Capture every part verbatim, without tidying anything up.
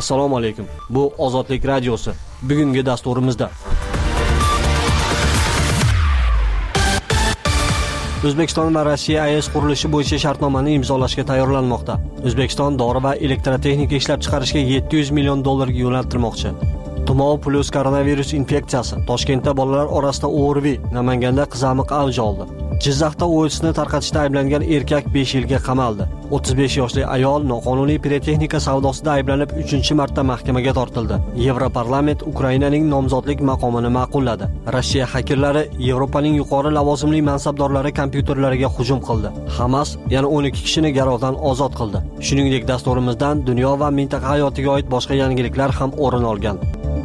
Assalomu alaykum. Bu Ozodlik radiosi. Bugungi dasturimizda O'zbekiston va Rossiya A E S qurilishi bo'yicha shartnomani imzolashga tayyorlanmoqda. O'zbekiston dori va elektrotexnika ishlab chiqarishga yetti yuz million dollarga yo'naltirmoqchi. Tumov plus koronavirus infeksiyasi. Toshkentda bolalar orasida O R V, Namanganda qizamiq avj oldi. Jizzaxda O S ni tarqatishda ayblangan erkak besh yilga qamaldi. o'ttiz besh yoshli ayol noqonuniy pirotexnika savdosida ayblanib uchinchi marta mahkamaga tortildi. Yevroparlament Ukrainaning nomzodlik maqomini ma'qulladi. Rossiya xakerlari Yevropaning yuqori lavozimli mansabdorlari kompyuterlariga hujum qildi. Hamas yana o'n ikki kishini garovdan ozod qildi. Shuningdek, dasturimizdan dunyo va mintaqa hayotiga oid boshqa yangiliklar ham o'rin olgan.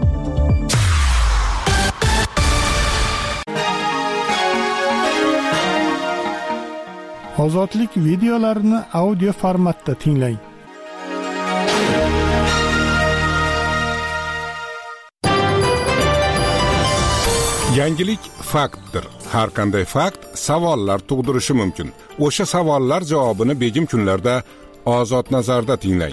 Ozodlik videolarini audio formatda tinglang. Yangilik faktdir. Har qanday fakt savollar tug'dirishi mumkin. O'sha savollar javobini begim kunlarda Ozod nazarda tinglang.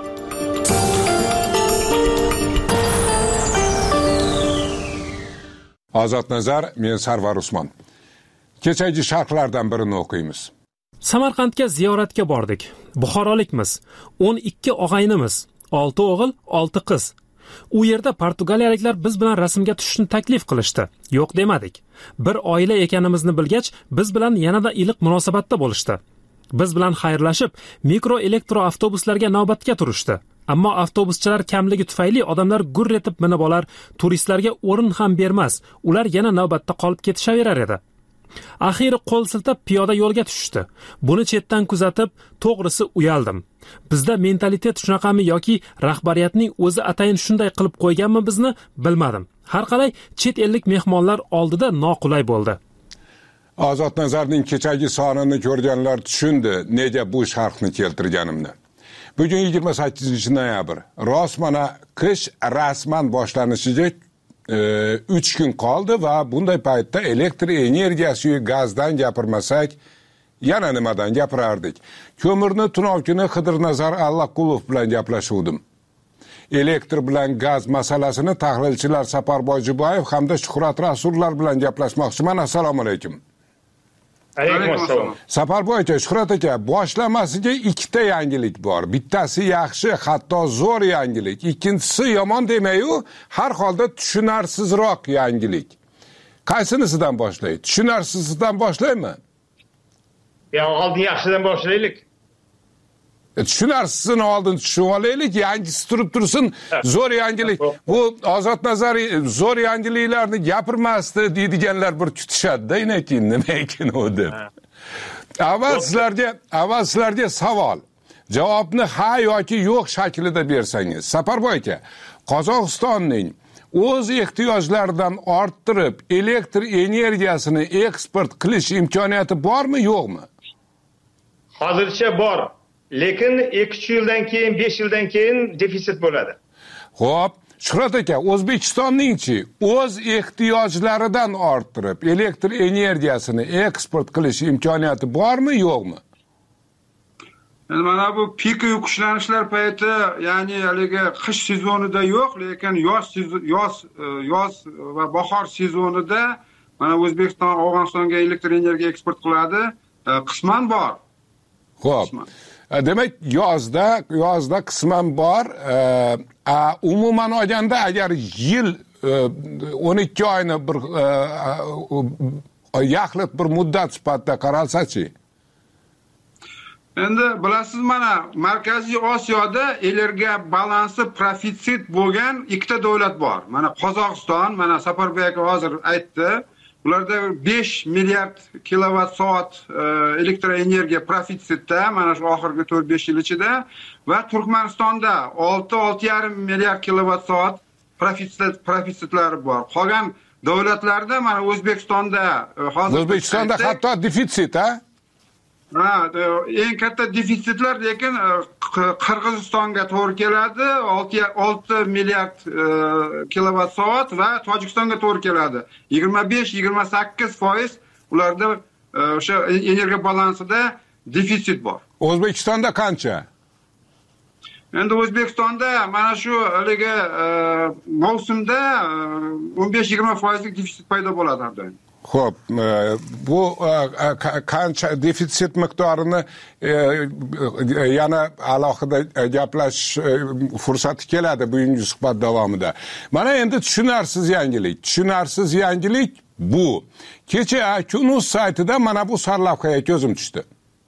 Ozod nazar, men Sarvar Usmon. Kechagi sharhlardan birini o'qiymiz. Samarqandga ziyoratga bordik. Buxorolikmiz. o'n ikki og'aynimiz. olti o'g'il, olti qiz. U yerda portugaliyaliklar biz bilan rasmga tushishni taklif qilishdi. Yo'q demadik. Bir oila ekanimizni bilgach, biz bilan yanada iliq munosabatda bo'lishdi. Biz bilan xayrlashib, mikro elektro avtobuslarga navbatga turishdi. Ammo avtobuschilar kamligi tufayli odamlar gurr etib minib olar, turistlarga o'rin ham bermas. Ular yana navbatda qolib ketishaverar edi. Axiri qo'l siltab piyoda yo'lga tushdi. Buni chetdan kuzatib, to'g'risi uyaldim. Bizda mentalitet shunaqami yoki rahbariyatning o'zi atayin shunday qilib qo'yganmi bizni, bilmadim. Har qalay chet ellik mehmonlar oldida noqulay bo'ldi. Ozod nazarning kechagi sonini ko'rganlar tushundi nega bu sharhni keltirganimni. Bugun yigirma sakkizinchi noyabr. Rost mana qish rasman boshlanishiga uch kun qoldi va bunday paytda elektr energiyasi va gazdan gapirmasak, yana nimadan gapirardik? Ko'mirni tunovchini Qidirnazar Allaqulov bilan gaplashuvdim. Elektr bilan gaz masalasini tahlilchilar Sapar Boyjiboyev hamda Shuhrat Rasullar bilan gaplashmoqchiman. Assalomu alaykum. Alaykum assalom. Saparboy aka, Shuhrat aka, boshlamasiga ikkita yangilik bor. Bittasi yaxshi, hatto zo'r yangilik. Ikkinchisi yomon demay-u, har holda tushunarsizroq yangilik. Qaysinisidan boshlaydi? Tushunarsizdan boshlaymi? Ya, oldin yaxshidan boshlaylik. E, tushunarsizini oldin tushunib olaylik, yangisi turib tursin, zo'r yangilik. Bu Ozod nazar zo'r yangiliklarni gapirmasdi deydiganlar bir tutishadi-da, inekin nima ekan u deb. Avval sizlarga, avval sizlarga savol. Javobni ha yoki yo'q shaklida bersangiz. Saparboy aka, Qozog'istonning o'z ehtiyojlaridan orttirib elektr energiyasini eksport qilish imkoniyati bormi, yo'qmi? Hozircha bor. Lekin ikki uch yildan keyin, besh yildan keyin defitsit bo'ladi. Xo'p, Shuhrat aka, O'zbekistonning-chi o'z ehtiyojlaridan orttirib elektr energiyasini eksport qilish imkoniyati bormi, yo'qmi? Mana bu pik kuchlanishlar payti, ya'ni haligi qish sezonida yo'q, lekin yoz yoz yoz va bahor sezonida mana O'zbekiston Afg'onistonga elektr energiya eksport qiladi, qisman bor. Xo'p. Demak, yozda, yozda qisman bor. E, umuman olganda agar yil o'n ikki oyni bir yaxlit bir muddat sifatida qaralsa-chi? Endi bilasiz, mana Markaziy Osiyoda energiya balansi profitsit bo'lgan ikkita davlat bor. Mana Qozog'iston, mana Saparboy aka hozir aytdi. Ularda besh milliard kilovat soat elektr energiya profitsitda, mana shu oxirgi to'rt besh yil ichida, va Turkmanistonda olti olti yarim milliard kilovat soat profitsit profitsitlari bor. Qolgan davlatlarda mana O'zbekistonda hozir O'zbekistonda hatto defitsit, ha? Ha, eng katta defitsitlar lekin Qirg'izistonga to'g'ri keladi, olti milliard kilovat soat va Tojikistonga to'g'ri keladi. yigirma besh yigirma sakkiz foiz ularda o'sha energiya balansida defitsit bor. O'zbekistonda qancha? Endi O'zbekistonda mana shu haligi mavsumda o'n besh yigirma foizlik defitsit paydo bo'ladi har doim. Xo'p, bu qancha defitsit miqdorini yana alohida gaplash fursati keladi bugungi suhbat davomida. Mana endi tushunarsiz yangilik. Tushunarsiz yangilik bu. Kecha Kunuz saytida mana bu sarlavhaga ko'zim tushdi.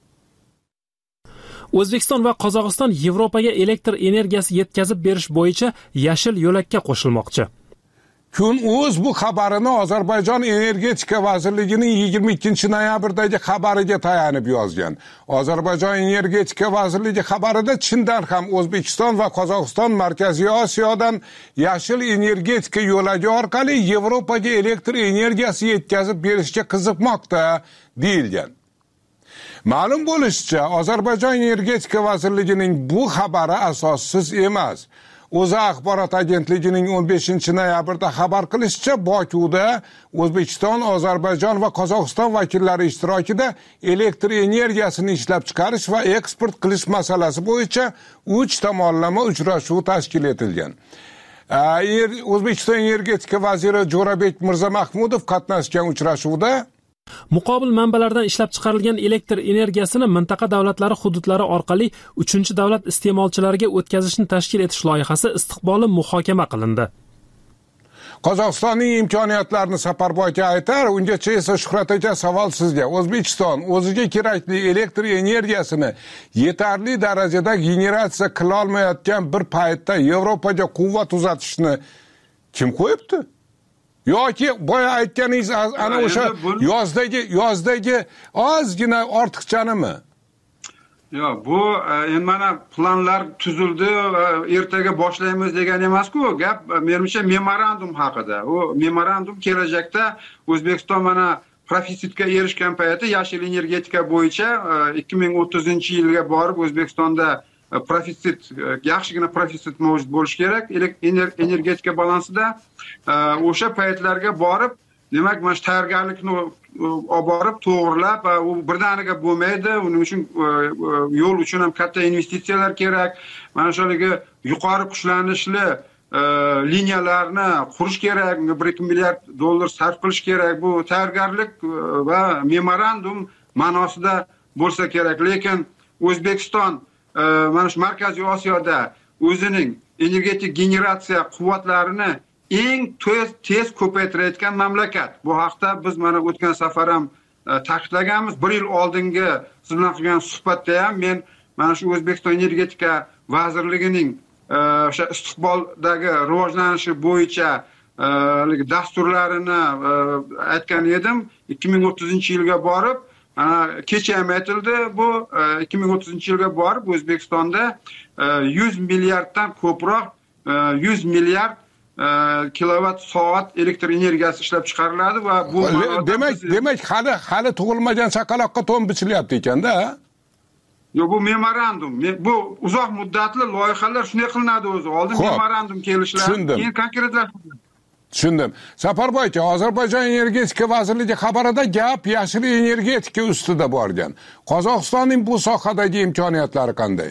O'zbekiston va Qozog'iston Yevropaga elektr energiyasi yetkazib berish bo'yicha yashil yo'lakka qo'shilmoqchi. Kun.uz bu xabarini Ozarbayjon Energetika vazirligining yigirma ikkinchi noyabrdagi xabariga tayanib yozgan. Ozarbayjon Energetika vazirligi xabarida chindan ham O'zbekiston va Qozog'iston Markaziy Osiyodan yashil energetika yo'lagi orqali Yevropaga elektr energiyasi yetkazib berishga qiziqmoqda deyilgan. Ma'lum bo'lishicha, Ozarbayjon Energetika vazirligining bu xabari asossiz emas. O'za axborot agentligining o'n beshinchi noyabrda xabar qilishicha, Bokuda O'zbekiston, Ozarbayjon va Qozog'iston vakillari ishtirokida elektr energiyasini ishlab chiqarish va eksport qilish masalasi bo'yicha uch tomonlama uchrashuv tashkil etilgan. O'zbekiston energetika vaziri Jo'rabek Mirzamahmudov qatnashgan uchrashuvda muqobil manbalardan ishlab chiqarilgan elektr energiyasini mintaqa davlatlari hududlari orqali uchinchi davlat iste'molchilariga o'tkazishni tashkil etish loyihasi istiqboli muhokama qilindi. Qozog'istonning imkoniyatlarini Saparboy aka aytar, ungacha esa Shuhrat aka savol sizga. O'zbekiston o'ziga kerakli elektr energiyasini yetarli darajada generatsiya qila olmayotgan bir paytda Yevropaga quvvat uzatishni kim qo'yibdi? Yoki boya aytganingiz ana o'sha yozdagi yozdagi ozgina ortiqchanimi? Yo'q, bu endi mana planlar tuzildi, ertaga boshlaymiz degan emas-ku, gap menimcha memorandum haqida. U memorandum kelajakda O'zbekiston mana profitsitga erishgan payti yashil energetika bo'yicha ikki ming o'ttizinchi yilga borib O'zbekistonda profitsit, yaxshigina profitsit mavjud bo'lishi kerak energetika balansida. O'sha paytlarga borib, demak, mana shu tayyorgarlikni olib borib, to'g'rilab, u birdaniga bo'lmaydi. Uning uchun yo'l uchun ham katta investitsiyalar kerak. Mana shunga yuqori kuchlanishli liniyalarni qurish kerak, bir ikki milliard dollar sarf qilish kerak. Bu tayyorgarlik va memorandum ma'nosida bo'lsa kerak. Lekin O'zbekiston mana shu Markaziy Osiyoda o'zining energetik generatsiya quvvatlarini eng tez ko'paytirayotgan mamlakat. Bu haqda biz mana o'tgan safar ham ta'kidlaganmiz. Bir yil oldingi siz bilan qilgan suhbatda ham men mana shu O'zbekiston energetika vazirligining o'sha istiqboldagi rivojlanishi bo'yicha dasturlarini aytgan edim. ikki ming o'ttizinchi yilga borib, ana kecha ham aytildi, bu ikki ming o'ttizinchi yilga borib O'zbekistonda yuz milliarddan ko'proq yuz milliard kilovatt soat elektr energiyasi ishlab chiqariladi va bu demak demak hali hali tug'ilmagan chaqaloqqa to'n bichilyapti ekanda. Yo'q, bu memorandum. Bu uzoq muddatli loyihalar shunday qilinadi o'zi. Oldin memorandum kelishlar, keyin konkretlashtiriladi. Tushundim. Saparboy aka, Ozarbayjon Energetika vazirligi xabarida gap yashil energetika ustida borgan. Qozog'istonning bu sohadagi imkoniyatlari qanday?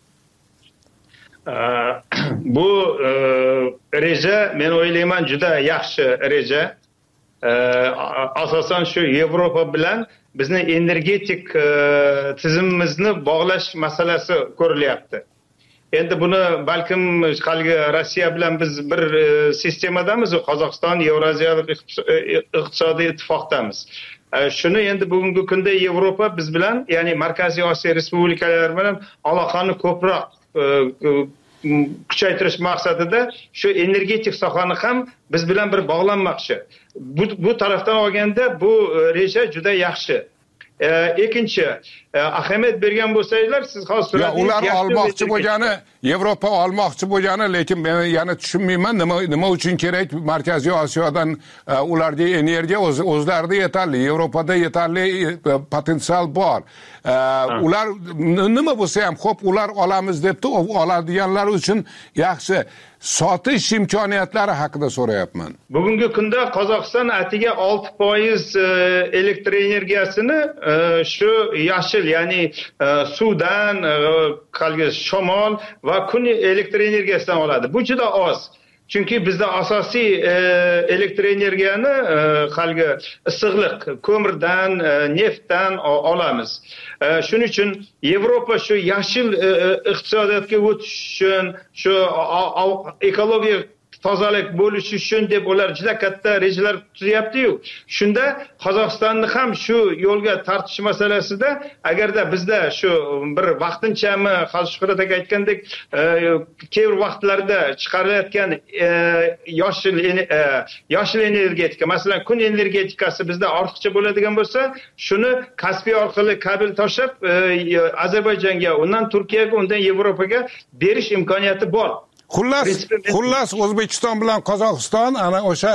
Bu reja men o'ylayman juda yaxshi reja. Asosan shu Yevropa bilan bizni energetik tizimimizni bog'lash masalasi ko'rilyapti. Endi buni balkim haligi Rossiya bilan biz bir sistemadamiz, Qozog'iston Yevroziyalik iqtisodiy ittifoqdamiz. Shuni endi bugungi kunda Yevropa biz bilan, ya'ni Markaziy Osiyo respublikalari bilan aloqani ko'proq kuchaytirish maqsadida shu energetik sohani ham biz bilan bir bog'lanmoqchi. Bu bu tarafdan olganda bu reja juda yaxshi. Ikkinchi, ahamiyat bergan bo'lsanglar, siz hozir ular olmoqchi bo'lgani, Yevropa olmoqchi bo'lgani, lekin men yana tushunmayman, nima nima uchun kerak Markaziy Osiyodan ularga energiya o'zlarida yetarli, Yevropada yetarli potensial bor. Ular nima bo'lsa ham, xo'p, ular olamiz debdi, oladiganlar uchun yaxshi. Sotish imkoniyatlari haqida so'rayapman. Bugungi kunda Qozog'iston atiga olti foiz elektr energiyasini shu yashil yashil, ya'ni suvdan, qalgi shamol va kun elektr energiyasidan oladi. Bu juda oz. Chunki bizda asosiy elektr energiyani qalgi issiqlik ko'mirdan, neftdan olamiz. Shuning uchun Yevropa shu yashil iqtisodiyotga o'tish uchun, shu ekologiya tozalik bo'lishi uchun deb ular juda katta rejalar tuzyapti-yu. Shunda Qozog'istonni ham shu yo'lga tortish masalasida agarda bizda shu bir vaqtinchami Xalshuhrat aka aytgandek keyingi vaqtlarda chiqarilayotgan yoshil yoshil energetika, masalan kun energetikasi bizda ortiqcha bo'ladigan bo'lsa, shuni Kaspiy orqali kabel toshib Ozarbayjonga, undan Turkiyaga, undan Yevropaga berish imkoniyati bor. Xullas, xullas O'zbekiston bilan Qozog'iston ana o'sha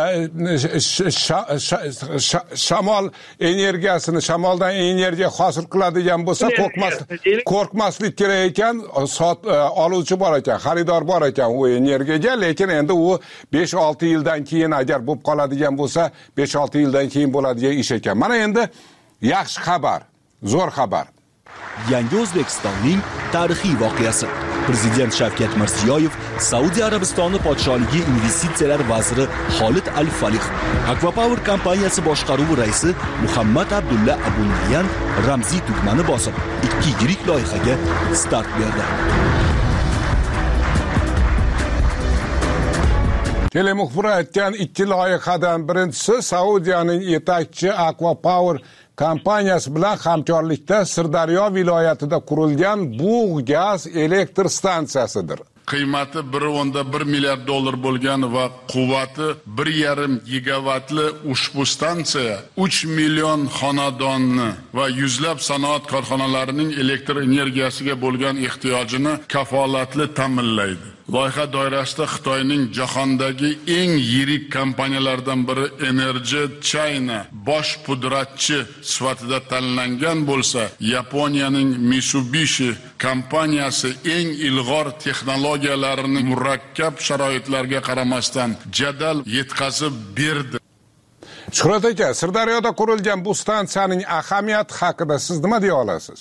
shamol energiyasini, shamoldan energiya hosil qiladigan bo'lsa, qo'rqmaslik kerak ekan, oluvchi bor ekan, xaridor bor ekan u energiyaga, lekin endi u besh olti yildan keyin agar bo'lib qoladigan bo'lsa, besh olti yildan keyin bo'ladigan ish ekan. Mana endi yaxshi xabar, zo'r xabar. Yangi O'zbekistonning tarixiy voqeasi. Prezident Shavkat Mirziyoyev Saudiya Arabistoni podsholigi investitsiyalar vaziri Xolid Al-Falih, Akvapower kompaniyasi boshqaruvi raisi Muhammad Abdulla Abunayyan ramziy tugmani bosib, ikki yirik loyihaga start berdi. Telemuxbir aytgan ikki loyihadan birinchisi Saudiyaning yetakchi Akvapower kompaniyasi bilan hamkorlikda Sirdaryo viloyatida qurilgan Bug' gaz elektr stansiyasidir. Qiymati bir o'nda bir milliard dollar bo'lgan va quvvati bir yarim gigavatli ushbu stansiya uch million xonadonni va yuzlab sanoat korxonalarining elektr energiyasiga bo'lgan ehtiyojini kafolatli ta'minlaydi. Loyiha doirasida Xitoyning jahondagi eng yirik kompaniyalardan biri Energy China bosh pudratchi sifatida tanlangan bo'lsa, Yaponiyaning Mitsubishi kompaniyasi eng ilg'or texnologiyalarini murakkab sharoitlarga qaramasdan jadal yetkazib berdi. Shuhrat aka, Sirdaryoda qurilgan bu stansiyaning ahamiyati haqida siz nima deya olasiz?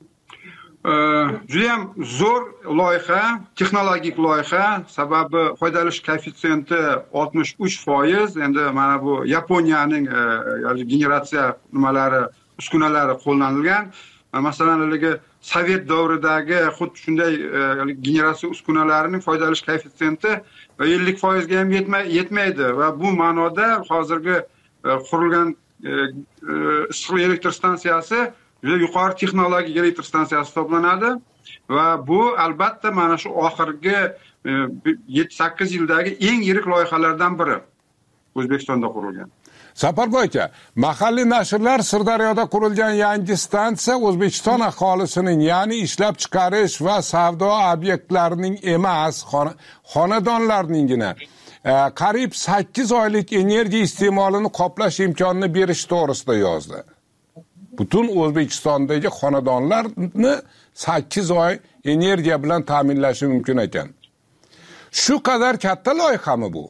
Juda ham zo'r loyiha, texnologik loyiha, sababi foydalanish koeffitsiyenti oltmish uch foiz. Endi mana bu Yaponiyaning generatsiya nimalari, uskunalari qo'llanilgan. Masalan, haligi Sovet davridagi xuddi shunday generatsiya uskunalarining foydalanish koeffitsiyenti ellik foizga ham yetmaydi va bu ma'noda hozirgi qurilgan issiq elektr stansiyasi juda yuqori texnologik elektr stansiyasi hisoblanadi va bu albatta mana shu oxirgi yetti sakkiz yildagi eng yirik loyihalardan biri O'zbekistonda qurilgan. Saparboy aka, mahalliy nashrlar Sirdaryoda qurilgan yangi stansiya O'zbekiston aholisining, ya'ni ishlab chiqarish va savdo obyektlarining emas, xonadonlarninggina qariyb sakkiz oylik energiya iste'molini qoplash imkonini berish to'g'risida yozdi. Butun O'zbekistondagi xonadonlarni sakkiz oy energiya bilan ta'minlashi mumkin ekan. Shu qadar katta loyihami bu?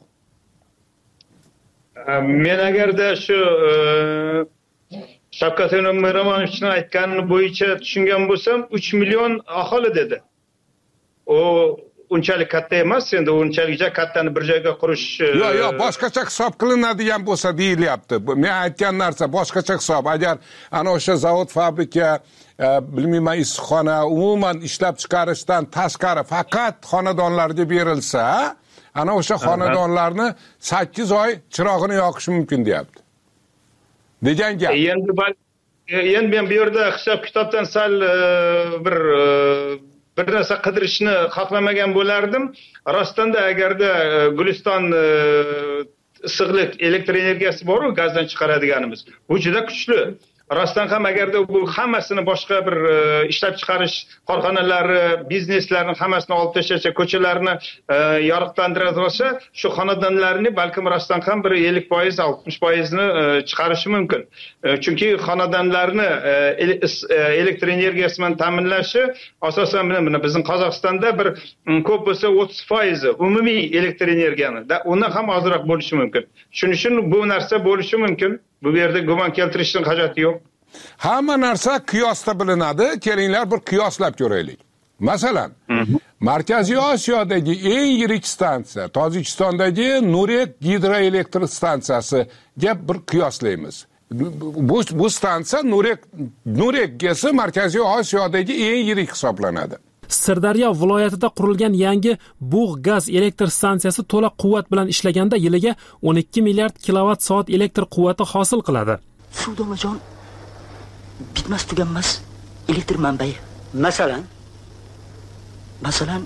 Men agarda shu Shavkat Miromonovichning aytgani bo'yicha tushungan bo'lsam, uch million aholi dedi. O unchalik katta emas, endi unchalik kattani bir joyga qurish. Yo'q, yo'q, boshqacha hisob qilinadigan bo'lsa deyilyapti. Men aytgan narsa boshqacha hisob. Agar ana o'sha zavod, fabrika, bilmayman, issiqxona, umuman ishlab chiqarishdan tashqari faqat xonadonlarga berilsa, ana o'sha xonadonlarni sakkiz oy chirog'ini yoqish mumkin deyapti. Degan gap. Endi endi men bu yerda hisob kitobdan sal bir bir narsa qidirishni xohlamagan bo'lardim. Rostanda agarda Guliston issiqlik elektr energiyasi bor-ku, gazdan chiqaradiganimiz. Bu juda kuchli. Rostdan ham agarda bu hammasini boshqa bir ishlab chiqarish korxonalari, bizneslarning hammasini olib tashlasa, ko'chalarni yorug'lantirib olsa, shu xonadonlarni balkim rostdan ham bir ellik foiz, oltmish foiz ni chiqarishi mumkin. Chunki xonadonlarni elektr energiyasi bilan ta'minlashi asosan mana bizning Qozog'istonda bir ko'p bo'lsa o'ttiz foiz umumiy elektr energiyani, undan ham ozroq bo'lishi mumkin. Shuning uchun bu narsa bo'lishi mumkin. Bu yerda gumon keltirishning hojati yo'q. Hamma narsa qiyosda bilinadi. Kelinglar bir qiyoslab ko'raylik. Masalan, Markaziy Osiyodagi eng yirik stansiya, Tojikistondagi Nurek gidroelektr stansiyasiga bir qiyoslaymiz. Bu bu stansiya Nurek Nurek gesi Markaziy Osiyodagi eng yirik hisoblanadi. Sirdaryo viloyatida qurilgan yangi Bug' gaz elektr stansiyasi to'la quvvat bilan ishlaganda yiliga o'n ikki milliard kilovat soat elektr quvvati hosil qiladi. Suvdomajon bitmas tuganmas elektr manbai. Masalan, masalan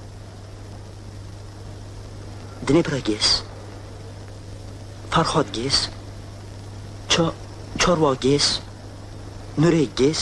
Dneprogaz, Farhodgaz, Chorvogaz, Nurekgaz,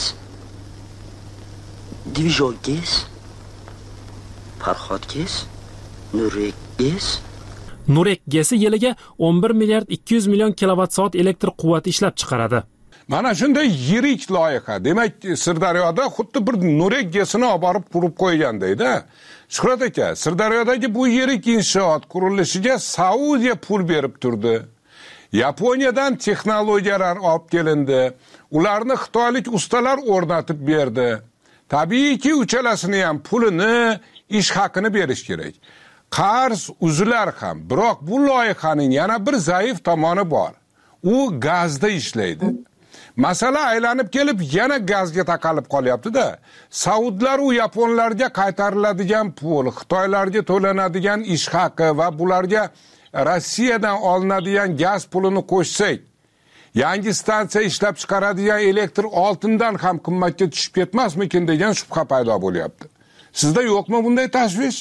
Divizhogaz, Farhodgaz, Nurekgaz. Nurekgaz yiliga o'n bir milliard ikki yuz million kilovat soat elektr quvvati ishlab chiqaradi. Mana shunday yirik loyiha. Demak, Sirdaryoda xuddi bir Nurek gazini olib borib qurib qo'ygandayda. Shuhrat aka, Sirdaryodagi bu yirik inshoot qurilishiga Saudiya pul berib turdi. Yaponiyadan texnologiyalar olib kelindi. Ularni xitoylik ustalar o'rnatib berdi. Tabiiyki, uchalasini ham pulini, ish haqini berish kerak. Qarz uzilar ham, biroq bu loyihaning yana bir zaif tomoni bor. U gazda ishlaydi. Masala aylanib kelib yana gazga taqalib qolyapti-da. Saudlar u yaponlarga qaytariladigan pul, xitoylarga to'lanadigan ish haqi va bularga Rossiyadan olinadigan gaz pulini qo'shsak, yangi stansiya ishlab chiqaradigan elektr oltindan ham qimmatga tushib ketmasmikin degan shubha paydo bo'lyapti. Sizda yo'qmi bunday tashvish?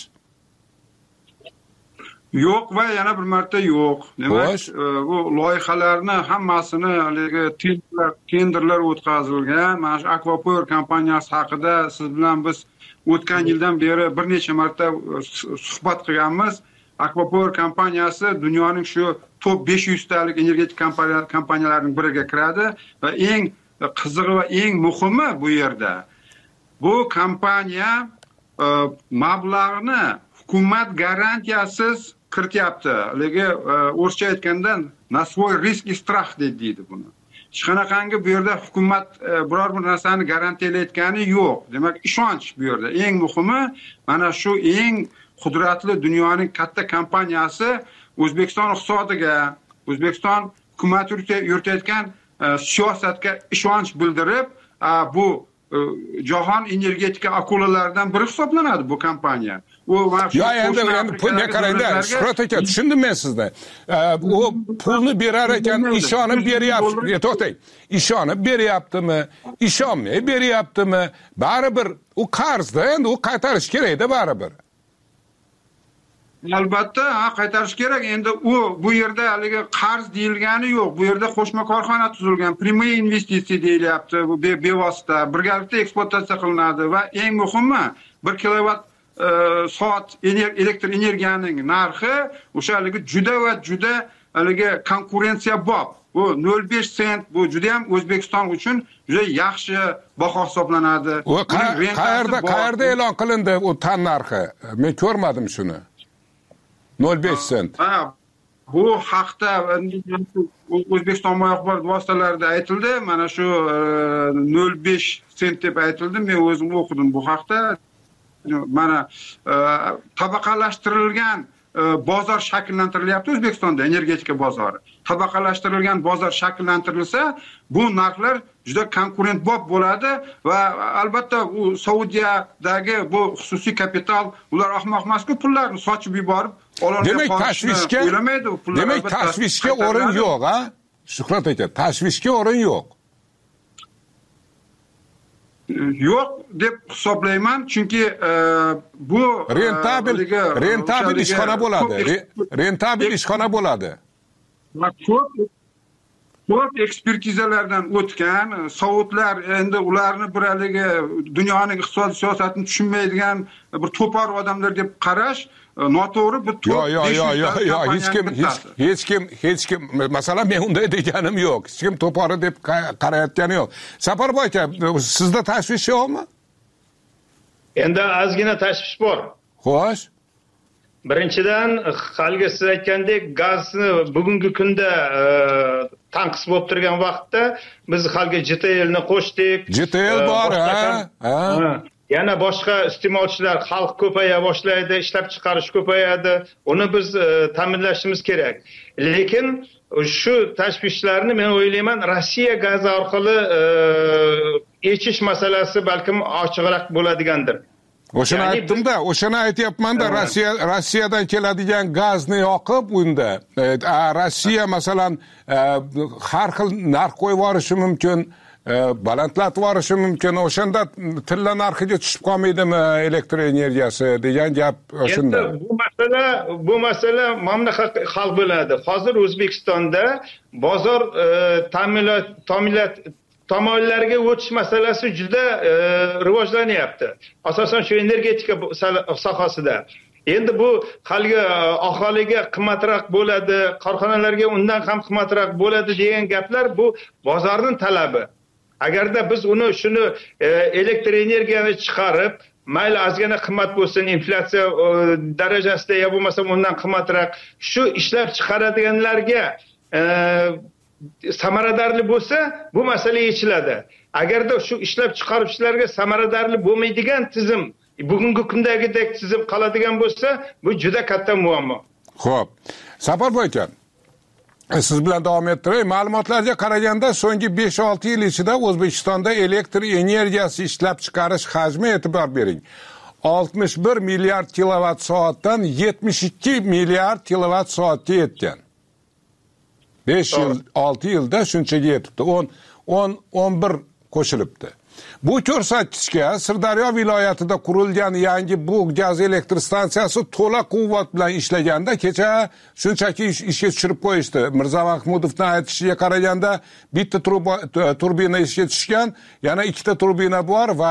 Yo'q va yana bir marta yo'q. Demak, bu loyihalarni hammasini haligi tenderlar, tenderlar o'tkazilgan. Mana shu Aquapower kompaniyasi haqida siz bilan biz o'tgan yildan beri bir necha marta suhbat qilganmiz. Aquapower kompaniyasi dunyoning shu top besh yuz talik energetik kompaniyalarining biriga kiradi va eng qizig'i va eng muhimi bu yerda bu kompaniya mablag'ni hukumat garantiyasiz kirityapti. Haligi o'zcha aytganda na svoy risk и strah deydi buni. Hech qanaqangi bu yerda hukumat biror bir narsani garantiyalayotgani yo'q. Demak, ishonch bu yerda. Eng muhimi mana shu eng qudratli dunyoning katta kompaniyasi O'zbekiston iqtisodiga, O'zbekiston hukumati yuritayotgan siyosatga ishonch bildirib, bu jahon energetika akulalaridan biri hisoblanadi bu kompaniya. U yo endi pulga qarangda, Shuhrat aka, tushundim men sizni. U pulni berar ekan, ishonib beryapti. To'xtang. Ishonib beryaptimi? Ishonmay beryaptimi? Baribir u qarzda, endi u qaytarish kerak-da baribir. Albatta, qaytarish kerak. Endi u bu yerda haligi qarz deyilgani yo'q. Bu yerda qo'shma korxona tuzilgan, prямые investitsiya deyilyapti. Bu bevosita birgalikda ekspluatatsiya qilinadi va eng muhimi bir kilovat soat elektr energiyaning narxi o'sha haligi juda va juda haligi konkurensiya bop. Bu nol besh sent, bu juda ham O'zbekiston uchun juda yaxshi baho hisoblanadi. U qayerda qayerda e'lon qilindi u tan narxi? Men ko'rmadim shuni. nol besh sent. Ha, bu haqda O'zbekiston ommaviy axborot vositalarida aytildi. Mana shu nol besh sent deb aytildi. Men o'zim o'qidim bu haqda. Mana tabaqalashtirilgan bozor shakllantirilyapti O'zbekistonda, energetika bozori. Tabaqalashtirilgan bozor shakllantirilsa, bu narxlar juda konkurentbop bo'ladi va albatta u Saudiyadagi bu xususiy kapital, ular ahmoq emas-ku, pullarni sochib yuborib ololmay qolishni o'ylamaydi. Demak, tashvishga o'rin yo'q, ha? Shuhrat aka, tashvishga o'rin yo'q. Yo'q deb hisoblayman, chunki bu rentabil rentabil ishxona bo'ladi. Rentabil ishxona bo'ladi. Ko'p ko'p ekspertizalardan o'tgan Saudlar endi ularni bir haligi dunyoning iqtisodiy siyosatini tushunmaydigan bir to'por odamlar deb qarash noto'g'ri. Bu yo'q, yo'q, yo'q, yo'q, hech kim hech kim hech kim masalan men unday deganim yo'q. Hech kim to'pori deb qarayotgani yo'q. Safarboy aka, sizda tashvish yo'qmi? Endi ozgina tashvish bor. Xo'sh. Birinchidan, haligi siz aytgandek, gazni bugungi kunda tanqis bo'lib turgan vaqtda biz haligi J T L'ni qo'shdik. J T L bor, ha? Yana boshqa iste'molchilar, xalq ko'paya boshlaydi, ishlab chiqarish ko'payadi. Uni biz ta'minlashimiz kerak. Lekin shu tashvishlarni men o'ylayman, Rossiya gazi orqali echish masalasi balkim ochiqroq bo'ladigandir. O'shani aytdim-da, o'shani aytyapman-da, Rossiya Rossiyadan keladigan gazni yoqib unda Rossiya masalan har xil narx qo'yib yuborishi mumkin, balandlatib yuborishi mumkin. O'shanda tilla narxiga tushib qolmaydimi elektr energiyasi degan gap o'shunda. Endi bu masala bu masala mamlaqa hal bo'ladi. Hozir O'zbekistonda bozor ta'minot ta'minot tomonlarga o'tish masalasi juda rivojlanyapti. Asosan shu energetika sohasida. Endi bu haligi aholiga qimmatroq bo'ladi, korxonalarga undan ham qimmatroq bo'ladi degan gaplar bu bozorning talabi. Agarda biz uni shuni elektr energiyani chiqarib, mayli ozgina qimmat bo'lsin, inflyatsiya darajasida ya bo'lmasa undan qimmatroq shu ishlab chiqaradiganlarga samaradorli bo'lsa, bu masala yechiladi. Agarda shu ishlab chiqaruvchilarga samaradorli bo'lmaydigan tizim, bugungi kundagidek tizim qoladigan bo'lsa, bu juda katta muammo. Xo'p. Safarboy aka, siz bilan davom ettiray. Ma'lumotlarga qaraganda, so'nggi besh olti yil ichida O'zbekistonda elektr energiyasi ishlab chiqarish hajmi, e'tibor bering, oltmish bir milliard kilovat soatdan yetmish ikki milliard kilovat soatga yetgan. besh yil, olti yilda shunchaga yetibdi. o'n o'n bir qo'shilibdi. Bu ko'rsatkichga Sirdaryo viloyatida qurilgan yangi bu gaz elektr stansiyasi to'la quvvat bilan ishlaganda kecha shunchaki ishga tushirib qo'yishdi. Mirzo Mahmudovning aytishiga qaraganda bitta turbina ishga tushgan, yana ikkita turbina bor va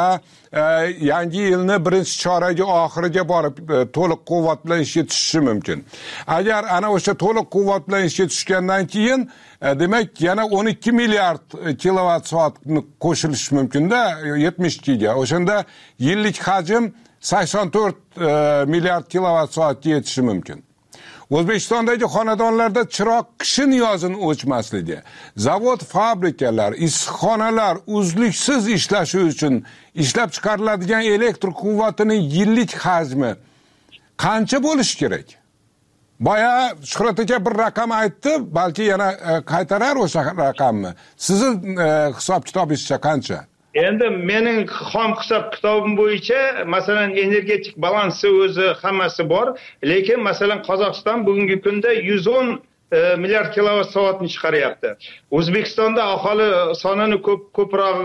yangi yilni birinchi choragi oxiriga borib to'liq quvvat bilan ishga tushishi mumkin. Agar ana o'sha to'liq quvvat bilan ishga tushgandan keyin demak yana o'n ikki milliard kilovat soatni qo'shilishi mumkin-da yetmish ikki ga. O'shanda yillik hajm sakson to'rt milliard kilovat soatga yetishi mumkin. O'zbekistondagi xonadonlarda chiroq qishin yozin o'chmasligi, zavod, fabrikalar, issiqxonalar uzluksiz ishlashi uchun ishlab chiqariladigan elektr quvvatining yillik hajmi qancha bo'lishi kerak? Boya Shuhrat aka bir raqam aytdi, balki yana qaytarar o'sha raqamni. Sizning hisob kitobingizcha qancha? Endi mening xom hisob kitobim bo'yicha, masalan, energetik balansi o'zi hammasi bor, lekin masalan Qozog'iston bugungi kunda yuz o'n milliard kilovat soatni chiqaryapti. O'zbekistonda aholi sonini ko'p ko'proq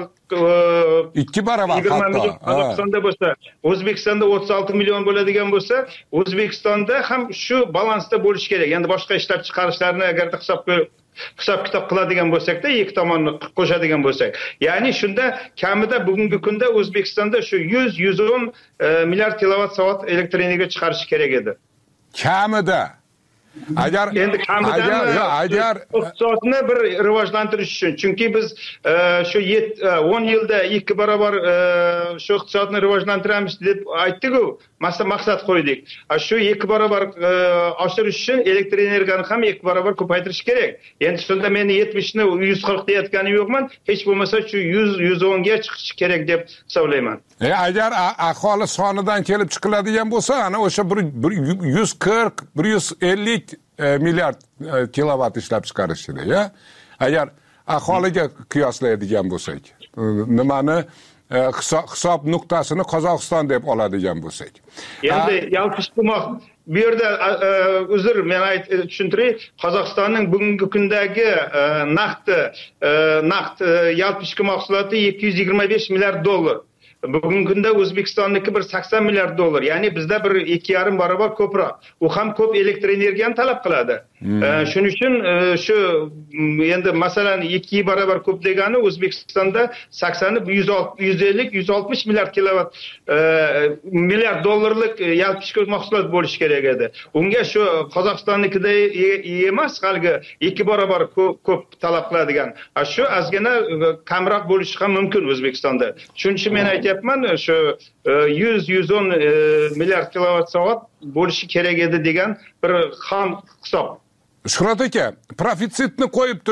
ikki barobar hatto. Qozog'istonda bo'lsa, O'zbekistonda o'ttiz olti million bo'ladigan bo'lsa, O'zbekistonda ham shu balansda bo'lish kerak. Endi boshqa ishlab chiqarishlarni agarda hisob hisob kitob qiladigan bo'lsak-da, ikki tomonni qo'shadigan bo'lsak, ya'ni shunda kamida bugungi kunda O'zbekistonda shu yuz yuz o'n milliard kilovat soat elektr energiya chiqarish kerak edi. Kamida. Agar endi agar agar iqtisodni bir rivojlantirish uchun, chunki biz shu o'n yilda ikki barobar shu iqtisodni rivojlantiramiz deb aytdik-ku, maqsad qo'ydik. Shu ikki barobar oshirish uchun elektr energiyani ham ikki barobar ko'paytirish kerak. Endi shunda men yetmish ni yuz qirq deyotganim yo'qman, hech bo'lmasa shu yuz yuz o'n ga chiqish kerak deb hisoblayman. E agar aholi sonidan kelib chiqiladigan bo'lsa, ana o'sha yuz qirq bir yuz ellik milliard kilovat ishlab chiqarish kerak, ya? Agar aholiga qiyoslaydigan bo'lsak, nimani hisob nuqtasini Qozog'iston deb oladigan bo'lsak. Endi yalpishmoq bu yerda uzr, men tushuntiray, Qozog'istonning bugungi kundagi naqd naqd yalpishki mahsuloti ikki yuz yigirma besh milliard dollar. Bugungi kunda O'zbekistonniki bir sakson milliard dollar, ya'ni bizda bir ikki yarim barobar ko'proq. U ham ko'p elektr energiyani talab qiladi. Shuning uchun shu endi masalan ikki barobar ko'p degani O'zbekistonda sakson yuz ellik yuz oltmish milliard kilovat milliard dollarlik yalpishki mahsulot bo'lishi kerak edi. Unga shu Qozog'istonnikida emas, haligi ikki barobar ko'p talab qiladigan. Shu ozgina kamroq bo'lishi ham mumkin O'zbekistonda. Shuning uchun men aytyapman, shu yuz yuz o'n milliard kilovat soat bo'lishi kerak edi degan bir ham hisob. Shuhrat aka, profitsitni qo'yib turing.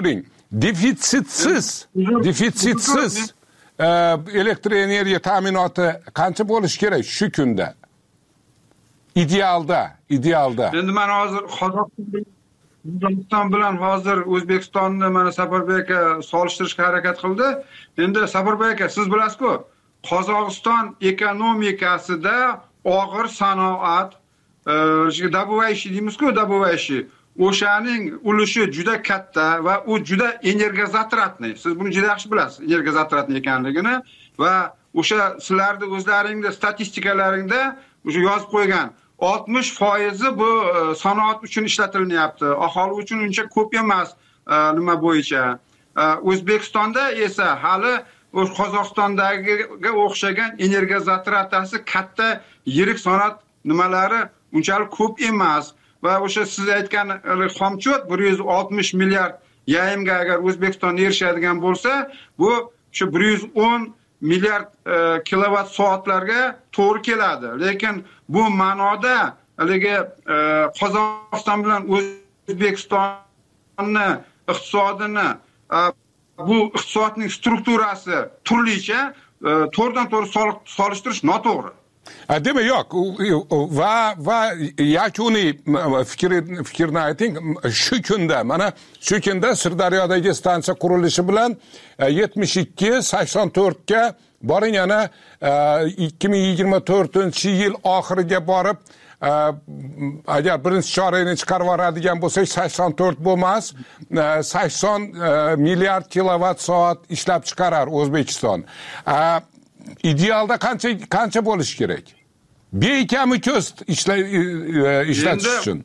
defitsitsiz defitsitsiz elektr energiya ta'minoti qancha bo'lishi kerak shu kunda? Idealda, idealda. Endi men hozir Qozog'iston bilan hozir O'zbekistonni mana Saforbek aka solishtirishga harakat qildi. Endi Saforbek aka siz bilasiz-ku, Qozog'iston ekonomikasida og'ir sanoat, добывающий deymiz-ku, добывающий. O'shaning ulushi juda katta va u juda energozatratniy. Siz buni juda yaxshi bilasiz, energozatratniy ekanligini va o'sha sizlarning o'zlaringizning statistikalaringda o'sha yozib qo'ygan oltmish foiz bu sanoat uchun ishlatilyapti. Aholi uchun uncha ko'p emas nima bo'yicha. O'zbekistonda esa hali o'sha Qozog'istondagiga o'xshagan energozatratasi katta yirik sanoat nimalari unchalik ko'p emas. Va o'sha siz aytgan xomchot bir yuz oltmish milliard yaimga agar O'zbekiston erishadigan bo'lsa, bu shu bir yuz o'n milliard kilovat soatlarga to'g'ri keladi. Lekin bu ma'noda haligi Qozog'iston bilan O'zbekistonni iqtisodini, bu iqtisodning strukturasi turlicha, to'g'ridan to'g'ri solishtirish noto'g'ri. Demak, yo'q, va va yakuniy fikrni ayting. Shu kunda, mana shu kunda Sirdaryodagi stansiya qurilishi bilan yetmish ikki sakson to'rt ga boring, yana ikki ming yigirma to'rtinchi yil oxiriga borib, agar birinchi chorakni chiqarib yuboradigan bo'lsak, sakson to'rt bo'lmas, sakson milliard kilovat soat ishlab chiqarar O'zbekiston. Idealda qancha qancha bo'lishi kerak? Bekami ko'z ishlatish uchun.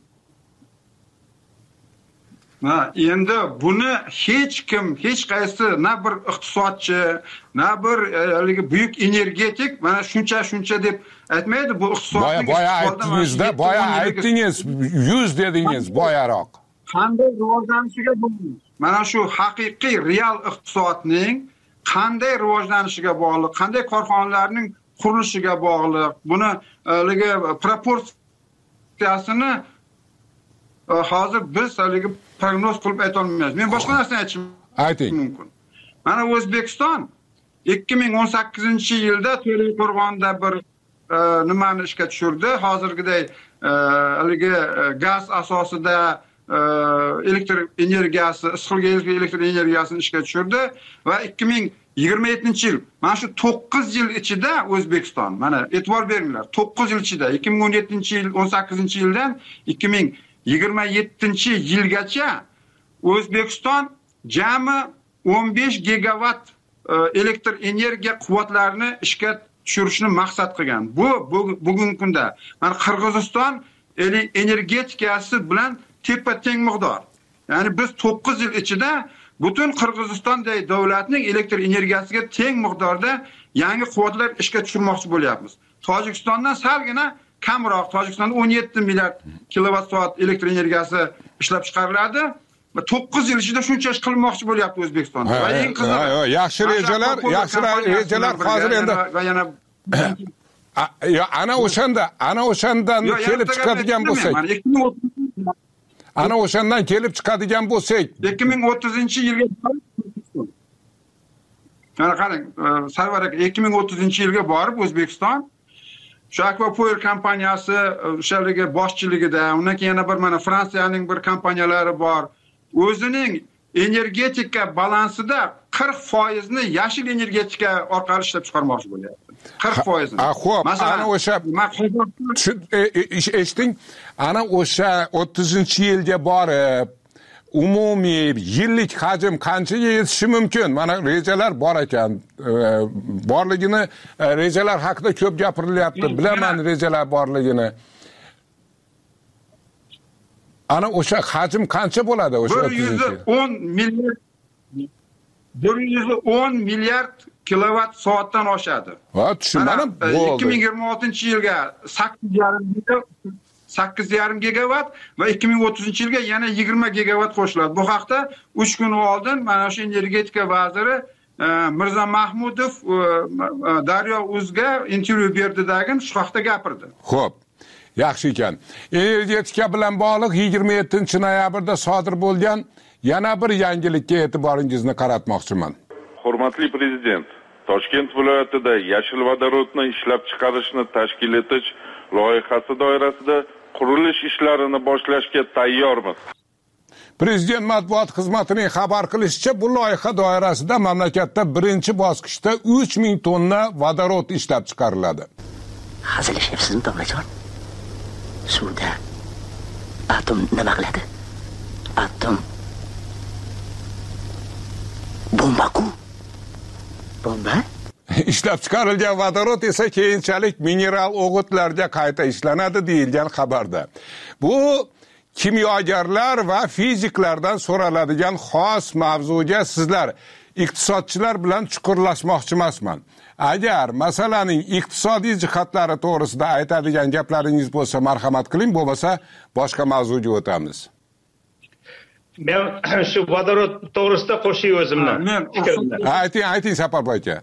Ha, endi buni hech kim, hech qaysi na bir iqtisodchi, na bir haligi buyuk energetik mana shuncha shuncha deb aytmaydi. Bu iqtisodning boya aytdingizda, boya aytdingiz, yuz dedingiz boyaroq. Qanday rivojlanishiga bog'liq. Mana shu haqiqiy real iqtisodning qanday rivojlanishiga bog'liq, qanday korxonalarning qurilishiga bog'liq. Buni haligi proporsiyasini hozir biz haligi prognoz qilib ayta olmaymiz. Men boshqa narsani aytishim mumkin. Mana O'zbekiston ikki ming o'n sakkizinchi yilda To'raqo'rg'onda bir nimani ishga tushirdi. Hozirgidek haligi gaz asosida elektr energiyasi, issiqlik elektr energiyasini ishga tushirdi va ikki ming yigirma yettinchi yil, mana shu to'qqiz yil ichida O'zbekiston, mana e'tibor beringlar, to'qqiz yil ichida ikki ming o'n yettinchi yil, o'n sakkizinchi yildan ikki ming yigirma yettinchi yilgacha O'zbekiston jami o'n besh gigavat elektr energiya quvvatlarini ishga tushirishni maqsad qilgan. Bu bugungi kunda mana Qirg'iziston energetikasi bilan tepa teng miqdor. Ya'ni biz to'qqiz yil ichida butun Qirg'izistondagi davlatning elektr energiyasiga teng miqdorda yangi quvvatlar ishga tushirmoqchi bo'lyapmiz. Tojikistondan salgina kamroq, Tojikistonda o'n yetti milliard kilovat soat elektr energiyasi ishlab chiqariladi. to'qqiz yil ichida shuncha ish qilmoqchi bo'lyapti O'zbekistonda. Va eng qizig'i, yaxshi rejalar, yaxshi rejalar hozir endi va yana yo ana o'shanda, ana o'shandan kelib chiqadigan bo'lsak, ana o'shandan kelib chiqadigan bo'lsak, ikki ming o'ttizinchi yilga mana qarang, Sarvar aka, ikki ming o'ttizinchi yilga borib O'zbekiston shu Akvapower kompaniyasi o'shaligi boshchiligida, undan keyin yana bir mana Fransiyaning bir kompaniyalari bor. O'zining energetika balansida qirq foiz ni yashil energetika orqali ishlab chiqarmoqchi bo'lyapti. qirq foiz ni. Xo'p, ana o'sha eshiting, ana o'sha o'ttizinchi yilga borib umumiy yillik hajm qanchaga yetishi mumkin? Mana rejalar bor ekan. Borligini, rejalar haqida ko'p gapirilyapti. Bilaman rejalar borligini. Ana o'sha hajm qancha bo'ladi o'sha o'ttizinchi yil? bir yuz o'n milliard bir yuz o'n milliard kilovat soatdan oshadi. Ha, tushunmadim. ikki ming yigirma oltinchi yilga sakkiz yarim gigavat va ikki ming o'ttizinchi yilga yana yigirma gigavat qo'shiladi. Bu haqda uch kun oldin mana shu energetika vaziri Mirzo Mahmudov Daryo Uzga intervyu berdidagi shu haqda gapirdi. Xo'p. Yaxshi ekan. Energetika bilan bog'liq yigirma yettinchi noyabrda sodir bo'lgan yana bir yangilikka e'tiboringizni qaratmoqchiman. Hurmatli prezident, Toshkent viloyatida yashil vodorodni ishlab chiqarishni tashkil etish loyihasi doirasida qurilish ishlarini boshlashga tayyormiz. Prezident matbuot xizmatining xabar qilishicha, bu loyiha doirasida mamlakatda birinchi bosqichda uch ming tonna vodorod ishlab chiqariladi. Hazillashyapsizmi, domlajon? Suvda atom nima qiladi? Atom bomba-ku. Bomba? Ishlab chiqarilgan vodorod esa keyinchalik mineral o'g'itlarga qayta ishlanadi deyilgan xabarda. Bu kimyogarlar va fiziklardan so'raladigan xos mavzuga sizlar iqtisodchilar bilan chuqurlashmoqchi emasman. Agar masalaning iqtisodiy jihatlari to'g'risida aytadigan gaplaringiz bo'lsa, marhamat qiling, bo'lmasa boshqa mavzuga o'tamiz. Men shu vodorod to'g'risida qo'shay o'zimni. Ayting, ayting Saparboy aka.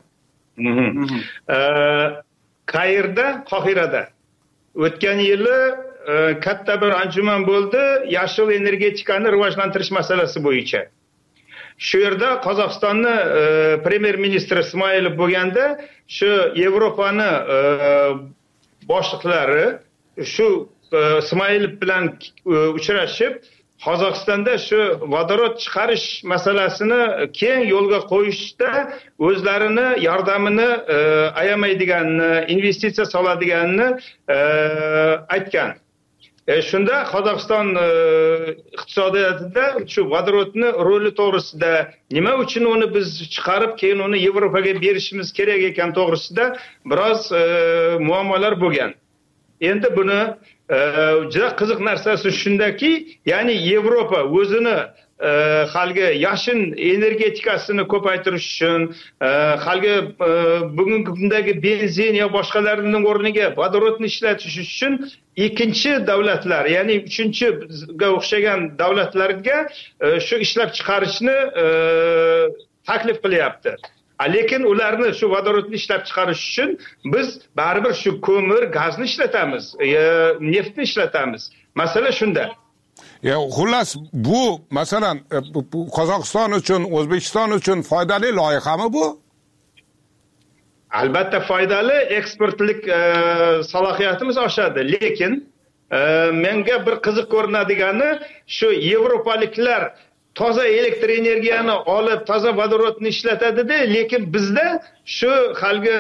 Qayrda, Qohirada o'tgan yili katta bir anjuman bo'ldi, yashil energetikani rivojlantirish masalasi bo'yicha. Shu yerda Qozog'istonni premyer ministri Ismoilov bo'lganda, shu Yevropani boshliqlari shu Ismoilov bilan uchrashib, Qozog'istonda shu vodorod chiqarish masalasini keng yo'lga qo'yishda o'zlarini yordamini ayamaydiganini, investitsiya soladiganini aytgan. Shunda Qozog'iston iqtisodiyotida shu vodorodni roli to'g'risida, nima uchun uni biz chiqarib keyin uni Yevropaga berishimiz kerak ekan to'g'risida biroz muammolar bo'lgan. Endi buni juda qiziq narsasi shundaki, ya'ni Yevropa o'zini halgi yashin energetikasini ko'paytirish uchun, halgi bugungi kundagi benzin yo boshqalarining o'rniga vodorodni ishlatish uchun ikkinchi davlatlar, ya'ni uchinchiga o'xshagan davlatlarga shu ishlab chiqarishni taklif qilyapti. Lekin ularni shu vodorodni ishlab chiqarish uchun biz baribir shu ko'mir, gazni ishlatamiz, neftni ishlatamiz. Masala shunda. Ya xullas bu masalan Qozog'iston uchun, O'zbekiston uchun foydali loyihami bu? Albatta foydali, eksportlik salohiyatimiz oshadi, lekin menga bir qiziq ko'rinadigani shu yevropaliklar toza elektr energiyani olib, toza vodorodni ishlatadi-da, lekin bizda shu halgi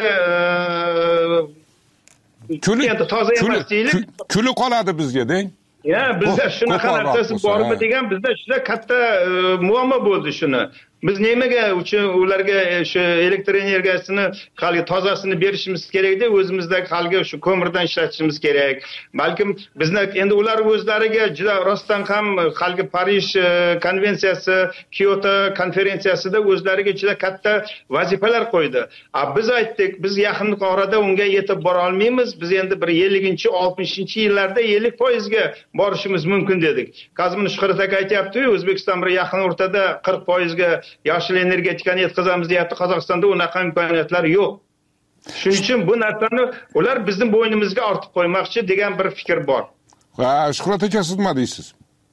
kuli toza emas deylik, kuli qoladi bizga deng. Ya, bizda shunaqa narsasi bormi degan, bizda juda katta muammo bo'ldi shuni. Biz nimaga uchun ularga shu elektr energiyasini halgi tozasini berishimiz kerak-da, o'zimizdagi halgi shu ko'mirdan ishlatishimiz kerak. Balkim bizni endi ular o'zlariga juda rostdan ham halgi Parij konvensiyasi, Kyoto konferensiyasida o'zlariga juda katta vazifalar qo'ydi. A biz aytdik, biz yaqin orada unga yetib bora olmaymiz. Biz endi bir ellinchi, oltmishinchi yillarda ellik foiz ga borishimiz mumkin dedik. Kazim Shuhrat aka aytayapti-ku, O'zbekiston bir yaqin o'rtada qirq foiz ga yashil energetikani yetkazamiz deyapti. Qozog'istonda unaqa imkoniyatlar yo'q. Shuning uchun bu narsani ular bizning bo'ynimizga ortib qo'ymoqchi degan bir fikr bor. Ha, Shuhrat aka, siz nima deysiz?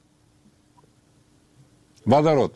Vodorod.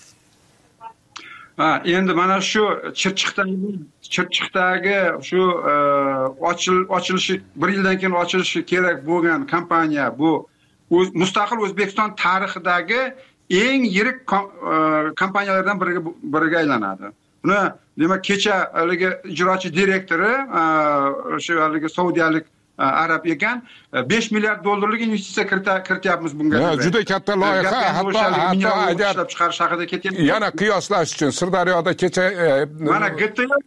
Ha, endi mana shu Chirchiqdagi Chirchiqdagi shu ochilishi bir yildan keyin ochilishi kerak bo'lgan kompaniya bu mustaqil O'zbekiston tarixidagi eng yirik kompaniyalardan biriga biriga aylanadi. Buni demak kecha haligi ijrochi direktori o'sha haligi saudiyalik arab ekan, besh milliard dollarlik investitsiya kirityapmiz bunga. Juda katta loyiha, hatto hatto agar ishlab chiqarish haqida ketyapti. Yana qiyoslash uchun Sirdaryoda kecha mana G T L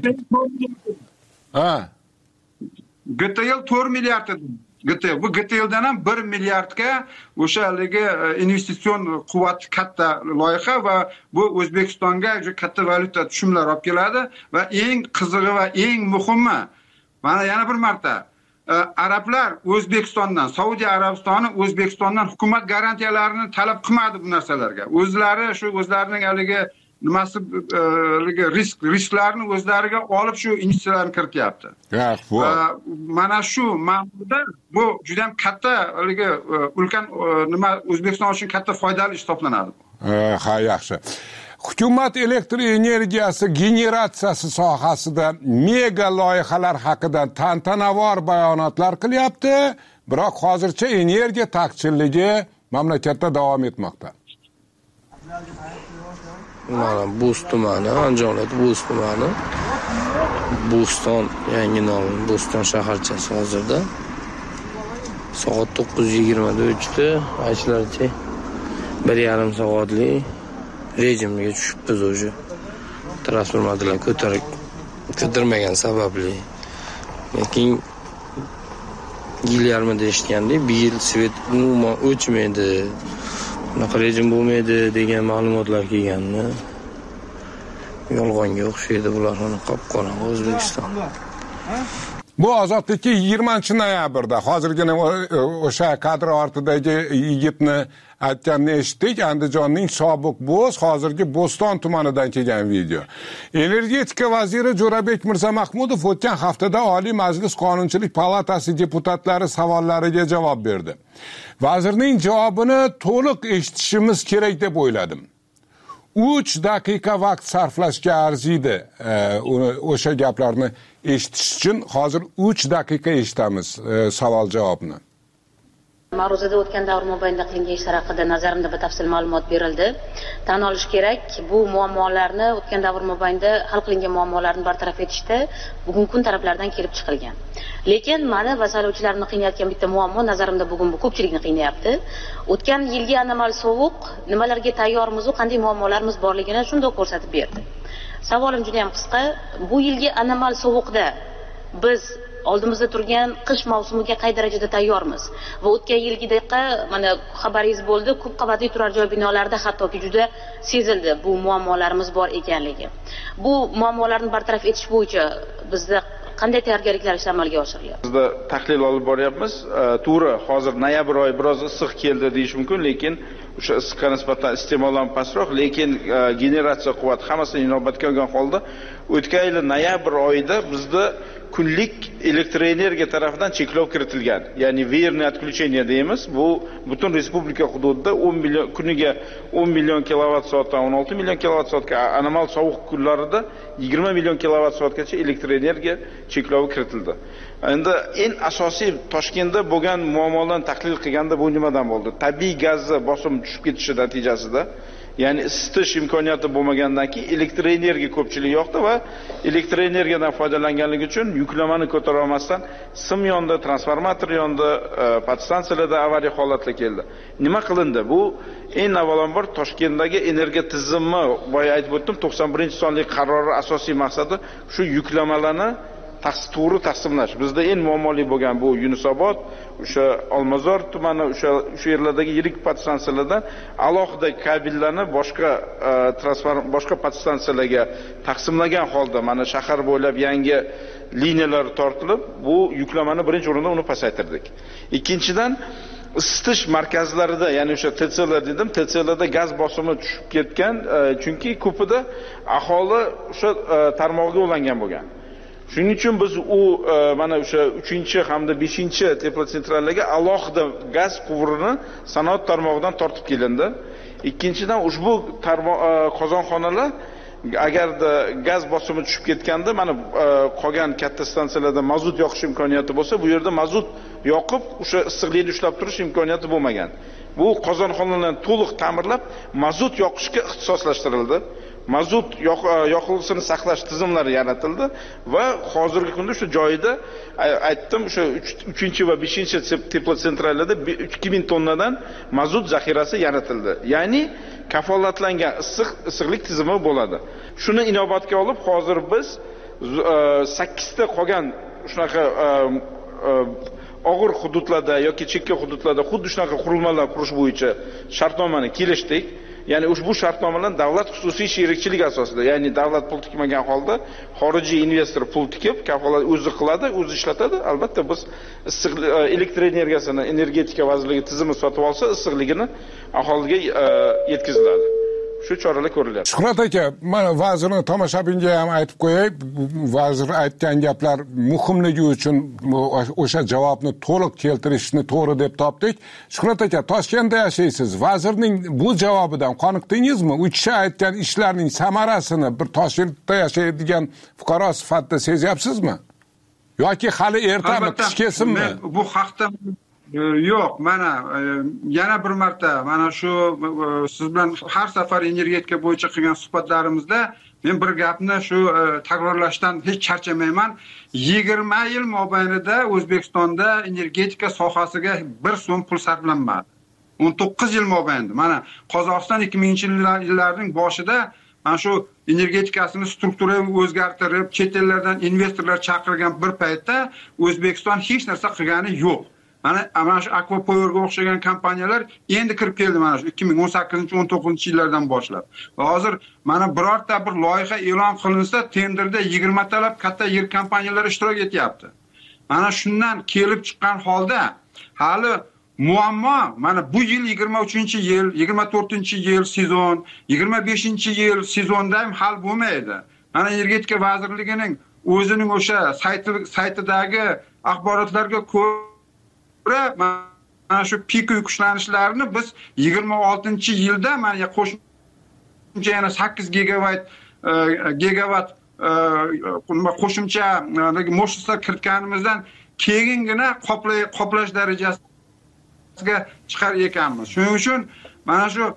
ha G T L to'rt milliard edi. G T L bu G T L'dan ham bir milliardga o'sha haligi investitsion quvvat katta loyiha va bu O'zbekistonga juda katta valyuta tushumlar olib keladi va eng qizig'i va eng muhimi, mana yana bir marta arablar O'zbekistondan, Saudiya Arabistoni O'zbekistondan hukumat garantiyalarini talab qilmadi bu narsalarga. O'zlari shu o'zlarining haligi nimasi haligi risk risklarni o'zlariga olib shu investitsiyalarni kirityapti. Mana shu ma'noda bu juda ham katta haligi ulkan nima O'zbekiston uchun katta foydali ish hisoblanadi. Ha, yaxshi. Hukumat elektr energiyasi generatsiyasi sohasida mega loyihalar haqida tantanavor bayonotlar qilyapti, biroq hozircha energiya taqchilligi mamlakatda davom etmoqda. Mana Bo'z tumani, Andijon viloyati Bo'z tumani, Bo'ston, yangi nom, Bo'ston shaharchasi hozirda soat to'qqiz yigirmada o'chdi. Aytishlaricha bir yarim soatlik rejimga tushibmiz o'sha. Transformatorlar ko'tarib ko'tarmagan sababli. Lekin yil yarmida eshitgandik, bir yil svet umuman o'chmaydi. Bunaqa rejim bo'lmaydi degan ma'lumotlar kelganmi? Yolg'onga o'xshaydi bular, uni qop-qorong'i O'zbekiston. Bu ozodlikka yigirmanchi noyabrda hozirgina o'sha kadr ortidagi yigitni aytganini eshitdik. Andijonning sobiq Bo'z, hozirgi Bo'ston tumanidan kelgan video. Energetika vaziri Jo'rabek Mirzamahmudov o'tgan haftada Oliy Majlis Qonunchilik palatasi deputatlari savollariga javob berdi. Vazirning javobini to'liq eshitishimiz kerak deb o'yladim. uch daqiqa vaqt sarflashga arziydi o'sha gaplarni eshitish uchun. Hozir uch daqiqa eshitamiz savol javobni. Ma'ruzada o'tgan davr mobaynida qilingan ishlar haqida nazarimda batafsil ma'lumot berildi. Tan olish kerak, bu muammolarni o'tgan davr mobaynida hal qilingan muammolarni bartaraf etishda bugungi kun taraflardan kelib chiqilgan. Lekin mani va saylovchilarni qiynayotgan bitta muammo nazarimda bugun bu ko'pchilikni qiynayapti. O'tgan yilgi anomal sovuq nimalarga tayyormiz, qanday muammolarimiz borligini shunday ko'rsatib berdi. Savolim juda ham qisqa. Bu yilgi anomal sovuqda biz oldimizda turgan qish mavsumiga qay darajada tayyormiz? Va o'tgan yilgidaqa mana xabaringiz bo'ldi, ko'p qavatli turar joy binolarida hattoki juda sezildi bu muammolarimiz bor ekanligi. Bu muammolarni bartaraf etish bo'yicha bizda qanday tayyorgarliklar ishlar amalga oshirilyapti? Bizda tahlil olib boryapmiz. To'g'ri, hozir noyabr oyi biroz issiq keldi deyish mumkin, lekin o'sha issiqqa nisbatan iste'mol ham pastroq, lekin generatsiya quvvati hammasini inobatga olgan holda o'tgan yil noyabr oyida bizda kunlik elektr energiya tarafidan cheklov kiritilgan. Ya'ni verniy отключение deymiz. Bu butun respublika hududida o'n million kuniga o'n million kilovat soatdan o'n olti million kilovat soatga, anomal sovuq kunlarida yigirma million kilovat soatgacha elektr energiya cheklovi kiritildi. Endi eng asosiy Toshkentda bo'lgan muammolarni tahlil qilganda bu nimadan bo'ldi? Tabiiy gazni bosim tushib ketishi natijasida, ya'ni isitish imkoniyati bo'lmagandan keyin elektr energiya ko'pchilik yoqdi va elektr energiyadan foydalanganligi uchun yuklamani ko'tara olmasdan sim yondi, transformator yondi, podstansiyalarda avariya holatlar keldi. Nima qilindi? Bu eng avvalambor Toshkentdagi energiya tizimi, boya aytib o'tdim, to'qson birinchi sonli qarori asosiy maqsadi shu yuklamalarni to'g'ri taqsimlash. Bizda eng muammoli bo'lgan bu Yunusobod, o'sha Olmazor tumani, o'sha o'sha yerlardagi yirik podstansiyalardan alohida kabellarni boshqa transform boshqa podstansiyalarga taqsimlagan holda mana shahar bo'ylab yangi liniyalar tortilib, bu yuklamani birinchi o'rinda uni pasaytirdik. Ikkinchidan, isitish markazlarida, ya'ni o'sha T C lar dedim, T C larda gaz bosimi tushib ketgan, chunki ko'pida aholi o'sha tarmog'iga ulangan bo'lgan. Shuning uchun biz u mana o'sha uchinchi hamda beshinchi teplosentrallarga alohida gaz quvurini sanoat tarmog'idan tortib kelindi. Ikkinchidan, ushbu qozonxonalar agarda gaz bosimi tushib ketganda, mana qolgan katta stansiyalarda mazut yoqish imkoniyati bo'lsa, bu yerda mazut yoqib o'sha issiqlikni ushlab turish imkoniyati bo'lmagan. Bu qozonxonalarni to'liq ta'mirlab, mazut yoqishga ixtisoslashtirildi. Mazut yoqilgisini saqlash tizimlari yaratildi va hozirgi kunda shu joyida aytdim, o'sha uchinchi va beshinchi teplosentrallarda ikki ming tonnadan mazut zaxirasi yaratildi. Ya'ni kafolatlangan issiq issiqlik tizimi bo'ladi. Shuni inobatga olib, hozir biz sakkizta qolgan shunaqa og'ir hududlarda yoki chekka hududlarda xuddi shunaqa qurilmalar qurish bo'yicha shartnomani kelishdik. Ya'ni ushbu shartnomalar davlat xususiy sherikchilik asosida, ya'ni davlat pul tikmagan holda xorijiy investor pul tikib, kafolat o'zi qiladi, o'zi ishlatadi. Albatta biz issiq elektr energiyasini energetika vazirligi tizimi sotib olsa, issiqligini aholiga yetkaziladi. shu choralar ko'rilyapti. Shuhrat aka, mana vazirning tomoshabinga ham aytib qo'yay, vazir aytgan gaplar muhimligi uchun o'sha javobni to'liq keltirishni to'g'ri deb topdik. Shuhrat aka, Toshkentda yashaysiz. Vazirning bu javobidan qoniqdingizmi? U kishi aytgan ishlarning samarasini bir Toshkentda yashaydigan fuqaro sifatida sezyapsizmi? Yoki hali ertami, qish kelsinmi? Bu haqda yo'q, mana yana bir marta mana shu siz bilan har safar energetika bo'yicha qilgan suhbatlarimizda men bir gapni shu takrorlashdan hech charchamayman. yigirma yil mobaynida O'zbekistonda energetika sohasiga bir so'm pul sarflanmadi. o'n to'qqiz yil mobaynida. Mana Qozog'iston ikki minginchi yillarning boshida mana shu energetikasini strukturaviy o'zgartirib, chet ellardan investorlar chaqirgan bir paytda O'zbekiston hech narsa qilgani yo'q. Mana mana shu Aquapower'ga o'xshagan kompaniyalar endi kirib keldi mana shu ikki ming o'n sakkizinchi o'n to'qqizinchi yillardan boshlab. Va hozir mana birorta bir loyiha e'lon qilinsa, tenderda yigirma talab katta yer kompaniyalari ishtirok etyapti. Mana shundan kelib chiqqan holda hali muammo mana bu yil yigirma uchinchi yil, yigirma to'rtinchi yil sezon, yigirma beshinchi yil sezonda ham hal bo'lmaydi. Mana energetika vazirligining o'zining o'sha sayti saytidagi axborotlarga ko'ra mana shu pik yukshlanishlarini biz yigirma oltinchi yilda mana qo'shimcha yana sakkiz gigavat gigavat qo'shimcha mощностьlar kiritganimizdan keyingina qoplay qoplash darajasiga chiqar ekanmiz. Shuning uchun mana shu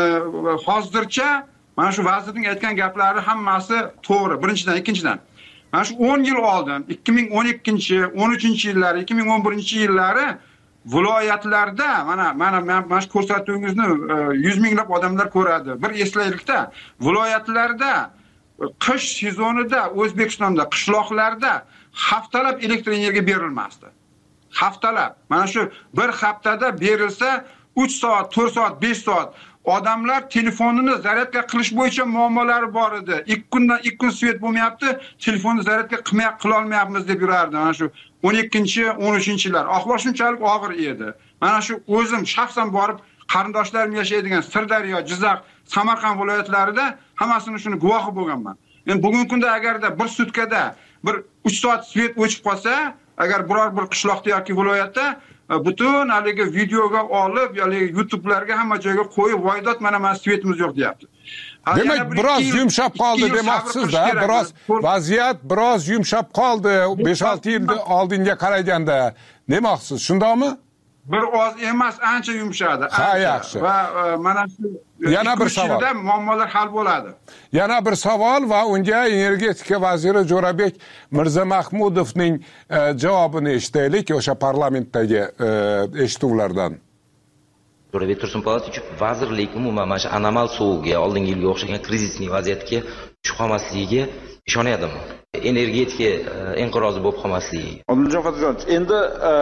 hozircha mana shu vazirning aytgan gaplari hammasi to'g'ri. Birinchidan, ikkinchidan mana shu o'n yil oldin ikki ming o'n ikkinchi, o'n uchinchi yillar, ikki ming o'n birinchi yillari viloyatlarda mana mana mana shu ko'rsatuvingizni yuz minglab odamlar ko'radi. Bir eslaylikda, viloyatlarda qish sezonida O'zbekistonda qishloqlarda haftalab elektr energiya berilmasdi. Haftalab. Mana shu bir haftada berilsa uch soat, to'rt soat, besh soat odamlar telefonini zaryadka qilish bo'yicha muammolari bor edi. ikki kundan ikki kun svet bo'lmayapti, telefonni zaryadka qilmay qila olmayapmiz deb yurardi. Mana shu o'n ikkinchi, o'n uchinchi yillar ahvol shunchalik og'ir edi. Mana shu o'zim shaxsan borib qarindoshlarim yashaydigan Sirdaryo, Jizzax, Samarqand viloyatlarida hammasini shuni guvohi bo'lganman. Men bugungi kunda agarda bir sutkada bir uch soat svet o'chib qolsa, agar biror bir qishloqda yoki viloyatda butun haligi videoga olib, yoki YouTube'larga hamma joyga qo'yib, voydot mana men svetimiz yo'q deyapti. Demak, biroz yumshab qoldi demoqsiz-da, biroz vaziyat biroz yumshab qoldi besh olti yil oldinga qaraganda demoqsiz, shundaymi? Bir oz emas, ancha yumshadi. Ha, yaxshi. Va mana shu yana bir savol. Muammolar hal bo'ladi. Yana bir savol va unga energetika vaziri Jo'rabek Mirzamahmudovning javobini eshitaylik o'sha parlamentdagi eshituvlardan. Jo'rabek Tursunpo'latovich vazirlik umuman mana shu anomal sovuqga, oldingi yilga o'xshagan krizisning vaziyatga tushib qolmasligiga ishonadimi? Energetika inqirozi bo'lib qolmasligiga. Odiljon Fatijonovich, endi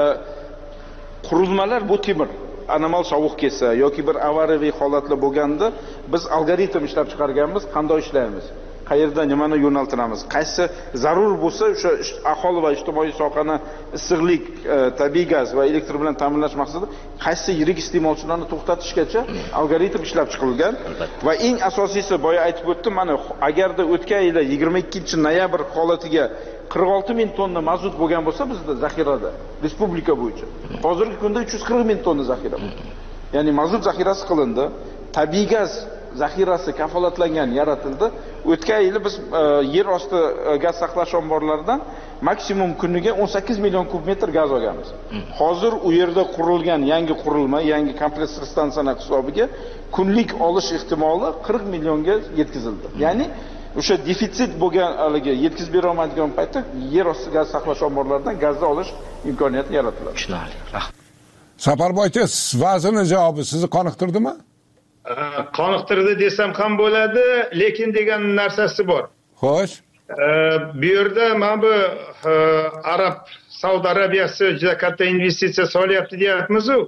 qurilmalar bu temir. Anomal sovuq kelsa yoki bir avariyaviy holatlar bo'lganda biz algoritm ishlab chiqarganmiz, qanday ishlaymiz, qayerda nimani yo'naltiramiz, qaysi zarur bo'lsa o'sha aholi va ijtimoiy sohani issiqlik, tabiiy gaz va elektr bilan ta'minlash maqsadida qaysi yirik iste'molchilarni to'xtatishgacha algoritm ishlab chiqilgan. Va eng asosiysi boya aytib o'tdim, mana agarda o'tgan yil yigirma ikkinchi noyabr holatiga qirq olti ming tonna mazut bo'lgan bo'lsa bizda zaxirada respublika bo'yicha hozirgi kunda uch yuz qirq ming tonna zaxira bor. Ya'ni mazut zaxirasi qilindi, tabiiy gaz zaxirasi kafolatlangan, yaratildi. O'tgan yili biz yer osti gaz saqlash omborlaridan maksimum kuniga o'n sakkiz million kub metr gaz olganmiz. Hozir u yerda qurilgan yangi qurilma, yangi kompressor stansiyalar hisobiga kunlik olish ehtimoli qirq millionga yetkazildi. Ya'ni o'sha defitsit bo'lgan haligi yetkazib bera olmaydigan paytda yer osti gaz saqlash omborlaridan gazni olish imkoniyati yaratiladi. Tushunarli. Saparboy aka, vazirning javobi sizni qoniqtirdimi? Qoniqtirdi desam ham bo'ladi, lekin degan narsasi bor. Xo'sh. Bu yerda mana bu Arab Saudiya Arabiyasi juda katta investitsiya solyapti deyapmiz-ku.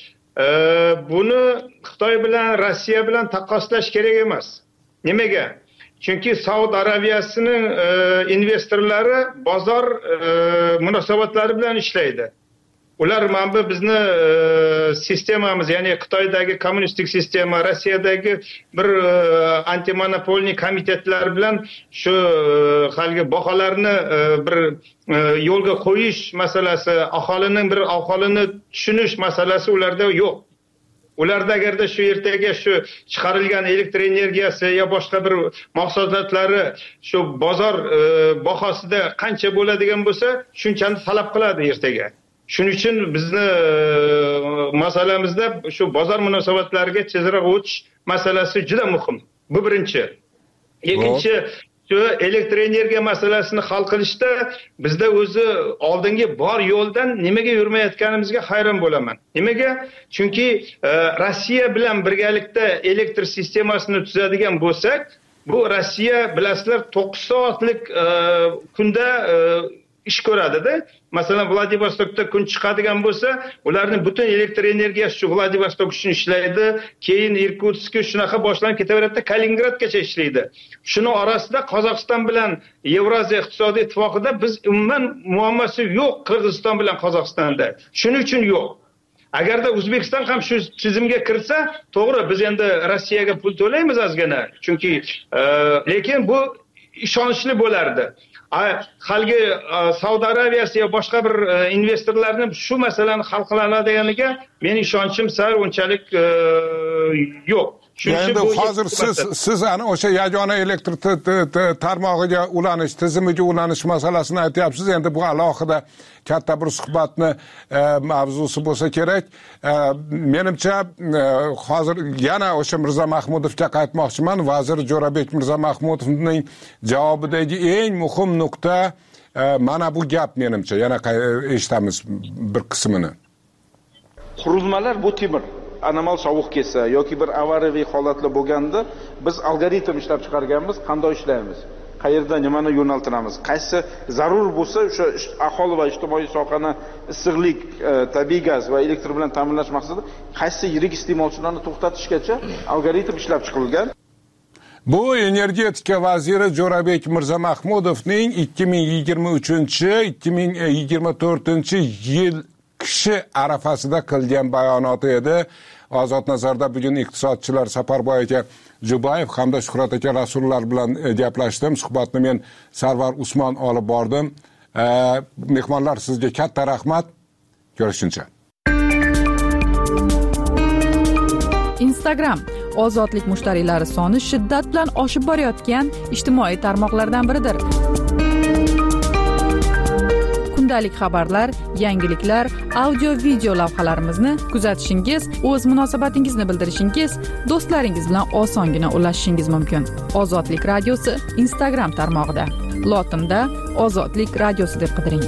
Buni Xitoy bilan, Rossiya bilan taqqoslash kerak emas. Nimaga? Chunki Saudiya Arabiyasining investorlari bozor munosabatlari bilan ishlaydi. ular mana bu bizni sistemamiz, ya'ni Xitoydagi kommunistik sistema, Rossiyadagi bir antimonopolniy komitetlar bilan shu halgi baholarni bir yo'lga qo'yish masalasi, aholining bir aholini tushunish masalasi ularda yo'q. Ularda agarda shu ertaga shu chiqarilgan elektr energiyasi yo boshqa bir mahsulotlari shu bozor bahosida qancha bo'ladigan bo'lsa, shunchani talab qiladi ertaga. Shuning uchun bizni masalamizda shu bozor munosabatlariga tezroq o'tish masalasi juda muhim. Bu birinchi. Ikkinchi, shu elektr energiya masalasini hal qilishda bizda o'zi oldingi bor yo'ldan nimaga yurmayotganimizga hayron bo'laman. Nimaga? Chunki Rossiya bilan birgalikda elektr sistemasini tuzadigan bo'lsak, bu Rossiya bilasizlar to'qqiz soatlik kunda ish ko'radi-da. Masalan, Vladivostokda kun chiqadigan bo'lsa, ularning butun elektr energiyasi shu Vladivostok uchun ishlaydi, keyin Irkutsk shunaqa boshlanib ketaveradi, Kaliningradgacha ishlaydi. Shuning orasida Qozog'iston bilan Yevroziya iqtisodiy ittifoqida biz umuman muammosi yo'q Qirg'iziston bilan Qozog'istonda. Shuning uchun yo'q. Agarda O'zbekiston ham shu tizimga kirsa, to'g'ri, biz endi Rossiyaga pul to'laymiz ozgina, chunki lekin bu ishonchli bo'lardi. Xalqi Saudiya Arabiyasi yo boshqa bir investorlarning shu masalani hal qila oladiganiga men ishonchim sal unchalik yo'q. Endi hozir siz siz ana o'sha yagona elektr tarmog'iga ulanish, tizimiga ulanish masalasini aytyapsiz. Endi bu alohida katta bir suhbatni mavzusi bo'lsa kerak. Menimcha hozir yana o'sha Mirzo Mahmudovga qaytmoqchiman. Vazir Jo'rabek Mirzo Mahmudovning javobidagi eng muhim nuqta mana bu gap menimcha. Yana eshitamiz bir qismini. Qurilmalar bu temir. Anomal sovuq kelsa yoki bir avariyaviy holatlar bo'lganda biz algoritm ishlab chiqarganmiz, qanday ishlaymiz, qayerda nimani yo'naltiramiz, qaysi zarur bo'lsa o'sha aholi va ijtimoiy sohani issiqlik, tabiiy gaz va elektr bilan ta'minlash maqsadida qaysi yirik iste'molchilarni to'xtatishgacha algoritm ishlab chiqilgan. Bu energetika vaziri Jo'rabek Mirzo Mahmudovning ikki ming yigirma uchinchi ikki ming yigirma to'rtinchi yil kishi arafasida qilgan bayonoti edi. Ozod nazarda bugun iqtisodchilar Safarboy aka Jubayev hamda Shuhrat aka Rasullar bilan gaplashdim. Suhbatni men Sarvar Usmon olib bordim. Mehmonlar, sizga katta rahmat. Ko'rishguncha. Instagram ozodlik mushtariylari soni shiddat bilan oshib borayotgan ijtimoiy tarmoqlardan biridir. Kundalik xabarlar, yangiliklar, audio video lavhalarimizni kuzatishingiz, o'z munosabatingizni bildirishingiz, do'stlaringiz bilan osongina ulashishingiz mumkin. Ozodlik radiosi Instagram tarmog'ida. Lotinda Ozodlik radiosi deb qidiring.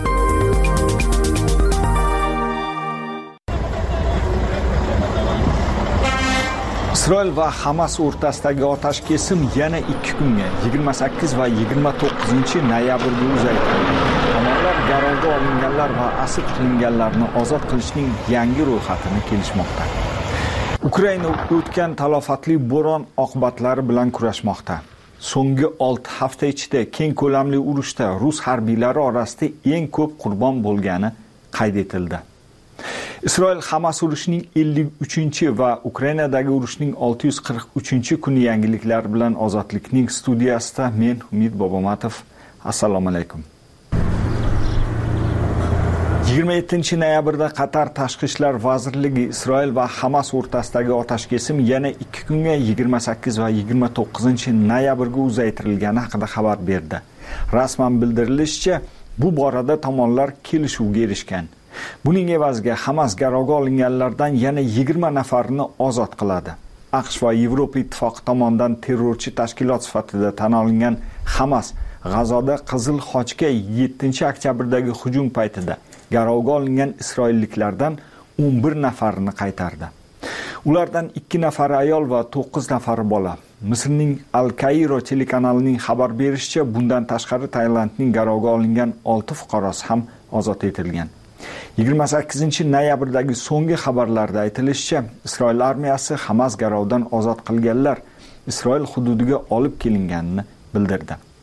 Isroil va Hamas o'rtasidagi otash kesim yana ikki kunga, yigirma sakkiz va yigirma to'qqizinchi noyabrga uzaytirildi. Tomonlar garovga olinganlar va asir qilinganlarni ozod qilishning yangi ro'yxatini kelishmoqda. Ukraina o'tgan talofatli bo'ron oqibatlari bilan kurashmoqda. So'nggi olti hafta ichida keng ko'lamli urushda rus harbiylari orasida eng ko'p qurbon bo'lgani qayd etildi. Isroil Hamas urushining ellik uchinchi va Ukrainadagi urushining olti yuz qirq uchinchi kuni yangiliklar bilan Ozodlikning studiyasida men Umid Bobomatov. Assalomu alaykum. yigirma yettinchi noyabrda Qatar Tashqi ishlar vazirligi Isroil va Hamas o'rtasidagi otash kesim yana ikki kunga, yigirma sakkiz va yigirma to'qqizinchi noyabrga uzaytirilgani haqida xabar berdi. Rasman bildirilishicha, bu borada tomonlar kelishuvga erishgan. Buning evaziga Hamas garovga olinganlardan yana yigirma nafarini ozod qiladi. AQSh va Yevropa ittifoqi tomonidan terrorchi tashkilot sifatida tan olingan Hamas G'azoda Qizil Xochga yettinchi oktyabrdagi hujum paytida garovga olingan isroilliklardan o'n bir nafarini qaytardi. Ulardan ikki nafari ayol va to'qqiz nafari bola. Misrning Al-Kairo telekanalining xabar berishicha, bundan tashqari Tailandning garovga olingan olti fuqarosi ham ozod etilgan. yigirma sakkizinchi noyabrdagi so'nggi xabarlarda aytilishicha, Isroil armiyasi Hamas garovdan ozod qilganlar Isroil hududiga olib kelinganini bildirdi.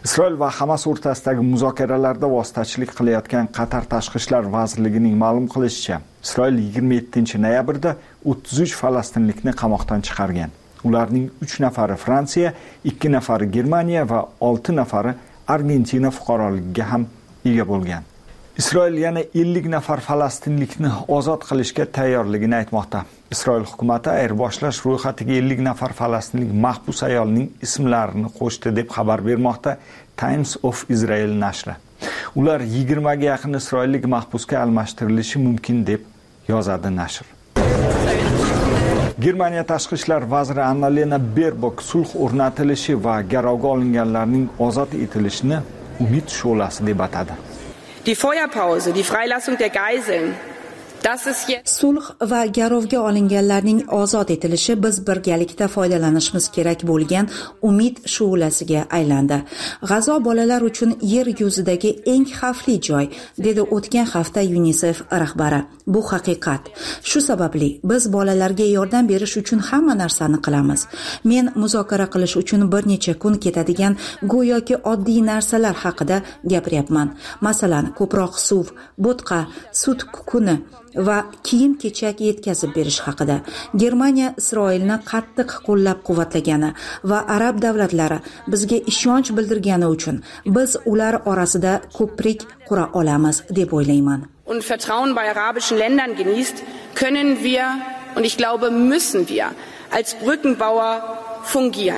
Isroil va Hamas o'rtasidagi muzokaralarda vositachilik qilayotgan Qatar Tashqi ishlar vazirligining ma'lum qilishicha, Isroil yigirma yettinchi noyabrda o'ttiz uch falastinlikni qamoqdan chiqargan. Ularning uch nafari Fransiya, ikki nafari Germaniya va olti nafari Argentina fuqaroligiga ham ega bo'lgan. Isroil yana ellik nafar falastinlikni ozod qilishga tayyorligini aytmoqda. Isroil hukumati ayirboshlash ro'yxatiga ellik nafar falastinlik mahbus ayolning ismlarini qo'shdi deb xabar bermoqda Times of Israel nashri. Ular yigirmaga yaqin isroillik mahbusga almashtirilishi mumkin deb yozadi nashr. Germaniya tashqi ishlar vaziri Annalena Baerbock sulh o'rnatilishi va garovga olinganlarning ozod etilishini umid shu'lasi deb atadi. Die Feuerpause, die Freilassung der Geiseln, das ist jetzt sulh va garovga olinganlarning ozod etilishi biz birgalikda foydalanishimiz kerak bo'lgan umid shu'lasiga aylandi. G'azo bolalar uchun yer yuzidagi eng xavfli joy, dedi o'tgan hafta UNICEF rahbari. Bu haqiqat. Shu sababli biz bolalarga yordam berish uchun hamma narsani qilamiz. Men muzokara qilish uchun bir necha kun ketadigan go'yoki oddiy narsalar haqida gapiryapman. Masalan, ko'proq suv, bo'tqa, sut kukuni va kiyim-kechak yetkazib berish haqida. Germaniya Isroilni qattiq qo'llab-quvvatlagani va arab davlatlari bizga ishonch bildirgani uchun biz ular orasida ko'prik qura olamiz deb o'ylayman. Und Vertrauen bei arabischen Ländern genießt, können wir und ich glaube müssen wir als Brückenbauer fungieren.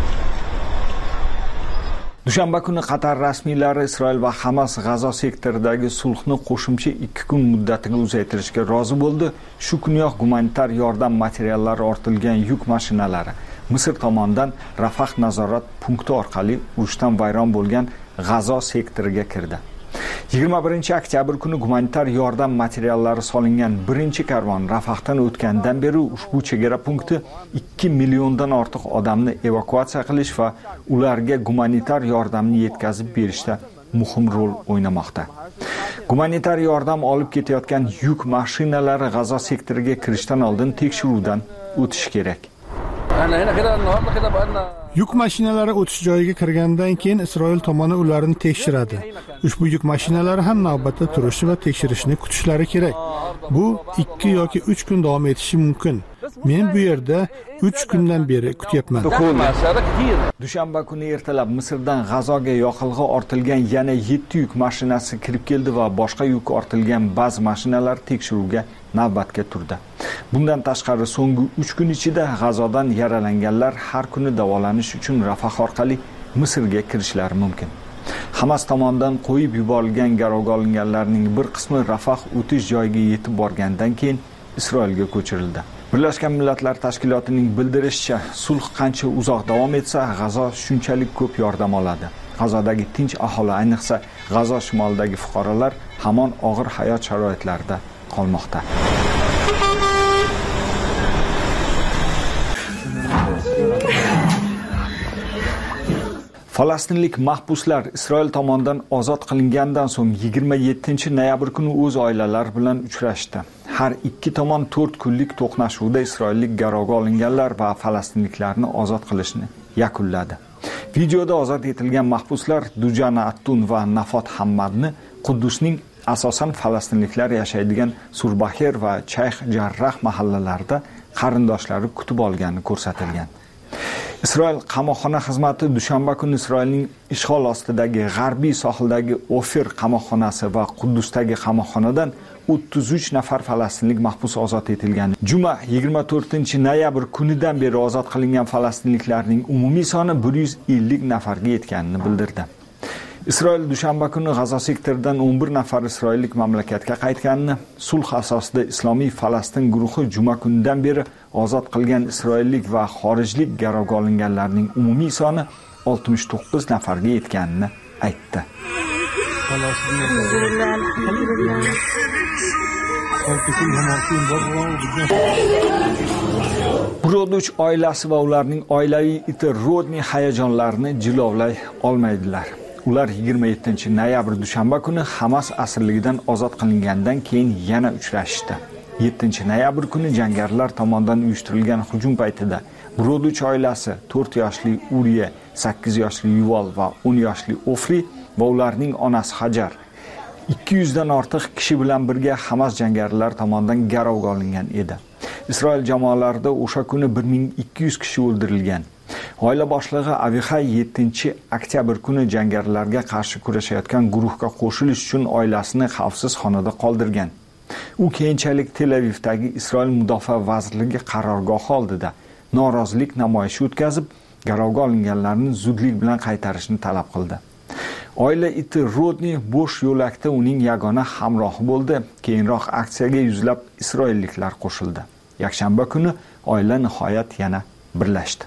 Dushanba kuni Qatar rasmiylari Isroil va Hamas G'azo sektoridagi sulhni qo'shimcha ikki kun muddatiga uzaytirishga rozi bo'ldi. Shu kuniyoq gumanitar yordam materiallari ortilgan yuk mashinalari Misr tomonidan Rafah nazorat punkti orqali urushdan vayron bo'lgan G'azo sektoriga kirdi. yigirma birinchi oktyabr kuni gumanitar yordam materiallari solingan birinchi karvon Rafahdan o'tgandan beri ushbu chegara punkti ikki milliondan ortiq odamni evakuatsiya qilish va ularga gumanitar yordamni yetkazib berishda muhim rol o'ynamoqda. Gumanitar yordam olib ketayotgan yuk mashinalari G'azo sektoriga kirishdan oldin tekshiruvdan o'tishi kerak. Yuk mashinalari o'tish joyiga kirgandan keyin Isroil tomoni ularni tekshiradi. Ushbu yuk mashinalari ham navbatda turishi va tekshirishni kutishlari kerak. Bu ikki yoki uch kun davom etishi mumkin. Men bu yerda uch kundan beri kutyapman. Dushanba kuni ertalab Misrdan G'azoga yoqilg'i ortilgan yana yetti yuk mashinasi kirib keldi va boshqa yuk ortilgan ba'zi mashinalar tekshiruvga navbatga turdi. Bundan tashqari so'nggi uch kun ichida G'azodan yaralanganlar har kuni davolanish uchun Rafah orqali Misrga kirishlari mumkin. Hamas tomonidan qo'yib yuborilgan garovga olinganlarning bir qismi Rafah o'tish joyiga yetib borgandan keyin Isroilga ko'chirildi. Birlashgan Millatlar Tashkilotining bildirishicha, sulh qancha uzoq davom etsa, G'azo shunchalik ko'p yordam oladi. G'azodagi tinch aholi, ayniqsa G'azo shimolidagi fuqarolar hamon og'ir hayot sharoitlarida qolmoqda. Falastinlik mahbuslar Isroil tomonidan ozod qilingandan so'ng yigirma yettinchi noyabr kuni o'z oilalari bilan uchrashdi. Har ikki tomon to'rt kunlik to'qnashuvda isroillik garovga olinganlar va falastinliklarni ozod qilishni yakunladi. Videoda ozod etilgan mahbuslar Dujana Attun va Nafot Hammadni Quddusning asosan falastinliklar yashaydigan Surbaher va Chayx Jarrah mahallalarida qarindoshlari kutib olgani ko'rsatilgan. Isroil qamoqxona xizmati dushanba kuni Isroilning ishg'ol ostidagi g'arbiy sohildagi Ofer qamoqxonasi va Quddusdagi qamoqxonadan o'ttiz uch nafar falastinlik mahbus ozod etilgan. Juma yigirma to'rtinchi noyabr kunidan beri ozod qilingan falastinliklarning umumiy soni bir yuz ellik nafarga yetganini bildirdi. Isroil dushanba kuni G'azo sektoridan o'n bir nafar isroillik mamlakatga qaytganini, sulh asosida Islomiy Falastin guruhi juma kunidan beri ozod qilgan isroillik va xorijlik garovga olinganlarning umumiy soni oltmish to'qqiz nafarga yetganini aytdi. Broduch oilasi va ularning oilaviy iti Rodni hayajonlarini jilovlay olmaydilar. Ular yigirma yettinchi noyabr dushanba kuni Hamas asirligidan ozod qilingandan keyin yana uchrashdi. yettinchi noyabr kuni jangarilar tomonidan uyushtirilgan hujum paytida Brodich oilasi to'rt yoshli Uriye, sakkiz yoshli Yuval va o'n yoshli Ofri va ularning onasi Hajar ikki yuz dan ortiq kishi bilan birga Hamas jangarilari tomonidan garovga olingan edi. Isroil jamoalarida o'sha kuni bir ming ikki yuz kishi o'ldirilgan. Oila boshlig'i Avihay yettinchi oktyabr kuni jangarilarga qarshi kurashayotgan guruhga qo'shilish uchun oilasini xavfsiz xonada qoldirgan. U keyinchalik Tel Avivdagi Isroil mudofaa vazirligi qarorgohi oldida norozilik namoyishi o'tkazib, garovga olinganlarni zudlik bilan qaytarishni talab qildi. Oila iti Rodni bo'sh yo'lakda uning yagona hamrohi bo'ldi. Keyinroq aksiyaga yuzlab isroilliklar qo'shildi. Yakshanba kuni oila nihoyat yana birlashdi.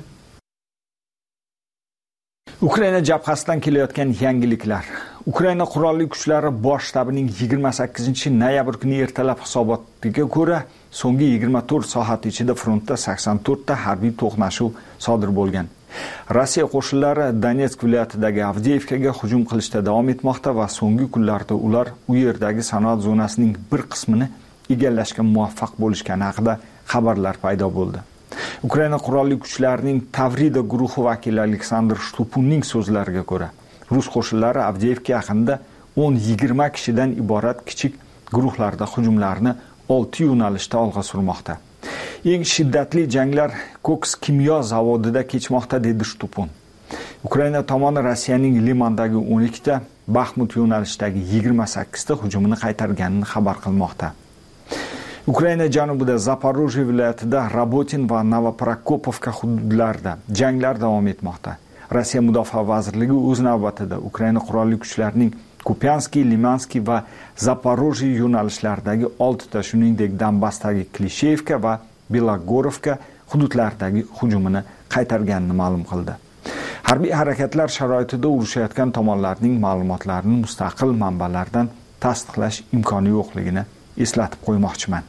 Ukraina jabhasidan kelayotgan yangiliklar. Ukraina qurolli kuchlari bosh shtabining yigirma sakkizinchi noyabr kuni ertalab hisobotiga ko'ra, so'nggi yigirma to'rt soat ichida frontda sakson to'rt ta harbiy to'qnashuv sodir bo'lgan. Rossiya qo'shinlari Donetsk viloyatidagi Avdiivkaga hujum qilishda davom etmoqda va so'nggi kunlarda ular u yerdagi sanoat zonasining bir qismini egallashga muvaffaq bo'lishgani haqida xabarlar paydo bo'ldi. Ukraina qurolli kuchlarining Tavrida guruhi vakili Aleksandr Shtupunning so'zlariga ko'ra, Rus qo'shinlari Avdiivka yaqinida o'n yigirma kishidan iborat kichik guruhlarda hujumlarni olti yo'nalishda olg'a surmoqda. Eng shiddatli janglar Koks kimyo zavodida kechmoqda, dedi Shtupun. Ukraina tomoni Rossiyaning Limandagi o'n ikkita, Baxmut yo'nalishidagi yigirma sakkizta hujumini qaytarganini xabar qilmoqda. Ukraina janubida Zaporojye viloyatida Rabotin va Novoprokopovka hududlarida janglar davom etmoqda. Rossiya mudofaa vazirligi o'z navbatida Ukraina qurolli kuchlarining Kupianski, Limanski va Zaporojye yo'nalishlaridagi olti ta, shuningdek Donbassdagi Klishevka va Belogorovka hududlaridagi hujumini qaytarganini ma'lum qildi. Harbiy harakatlar sharoitida urushayotgan tomonlarning ma'lumotlarini mustaqil manbalardan tasdiqlash imkoni yo'qligini eslatib qo'ymoqchiman.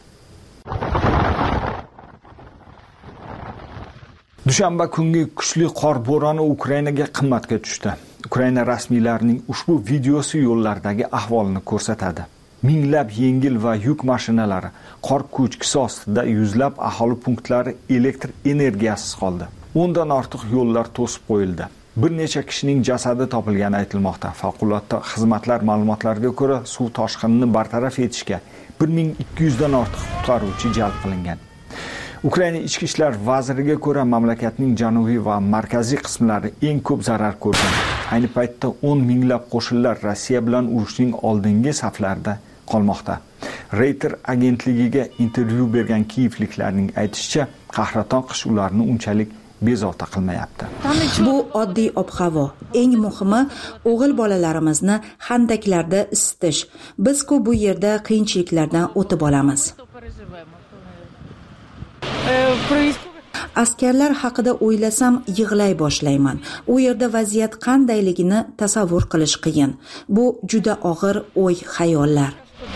Dushanba kungi kuchli qor bo'roni Ukrainaga qimmatga tushdi. Ukraina rasmiylarining ushbu videosi yo'llardagi ahvolni ko'rsatadi. Minglab yengil va yuk mashinalari qor ko'chkisi ostida, yuzlab aholi punktlari elektr energiyasiz qoldi. o'ndan ortiq yo'llar to'sib qo'yildi. Bir necha kishining jasadi topilgani aytilmoqda. Favqulodda xizmatlar ma'lumotlariga ko'ra, suv toshqinini bartaraf etishga bir ming ikki yuz dan ortiq qutqaruvchi jalb qilingan. Ukraina ichki ishlar vaziriga ko'ra, mamlakatning janubiy va markaziy qismlari eng ko'p zarar ko'rgan. Ayni paytda o'n minglab qo'shinlar Rossiya bilan urushning oldingi saflarida qolmoqda. Reuters agentligiga intervyu bergan kiyevliklarning aytishicha, qahraton qish ularni unchalik bezovta qilmayapti. Bu oddiy ob-havo. Eng muhimi, o'g'il bolalarimizni handaklarda isitish. Biz-ku bu yerda qiyinchiliklardan o'tib olamiz. Askarlar haqida o'ylasam yig'lay boshlayman. U yerda vaziyat qandayligini tasavvur qilish qiyin. Bu juda og'ir o'y-xayollar.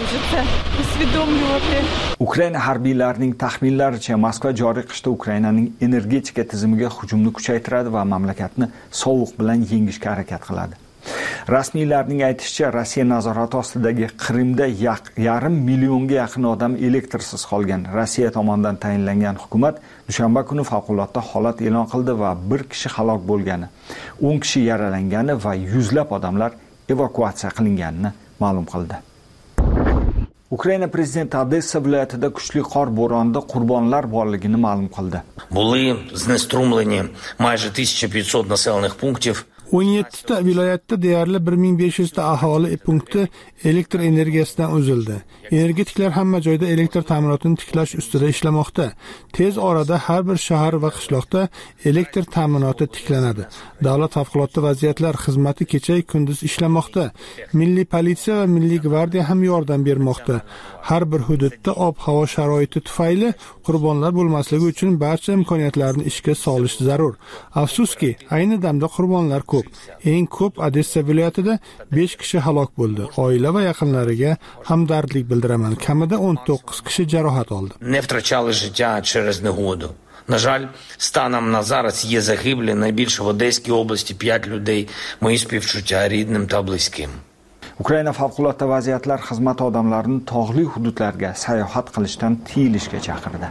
Ukraina harbiylarining taxminlaricha, Moskva joriy qishda Ukrainaning energetika tizimiga hujumni kuchaytiradi va mamlakatni sovuq bilan yengishga harakat qiladi. Rasmiylarning aytishicha, Rossiya nazorati ostidagi Qrimda yarim millionga yaqin odam elektrsiz qolgan. Rossiya tomonidan tayinlangan hukumat dushanba kuni favqulodda holat e'lon qildi va bir kishi halok bo'lgani, o'n kishi yaralangani va yuzlab odamlar evakuatsiya qilinganini ma'lum qildi. Ukraina prezidenti Odessa viloyatida kuchli qor bo'ronida qurbonlar borligini ma'lum qildi. Були знеструмлені майже тисяча п'ятсот населених пунктів. o'n yetti ta viloyatda deyarli bir ming besh yuz ta aholi punkti elektr energiyasidan uzildi. Energetiklar hamma joyda elektr ta'minotini tiklash ustida ishlamoqda. Tez orada har bir shahar va qishloqda elektr ta'minoti tiklanadi. Davlat favqulodda vaziyatlar xizmati kecha kunduz ishlamoqda. Milliy politsiya va milliy gvardiya ham yordam bermoqda. Har bir hududda ob-havo sharoiti tufayli qurbonlar bo'lmasligi uchun barcha imkoniyatlarni ishga solish zarur. Afsuski, ayni damda qurbonlar ko'p. Eng ko'p Odessa viloyatida besh kishi halok bo'ldi. Oila va yaqinlariga hamdardlik bildiraman. Kamida o'n to'qqiz kishi jarohat oldi. Не втрачали життя через негоду. На жаль, станом на зараз є загиблі, найбільше в Одеській області п'ять людей. Мої співчуття рідним та близьким. Ukraina favqulodda vaziyatlar xizmati odamlarini tog'li hududlarga sayohat qilishdan tiyilishga chaqirdi.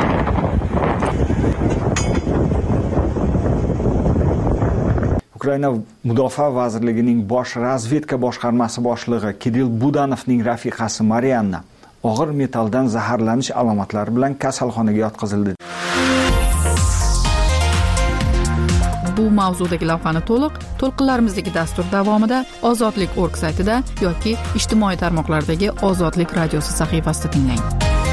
Ukraina Mudofaa vazirligining bosh razvedka boshqarmasi boshlig'i Kirill Budanovning rafiqasi Marianna og'ir metalldan zaharlanish alomatlari bilan kasalxonaga yotqizildi. Bu mavzudagi lavhani to'liq to'lqinlarimizdagi dastur davomida Ozodlik nokta org saytida yoki ijtimoiy tarmoqlardagi Ozodlik radiosi sahifasida tinglang.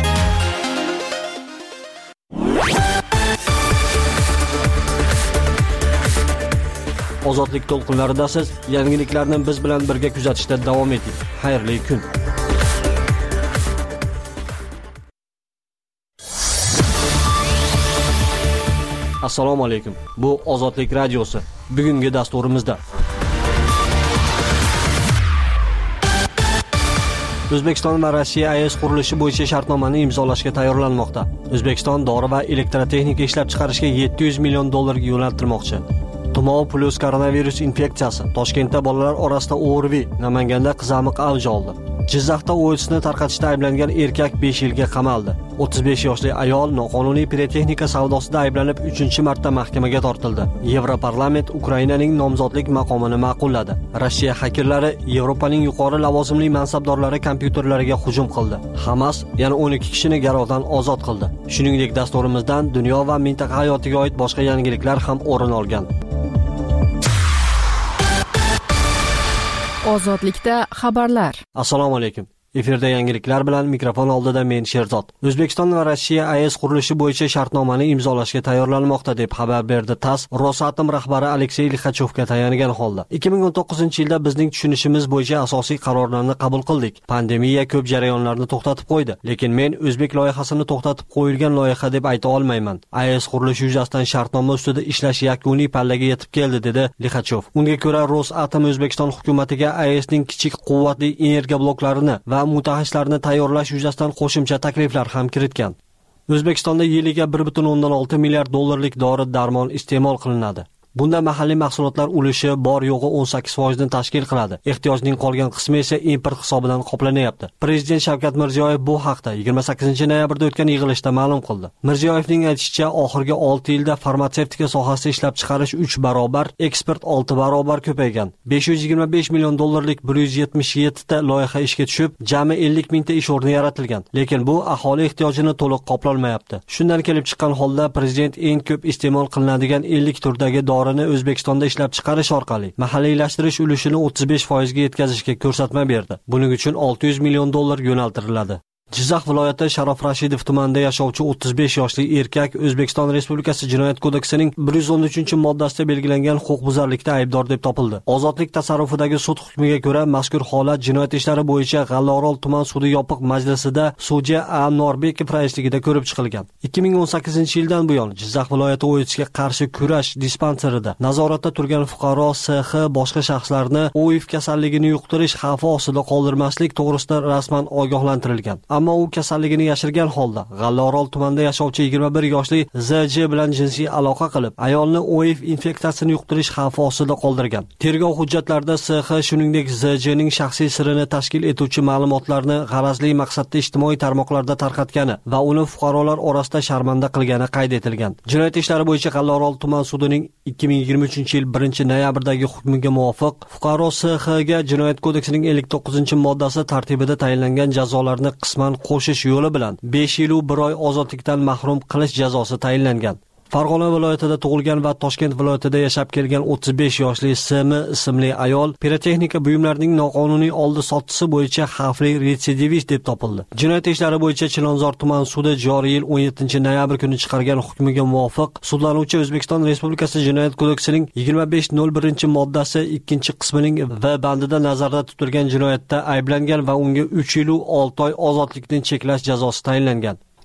Ozodlik to'lqinlarida siz yangiliklarni biz bilan birga kuzatishda davom eting. Xayrli kun. Assalomu alaykum. Bu Ozodlik radiosi. Bugungi dasturimizda O'zbekiston va Rossiya A E S qurilishi bo'yicha shartnomani imzolashga tayyorlanmoqda. O'zbekiston dori va elektrotexnika ishlab chiqarishga yetti yuz million dollarga yo'naltirmoqchi. Tumov plus koronavirus infeksiyasi. Toshkentda bolalar orasida O R V, Namanganda qizamiq avj oldi. Jizzaxda O S ni tarqatishda ayblangan erkak besh yilga qamaldi. o'ttiz besh yoshli ayol noqonuniy pirotexnika savdosida ayblanib uchinchi marta mahkamaga tortildi. Yevroparlament Ukrainaning nomzodlik maqomini ma'qulladi. Rossiya xakerlari Yevropaning yuqori lavozimli mansabdorlari kompyuterlariga hujum qildi. Hamas yana o'n ikki kishini garovdan ozod qildi. Shuningdek, dasturimizdan dunyo va mintaqa hayotiga oid boshqa yangiliklar ham o'rin olgan. Ozodlikda xabarlar. Assalomu alaykum. Efirda yangiliklar bilan mikrofon oldida men Sherzod. O'zbekiston va Rossiya A E S qurilishi bo'yicha shartnomani imzolashga tayyorlanmoqda deb xabar berdi TASS Rosatom rahbari Aleksey Lixachovga tayangan holda. ikki ming o'n to'qqizinchi yilda bizning tushunishimiz bo'yicha asosiy qarorlarni qabul qildik. Pandemiya ko'p jarayonlarni to'xtatib qo'ydi, lekin men o'zbek loyihasini to'xtatib qo'yilgan loyiha deb ayta olmayman. A E S qurilishi yuzasidan shartnoma ustida ishlash yakuniy pallaga yetib keldi, dedi Lixachov. Unga ko'ra, Rosatom O'zbekiston hukumatiga A E S'ning kichik quvvatli energiya bloklarini va mutaxassislarni tayyorlash yuzasidan qo'shimcha takliflar ham kiritgan. O'zbekistonda yiliga bir butun o'ndan olti milliard dollarlik dori-darmon iste'mol qilinadi. Bunda mahalliy mahsulotlar ulushi bor yo'g'i o'n sakkiz foiz ni tashkil qiladi. Ehtiyojning qolgan qismi esa import hisobidan qoplanyapti. Prezident Shavkat Mirziyoyev bu haqda yigirma sakkizinchi noyabrda o'tgan yig'ilishda ma'lum qildi. Mirziyoyevning aytishicha, oxirgi olti yilda farmatsevtika sohasida ishlab chiqarish uch barobar, eksport olti barobar ko'paygan. besh yuz yigirma besh million dollarlik bir yuz yetmish yetti ta loyiha ishga tushib, jami ellik mingta ish o'rni yaratilgan. Lekin bu aholi ehtiyojini to'liq qoplolmayapti. Shundan kelib chiqqan holda prezident eng ko'p iste'mol qilinadigan ellik turdagi dorini O'zbekistonda ishlab chiqarish orqali mahalliylashtirish ulushini o'ttiz besh foiz ga yetkazishga ko'rsatma berdi. Buning uchun olti yuz million dollar yo'naltiriladi. Jizzax viloyati Sharof Rashidov tumanida yashovchi o'ttiz besh yoshli erkak O'zbekiston Respublikasi Jinoyat kodeksining bir yuz o'n uchinchi moddasida belgilangan huquqbuzarlikda aybdor deb topildi. Ozodlik tasarrufidagi sud hukmiga ko'ra mazkur holat jinoyat ishlari bo'yicha G'allaorol tuman sudi yopiq majlisida sudya A. Norbekov raisligida ko'rib chiqilgan. ikki ming o'n sakkizinchi yildan buyon Jizzax viloyati O I D S'ga qarshi kurash dispanserida nazoratda turgan fuqaro S X boshqa shaxslarni O I V kasalligini yuqtirish xavfi ostida qoldirmaslik to'g'risida rasman ogohlantirilgan. Ammo u kasalligini yashirgan holda G'allaorol tumanida yashovchi yigirma bir yoshli Z J bilan jinsiy aloqa qilib, ayolni O I V infeksiyasini yuqtirish xavfi ostida qoldirgan. Tergov hujjatlarida S X shuningdek Z J ning shaxsiy sirini tashkil etuvchi ma'lumotlarni g'arazli maqsadda ijtimoiy tarmoqlarda tarqatgani va uni fuqarolar orasida sharmanda qilgani qayd etilgan. Jinoyat ishlari bo'yicha G'allaorol tuman sudining ikki ming yigirma uchinchi yil birinchi noyabrdagi hukmiga muvofiq fuqaro S X ga Jinoyat kodeksining ellik to'qqizinchi moddasi tartibida tayinlangan jazolarni qisman qo'shish yo'li bilan besh yil u bir oy ozodlikdan mahrum qilish jazosi tayinlangan. Farg'ona viloyatida tug'ilgan va Toshkent viloyatida yashab kelgan o'ttiz besh yoshli S M ismli ayol pirotexnika buyumlarining noqonuniy oldi sottisi bo'yicha xavfli retsidivist deb topildi. Jinoyat ishlari bo'yicha Chilonzor tuman sudi joriy yil o'n yettinchi noyabr kuni chiqargan hukmiga muvofiq sudlanuvchi O'zbekiston Respublikasi Jinoyat kodeksining yigirma besh nol birinchi moddasi ikkinchi qismining va bandida nazarda tutilgan jinoyatda ayblangan va unga uch yil u olti oy ozodlikdan cheklash jazosi tayinlangan.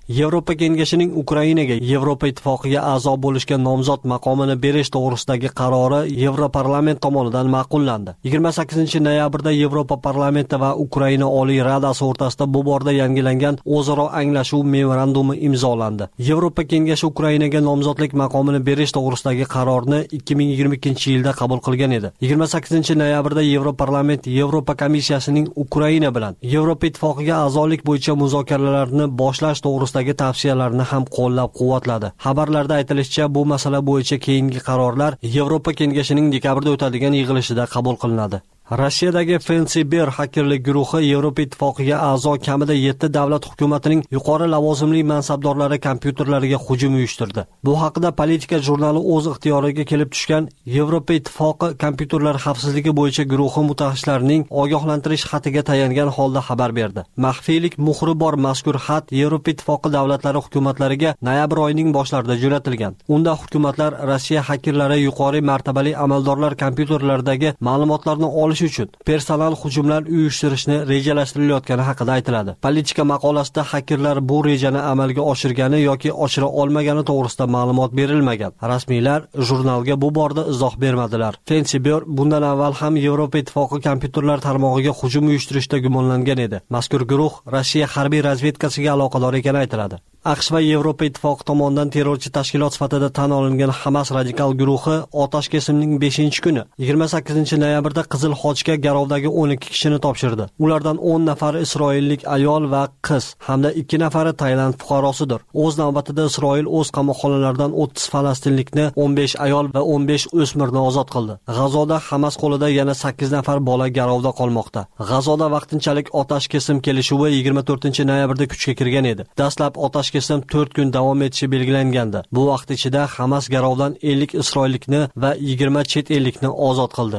Yevropa Kengashining Ukrainaga Yevropa Ittifoqiga a'zo bo'lishga nomzod maqomini berish to'g'risidagi qarori Yevroparlament tomonidan ma'qullandi. yigirma sakkizinchi noyabrda Yevropa parlamenti va Ukraina Oliy Radasi o'rtasida bu borada yangilangan o'zaro anglashuv memorandumi imzolandi. Yevropa Kengashi Ukrainaga nomzodlik maqomini berish to'g'risidagi qarorni ikki ming yigirma ikkinchi yilda qabul qilgan edi. yigirma sakkizinchi noyabrda Yevroparlament Yevropa komissiyasining Ukraina bilan Yevropa Ittifoqiga a'zolik bo'yicha muzokaralarni boshlash to'g'risidagi tavsiyalarini ham qo'llab-quvvatladi. Xabarlarda aytilishicha, bu masala bo'yicha keyingi qarorlar Yevropa Kengashining dekabrda o'tadigan yig'ilishida qabul qilinadi. Rossiyadagi Fensiber xakerlik guruhi Yevropa Ittifoqiga a'zo kamida yetti davlat hukumatining yuqori lavozimli mansabdorlari kompyuterlariga hujum uyushtirdi. Bu haqida Politika jurnali o'z ixtiyoriga kelib tushgan Yevropa Ittifoqi kompyuterlar xavfsizligi bo'yicha guruhi mutaxassislarining ogohlantirish xatiga tayangan holda xabar berdi. Maxfiylik muhri bor mazkur xat Yevropa Ittifoqi davlatlari hukumatlariga noyabr oyining boshlarida jo'natilgan. Unda hukumatlar Rossiya xakerlari yuqori martabali amaldorlar kompyuterlaridagi ma'lumotlarni olish uchun personal hujumlar uyushtirishni rejalashtirilayotgani haqida aytiladi. Politika maqolasida xakerlar bu rejani amalga oshirgani yoki oshira olmagani to'g'risida ma'lumot berilmagan. Rasmiylar jurnalga bu borada izoh bermadilar. Fensiber bundan avval ham Yevropa Ittifoqi kompyuterlar tarmog'iga hujum uyushtirishda gumonlangan edi. Mazkur guruh Rossiya harbiy razvedkasiga aloqador ekani aytiladi. AQSh va Yevropa Ittifoqi tomonidan terrorchi tashkilot sifatida tan olingan Hamas radikal guruhi otash kesimning beshinchi kuni yigirma sakkizinchi noyabrda Qizil Xochga garovdagi o'n ikki kishini topshirdi. Ulardan o'n nafari isroillik ayol va qiz hamda ikki nafari Tailand fuqarosidir. O'z navbatida Isroil o'z qamoqxonalaridan o'ttiz falastinlikni, o'n besh ayol va o'n besh o'smirni ozod qildi. G'azoda Hamas qo'lida yana sakkiz nafar bola garovda qolmoqda. G'azoda vaqtinchalik otash kesim kelishuvi yigirma to'rtinchi noyabrda kuchga kirgan edi. Dastlab otash kesim to'rt kun davom etishi belgilangandi. Bu vaqt ichida Hamas garovdan ellik isroillikni va yigirma chet ellikni ozod qildi.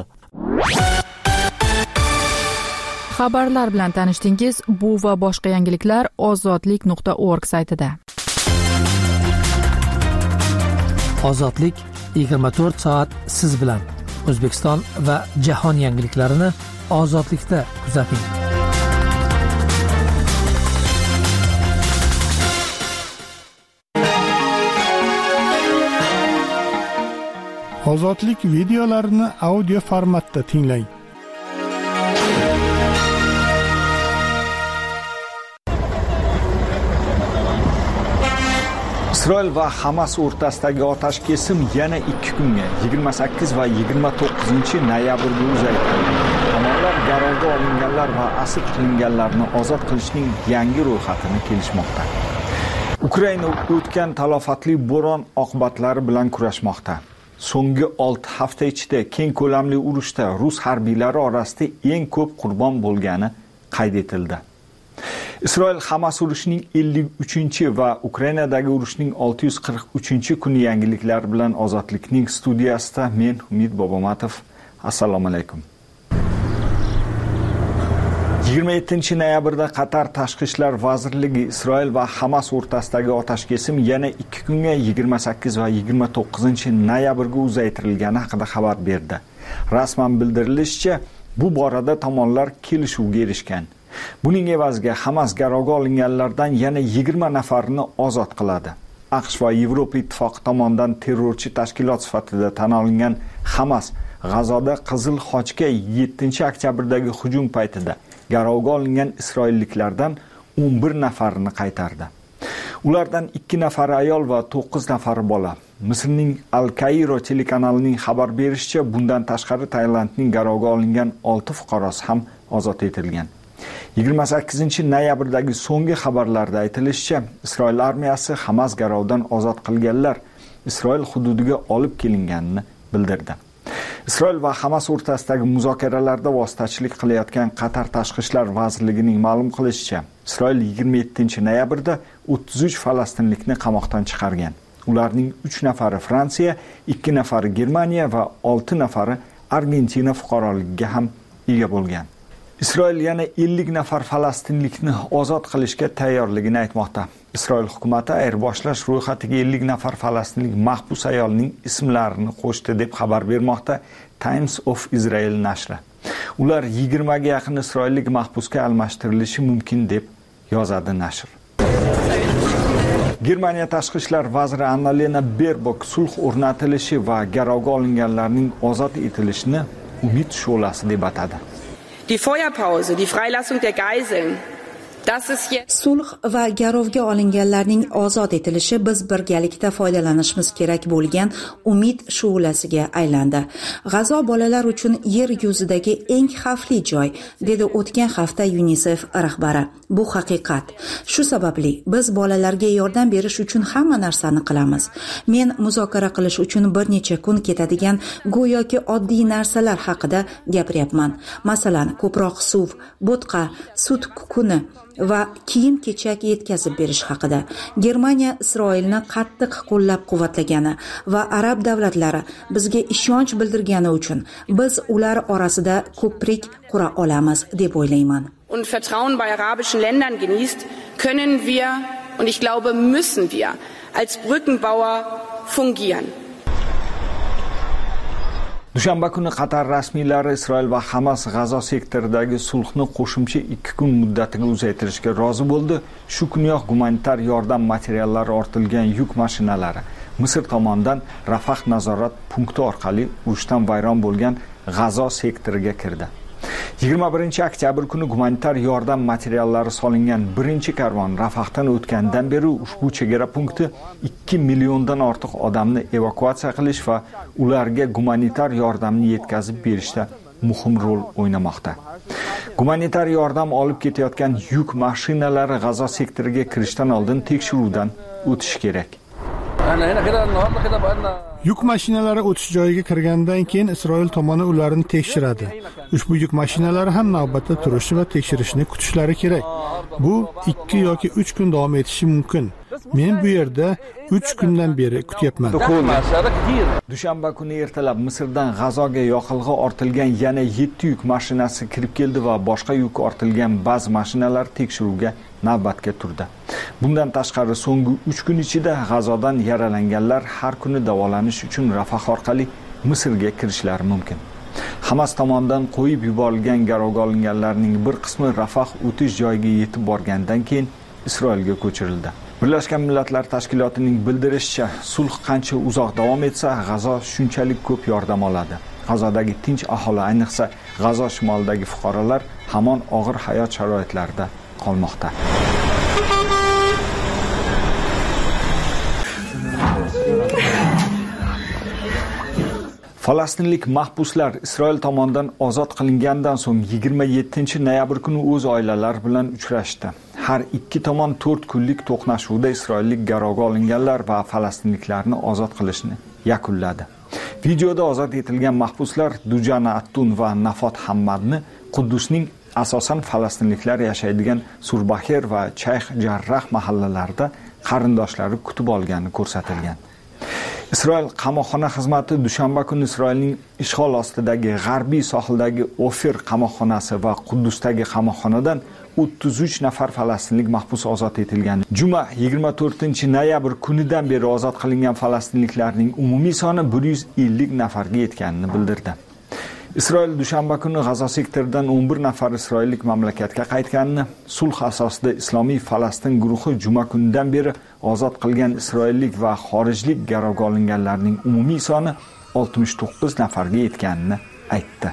Xabarlar bilan tanishdingiz. Bu va boshqa yangiliklar ozodlik nuqta org saytida. Ozodlik yigirma to'rt soat siz bilan. O'zbekiston va jahon yangiliklarini ozodlikda kuzating. Ozodlik videolarini audio formatda tinglang. Isroil va Hamas o'rtasidagi otash kesim yana ikki kunga yigirma sakkiz va yigirma to'qqizinchi noyabrga uzaytirildi. Tomonlar garovga olinganlar va asir qilinganlarni ozod qilishning yangi ro'yxatini kelishmoqda. Ukraina o'tgan talofatli bo'ron oqibatlari bilan kurashmoqda. So'nggi olti hafta ichida keng ko'lamli urushda rus harbiylari orasida eng ko'p qurbon bo'lgani qayd etildi. Isroil Hamas urushining ellik uchinchi va Ukrainadagi urushning olti yuz qirq uchinchi kuni yangiliklari bilan ozodlikning studiyasida men Umid Bobomatov. Assalomu alaykum. yigirma yettinchi noyabrda Qatar Tashqi ishlar vazirligi Isroil va Hamas o'rtasidagi otash kesim yana ikki kunga yigirma sakkiz va yigirma to'qqizinchi noyabrga uzaytirilgani haqida xabar berdi. Rasman bildirilishicha, bu borada tomonlar kelishuvga erishgan. Buning evaziga Hamas garovga olinganlardan yana yigirma nafarini ozod qiladi. AQSh va Yevropa Ittifoqi tomonidan terrorchi tashkilot sifatida tan olingan Hamas G'azoda Qizil Xochga yettinchi oktyabrdagi hujum paytida garovga olingan isroilliklardan o'n bir nafarini qaytardi. Ulardan ikki nafari ayol va to'qqiz nafari bola. Misrning Al-Kairo telekanalining xabar berishicha, bundan tashqari Tailandning garovga olingan olti fuqarosi ham ozod etilgan. yigirma sakkizinchi noyabrdagi so'nggi xabarlarda aytilishicha, Isroil armiyasi Hamas garovdan ozod qilganlar Isroil hududiga olib kelinganini bildirdi. Isroil va Hamas o'rtasidagi muzokaralarda vositachilik qilayotgan Qatar Tashqi ishlar vazirligining ma'lum qilishicha, Isroil yigirma yettinchi noyabrda o'ttiz uch falastinlikni qamoqdan chiqargan. Ularning uch nafari Fransiya, ikki nafari Germaniya va olti nafari Argentina fuqaroligiga ham ega bo'lgan. Isroil yana ellik nafar falastinlikni ozod qilishga tayyorligini aytmoqda. Isroil hukumati ayirboshlash ro'yxatiga ellik nafar falastinlik mahbus ayolning ismlarini qo'shdi deb xabar bermoqda Times of Israel nashri. Ular yigirmaga yaqin isroillik mahbusga almashtirilishi mumkin deb yozadi nashr. Germaniya tashqi ishlar vaziri Annalena Baerbock sulh o'rnatilishi va garovga olinganlarning ozod etilishini umid shu'lasi deb atadi. Die Feuerpause, die Freilassung der Geiseln. Sulh va garovga olinganlarning ozod etilishi biz birgalikda foydalanishimiz kerak bo'lgan umid shu'lasiga aylandi. G'azo bolalar uchun yer yuzidagi eng xavfli joy, dedi o'tgan hafta UNICEF rahbari. Bu haqiqat. Shu sababli biz bolalarga yordam berish uchun hamma narsani qilamiz. Men muzokara qilish uchun bir necha kun ketadigan go'yoki oddiy narsalar haqida gapiryapman. Masalan, ko'proq suv, bo'tqa, sut kukuni va kiyim-kechak yetkazib berish haqida. Germaniya Isroilni qattiq qo'llab-quvvatlagani va arab davlatlari bizga ishonch bildirgani uchun biz ular orasida ko'prik qura olamiz deb o'ylayman. Und Vertrauen bei arabischen Ländern genießt, können wir und ich glaube müssen wir als Brückenbauer fungieren. Dushanba kuni Qatar rasmiylari Isroil va Hamas G'azo sektoridagi sulhni qo'shimcha ikki kun muddatiga uzaytirishga rozi bo'ldi. Shu kuniyoq gumanitar yordam materiallari ortilgan yuk mashinalari Misr tomonidan Rafah nazorat punkti orqali urushdan vayron bo'lgan G'azo sektoriga kirdi. yigirma birinchi oktyabr kuni gumanitar yordam materiallari solingan birinchi karvon Rafahdan o'tgandan beri ushbu chegara punkti ikki milliondan ortiq odamni evakuatsiya qilish va ularga gumanitar yordamni yetkazib berishda muhim rol o'ynamoqda. Gumanitar yordam olib ketayotgan yuk mashinalari G'azo sektoriga kirishdan oldin tekshiruvdan o'tishi kerak. Yuk mashinalari o'tish joyiga kirgandan keyin Isroil tomoni ularni tekshiradi. Ushbu yuk mashinalari ham navbatda turishi va tekshirishni kutishlari kerak. Bu ikki yoki uch kun davom etishi mumkin. Men bu yerda uch kundan beri kutyapman. Dushanba kuni ertalab Misrdan G'azoga yoqilg'i ortilgan yana yetti yuk mashinasi kirib keldi va boshqa yuk ortilgan ba'zi mashinalar tekshiruvga navbatga turdi. Bundan tashqari so'nggi uch kun ichida G'azodan yaralanganlar har kuni davolanish uchun Rafah orqali Misrga kirishlari mumkin. Hamas tomonidan qo'yib yuborilgan garovga olinganlarning bir qismi Rafah o'tish joyiga yetib borgandan keyin Isroilga ko'chirildi. Birlashgan Millatlar Tashkilotining bildirishicha, sulh qancha uzoq davom etsa, G'azo shunchalik ko'p yordam oladi. G'azodagi tinch aholi, ayniqsa G'azo shimolidagi fuqarolar hamon og'ir hayot sharoitlarida qolmoqda. Falastinlik mahbuslar Isroil tomonidan ozod qilingandan so'ng yigirma yettinchi noyabr kuni o'z oilalari bilan uchrashdi. Har ikki tomon to'rt kunlik to'qnashuvda isroillik garovga olinganlar va falastinliklarni ozod qilishni yakunladi. Videoda ozod etilgan mahbuslar Dujana Attun va Nafot Hammadni Quddusning asosan falastinliklar yashaydigan Surbaher va Chayx Jarrah mahallalarida qarindoshlari kutib olgani ko'rsatilgan. Isroil qamoqxona xizmati dushanba kuni Isroilning ishg'ol ostidagi g'arbiy sohildagi Ofir qamoqxonasi va Quddusdagi qamoqxonadan o'ttiz uch nafar falastinlik mahbus ozod etilgan. Juma yigirma to'rtinchi noyabr kunidan beri ozod qilingan falastinliklarning umumiy soni bir yuz ellik nafarga yetganini bildirdi. Isroil dushanba kuni G'azo sektoridan o'n bir nafar isroillik mamlakatga qaytganini, sulh asosida Islomiy Falastin guruhi juma kunidan beri ozod qilgan isroillik va xorijlik garovga olinganlarning umumiy soni oltmish to'qqiz nafarga yetganini aytdi.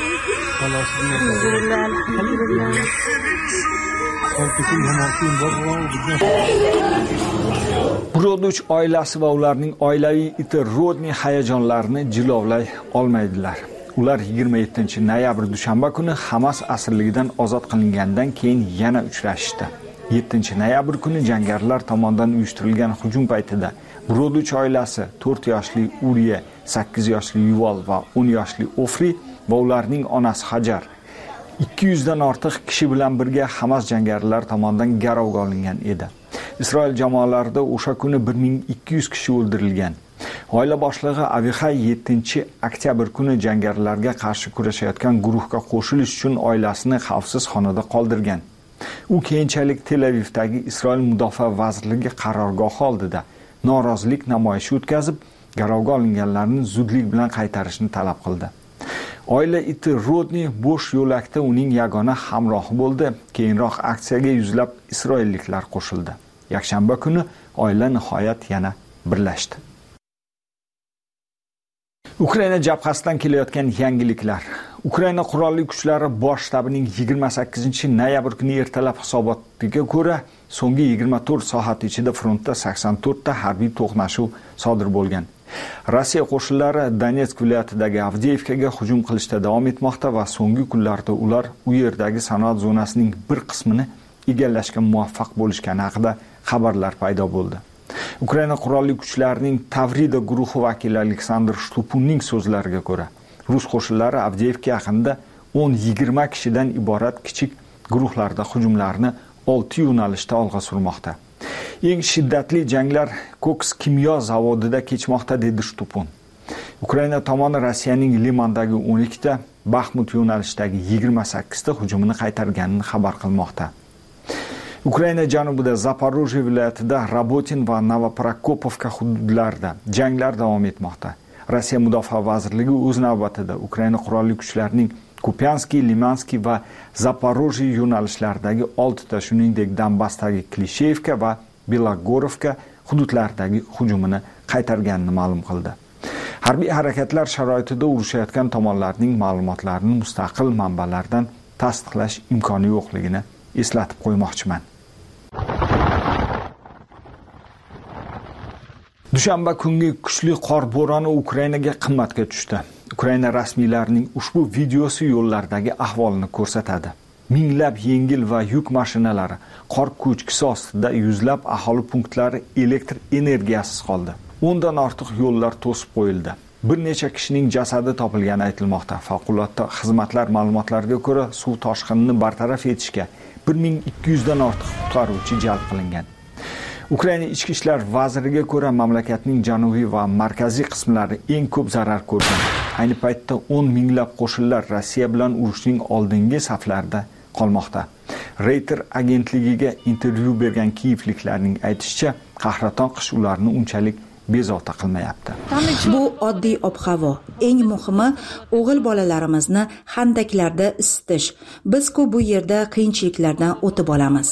Buroduch oilasi va ularning oilaviy iti Rodni hayajonlarini jilovlay olmaydilar. Ular yigirma yettinchi noyabr dushanba kuni Hamas asirligidan ozod qilingandan keyin yana uchrashdi. yettinchi noyabr kuni jangarilar tomonidan uyushtirilgan hujum paytida Buroduch oilasi to'rt yoshli Uriye, sakkiz yoshli Yuval va o'n yoshli Ofri va ularning onasi Hajar ikki yuz dan ortiq kishi bilan birga Hamas jangarilar tomonidan garovga olingan edi. Isroil jamoalarida o'sha kuni bir ming ikki yuz kishi o'ldirilgan. Oila boshlig'i Avihay yettinchi oktyabr kuni jangarilarga qarshi kurashayotgan guruhga qo'shilish uchun oilasini xavfsiz xonada qoldirgan. U keyinchalik Tel Avivdagi Isroil mudofaa vazirligi qarorgohi oldida norozilik namoyishi o'tkazib, garovga olinganlarni zudlik bilan qaytarishni talab qildi. Oila iti Rodni bo'sh yo'lakda uning yagona hamrohi bo'ldi. Keyinroq aksiyaga yuzlab isroilliklar qo'shildi. yakshanba kuni oila nihoyat yana birlashdi. Ukraina jabhasidan kelayotgan yangiliklar. Ukraina qurolli kuchlari bosh shtabining yigirma sakkizinchi noyabr kuni ertalab hisobotiga ko'ra, so'nggi yigirma to'rt soat ichida frontda sakson to'rt ta harbiy to'qnashuv sodir bo'lgan. Rossiya qo'shinlari Donetsk viloyatidagi Avdiivkaga hujum qilishda davom etmoqda va so'nggi kunlarda ular u yerdagi sanoat zonasining bir qismini egallashga muvaffaq bo'lishgani haqida xabarlar paydo bo'ldi. Ukraina qurolli kuchlarining Tavrida guruhi vakili Aleksandr Shtupunning so'zlariga ko'ra, rus qo'shinlari Avdiivka yaqinida o'n yigirma kishidan iborat kichik guruhlarda hujumlarni olti yo'nalishda olg'a surmoqda. Eng shiddatli janglar Koks kimyo zavodida kechmoqda, dedi Shtupun. Ukraina tomoni Rossiyaning Limandagi o'n ikkita, Baxmut yo'nalishidagi yigirma sakkizta hujumini qaytarganini xabar qilmoqda. Ukraina janubida Zaporojye viloyatida Rabotin va Novoprokopovka hududlarida janglar davom etmoqda. Rossiya mudofaa vazirligi o'z navbatida Ukraina qurolli kuchlarining Kupianskiy, Limanskiy va Zaporojye yo'nalishlaridagi olti ta, shuningdek Donbassdagi Klishevka va Belogorovka hududlaridagi hujumini qaytarganini ma'lum qildi. Harbiy harakatlar sharoitida urushayotgan tomonlarning ma'lumotlarini mustaqil manbalardan tasdiqlash imkoni yo'qligini eslatib qo'ymoqchiman. Dushanba kungi kuchli qor bo'roni Ukrainaga qimmatga tushdi. Ukraina rasmiylarining ushbu videosi yo'llardagi ahvolni ko'rsatadi. Minglab yengil va yuk mashinalari qor ko'chkisi ostida, yuzlab aholi punktlari elektr energiyasiz qoldi. o'ndan ortiq yo'llar to'sib qo'yildi. Bir necha kishining jasadi topilgani aytilmoqda. Favqulodda xizmatlar ma'lumotlariga ko'ra, suv toshqinini bartaraf etishga bir ming ikki yuz dan ortiq qutqaruvchi jalb qilingan. Ukraina ichki ishlar vaziriga ko'ra, mamlakatning janubiy va markaziy qismlari eng ko'p zarar ko'rgan. Ayni paytda o'n minglab qo'shinlar Rossiya bilan urushning oldingi saflarida qolmoqda. Reuters agentligiga intervyu bergan kiyevliklarning aytishicha, qahraton qish ularni unchalik bezovta qilmayapti. Bu oddiy ob-havo. Eng muhimi, o'g'il bolalarimizni handaklarda isitish. Biz-ku bu yerda qiyinchiliklardan o'tib olamiz.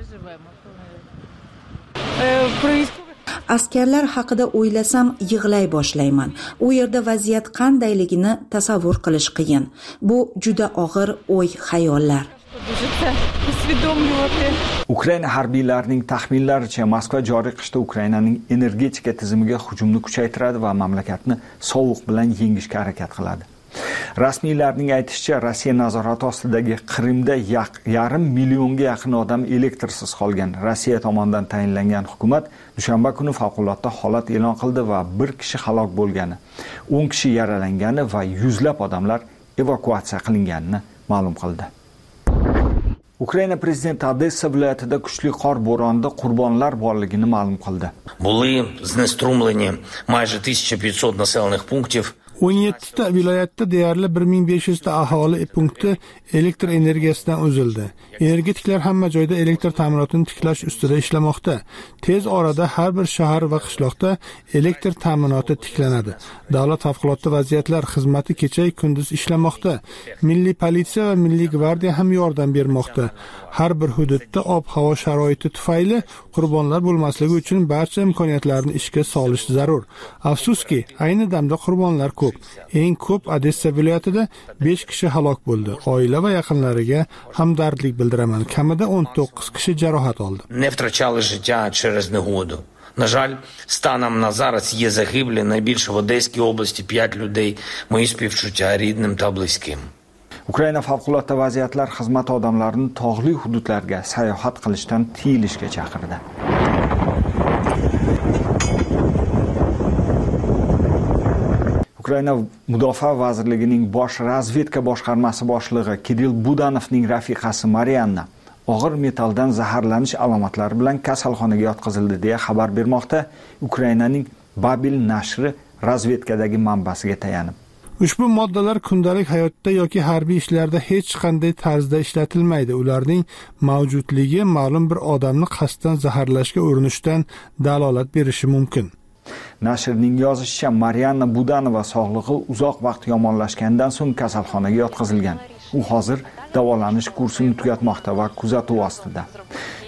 Askarlar haqida o'ylasam yig'lay boshlayman. U yerda vaziyat qandayligini tasavvur qilish qiyin. Bu juda og'ir o'y-xayollar. Ukraina harbiylarining taxminlaricha, Moskva joriy qishda Ukrainaning energetika tizimiga hujumni kuchaytiradi va mamlakatni sovuq bilan yengishga harakat qiladi. Rasmiylarning aytishicha, Rossiya nazorati ostidagi Qrimda yarim millionga yaqin odam elektrsiz qolgan. Rossiya tomonidan tayinlangan hukumat dushanba kuni favqulodda holat e'lon qildi va bir kishi halok bo'lgani, o'n kishi yaralangani va yuzlab odamlar evakuatsiya qilinganini ma'lum qildi. Ukraina prezidenti Odessa viloyatida kuchli qor bo'ronida qurbonlar borligini ma'lum qildi. Були знеструмлені майже тисяча п'ятсот населених пунктів. o'n yetti ta viloyatda deyarli bir ming besh yuz ta aholi punkti elektr energiyasidan uzildi. Energetiklar hamma joyda elektr ta'minotini tiklash ustida ishlamoqda. Tez orada har bir shahar va qishloqda elektr ta'minoti tiklanadi. Davlat favqulodda vaziyatlar xizmati kecha kunduz ishlamoqda. Milliy politsiya va milliy gvardiya ham yordam bermoqda. Har bir hududda ob-havo sharoiti tufayli qurbonlar bo'lmasligi uchun barcha imkoniyatlarni ishga solish zarur. Afsuski, ayni damda qurbonlar ko'p. Eng ko'p Odessa viloyatida besh kishi halok bo'ldi. Oila va yaqinlariga hamdardlik bildiraman. Kamida o'n to'qqiz kishi jarohat oldi. Не втрачали життя через негоду. На жаль, станом на зараз є загиблі, найбільше в Одеській області п'ять людей. Мої співчуття рідним та близьким. Ukraina favqulodda vaziyatlar xizmati odamlarini tog'li hududlarga sayohat qilishdan tiyilishga chaqirdi. Ukraina Mudofaa vazirligining bosh razvedka boshqarmasi boshlig'i Kirill Budanovning rafiqasi Marianna og'ir metalldan zaharlanish alomatlari bilan kasalxonaga yotqizildi deya xabar bermoqda Ukrainaning Babil nashri razvedkadagi manbasiga tayanib. Ushbu moddalar kundalik hayotda yoki harbiy ishlarda hech qanday tarzda ishlatilmaydi. Ularning mavjudligi ma'lum bir odamni qasddan zaharlashga urinishdan dalolat berishi mumkin. Nashrning yozishicha, Marianna Budanova sog'lig'i uzoq vaqt yomonlashgandan so'ng kasalxonaga yotqizilgan. U hozir davolanish kursini tugatmoqda va kuzatuv ostida.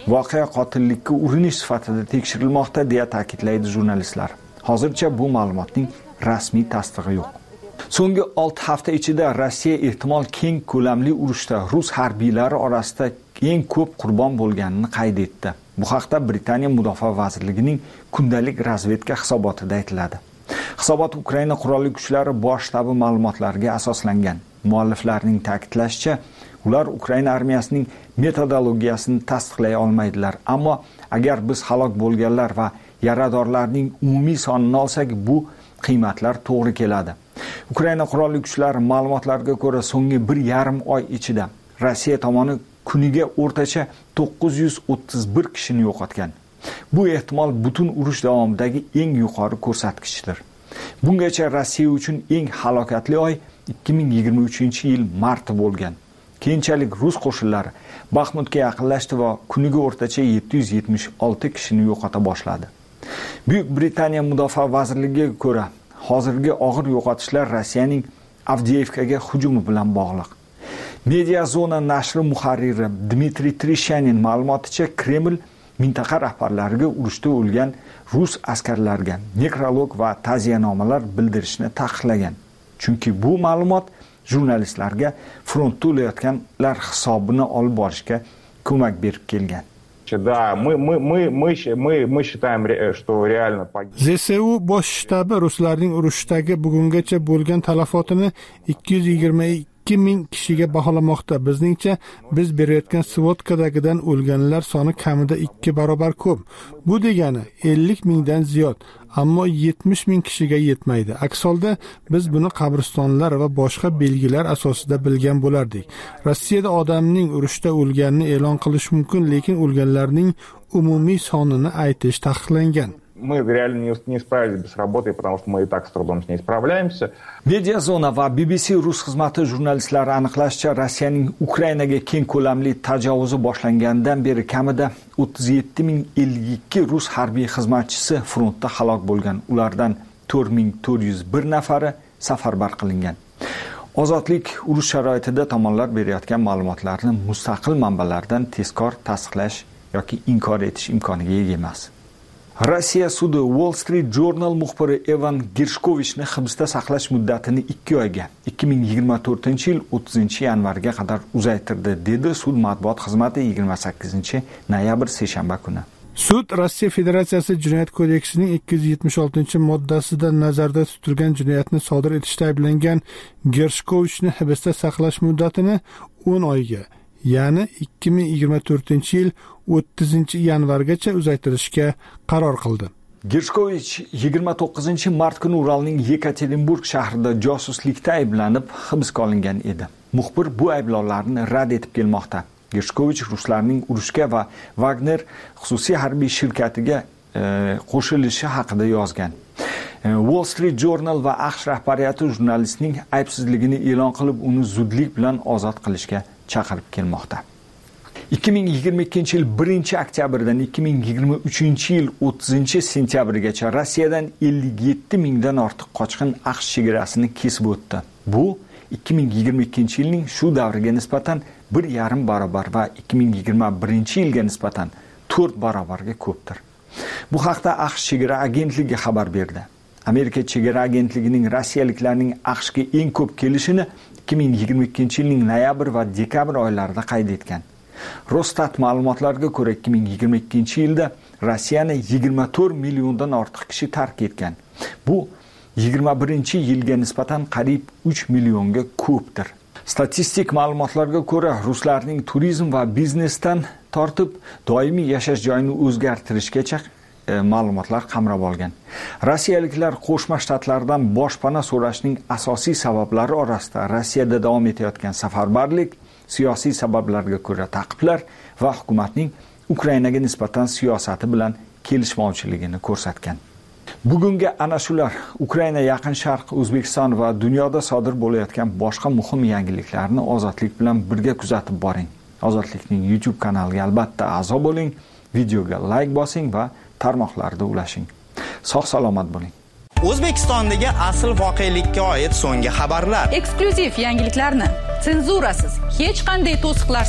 voqea qotillikka urinish sifatida tekshirilmoqda deya ta'kidlaydi jurnalistlar. Hozircha bu ma'lumotning rasmiy tasdig'i yo'q. So'nggi olti hafta ichida Rossiya ehtimol keng ko'lamli urushda rus harbiylari orasida eng ko'p qurbon bo'lganini qayd etdi. Bu haqda Britaniya Mudofaa vazirligining kundalik razvedka hisobotida aytiladi. Hisobot Ukraina qurolli kuchlari bosh shtabi ma'lumotlariga asoslangan. Mualliflarning ta'kidlashicha, ular Ukraina armiyasining metodologiyasini tasdiqlay olmaydilar, ammo agar biz halok bo'lganlar va yaradorlarning umumiy sonini olsak, bu qiymatlar to'g'ri keladi. Ukraina qurolli kuchlari ma'lumotlariga ko'ra so'nggi bir yarim oy ichida Rossiya tomoni kuniga o'rtacha to'qqiz yuz o'ttiz bir kishini yo'qotgan. Bu ehtimol butun urush davomidagi eng yuqori ko'rsatkichdir. Bungacha Rossiya uchun eng halokatli oy ikki ming yigirma uchinchi yil marti bo'lgan. Keyinchalik rus qo'shinlari Baxmutga yaqinlashdi va kuniga o'rtacha yetti yuz yetmish olti kishini yo'qota boshladi. Buyuk Britaniya Mudofaa vazirligiga ko'ra, hozirgi og'ir yo'qotishlar Rossiyaning Avdiivkaga hujumi bilan bog'liq. Media Zona nashri muharriri Dmitriy Trishanin ma'lumoticha, Kreml mintaqa rahbarlariga urushda o'lgan rus askarlarga nekrolog va ta'ziyanomalar bildirishni taqiqlagan. Chunki bu ma'lumot jurnalistlarga frontda o'layotganlar hisobini olib borishga ko'mak berib kelgan. Да, мы мы мы мы мы мы считаем, что реально погиб. Z S U bosh shtabi ruslarning urushdagi bugungacha bo'lgan talafotini ikki yuz yigirma ikki ming kishiga baholamoqda. Bizningcha biz berayotgan svotkadagidan o'lganlar soni kamida ikki barobar ko'p. Bu degani ellik mingdan ziyod, ammo yetmish ming kishiga yetmaydi. Aks holda biz buni qabristonlar va boshqa belgilar asosida bilgan bo'lardik. Rossiyada odamning urushda o'lganini e'lon qilish mumkin, lekin o'lganlarning umumiy sonini aytish taqiqlangan. Мы реально не, не справились бы с работой, потому что мы и так с трудом с ней справляемся. Media Zona va B B C rus xizmati jurnalistlari aniqlashicha, Rossiyaning Ukrainaga keng ko'lamli tajovuzi boshlangandan beri kamida o'ttiz yetti ming ellik ikki rus harbiy xizmatchisi frontda halok bo'lgan. Ulardan to'rt ming to'rt yuz bir nafari safarbar qilingan. Ozodlik urush sharoitida tomonlar berayotgan ma'lumotlarni mustaqil manbalardan tezkor tasdiqlash yoki inkor etish imkoniga ega emas. Rossiya sudi Wall Street Journal muxbiri Evan Gershkovichni hibsda saqlash muddatini ikki oyga, ikki ming yigirma to'rtinchi yil o'ttizinchi yanvarga qadar uzaytirdi, dedi sud matbuot xizmati yigirma sakkizinchi noyabr seshanba kuni. Sud Rossiya Federatsiyasi Jinoyat kodeksining ikki yuz yetmish oltinchi moddasida nazarda tutilgan jinoyatni sodir etishda ayblangan Gershkovichni hibsda saqlash muddatini o'n oyga, ya'ni ikki ming yigirma to'rtinchi yil o'ttizinchi yanvargacha uzaytirishga qaror qildi. Gershkovich yigirma to'qqizinchi mart kuni Uralning Yekaterinburg shahrida josuslikda ayblanib hibsga olingan edi. Muxbir bu ayblovlarni rad etib kelmoqda. Gershkovich ruslarning urushga va Wagner xususiy harbiy shirkatiga e, qo'shilishi haqida yozgan. E, Wall Street Journal va AQSh rahbariyati jurnalistning aybsizligini e'lon qilib, uni zudlik bilan ozod qilishga chaqirib kelmoqda. ikki ming yigirma ikkinchi yil birinchi oktyabrdan ikki ming yigirma uchinchi yil o'ttizinchi sentyabrgacha Rossiyadan ellik yetti mingdan ortiq qochqin AQSh chegarasini kesib o'tdi. Bu ikki ming yigirma ikkinchi yilning shu davriga nisbatan bir yarim barobar va ikki ming yigirma birinchi yilga nisbatan to'rt barobarga ko'pdir. Bu haqda AQSh chegara agentligi xabar berdi. Amerika chegara agentligining rossiyaliklarning AQShga eng ko'p kelishini ikki ming yigirma ikkinchi yilning noyabr va dekabr oylarida qayd etgan. Rosstat ma'lumotlariga ko'ra ikki ming yigirma ikkinchi yilda Rossiyani yigirma to'rt milliondan ortiq kishi tark etgan. Bu yigirma birinchi yilga nisbatan qariyb uch millionga ko'pdir. Statistik ma'lumotlarga ko'ra, ruslarning turizm va biznesdan tortib doimiy yashash joyini o'zgartirishgacha e, ma'lumotlar qamrab olgan. Rossiyaliklar Qo'shma Shtatlardan boshpana so'rashning asosiy sabablari orasida Rossiyada davom etayotgan safarbarlik, siyosiy sabablarga ko'ra ta'qiblar va hukumatning Ukrainaga nisbatan siyosati bilan kelishmovchiligini ko'rsatgan. Bugungi ana shular Ukraina, Yaqin Sharq, O'zbekiston va dunyoda sodir bo'layotgan boshqa muhim yangiliklarni Ozodlik bilan birga kuzatib boring. Ozodlikning YouTube kanaliga albatta a'zo bo'ling, videoga like bosing va tarmoqlarda ulashing. Sog' salomat bo'ling. O'zbekistondagi asl voqelikka oid so'nggi xabarlar, eksklyuziv yangiliklarni, senzurasiz, hech qanday to'siqlarsiz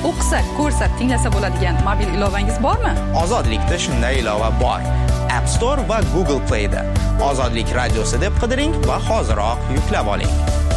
o'qisa, ko'rsa, tinglasa bo'ladigan mobil ilovangiz bormi? Ozodlikda shunday ilova bor. App Store va Google Play da Ozodlik radiosi deb qidiring va hoziroq yuklab oling.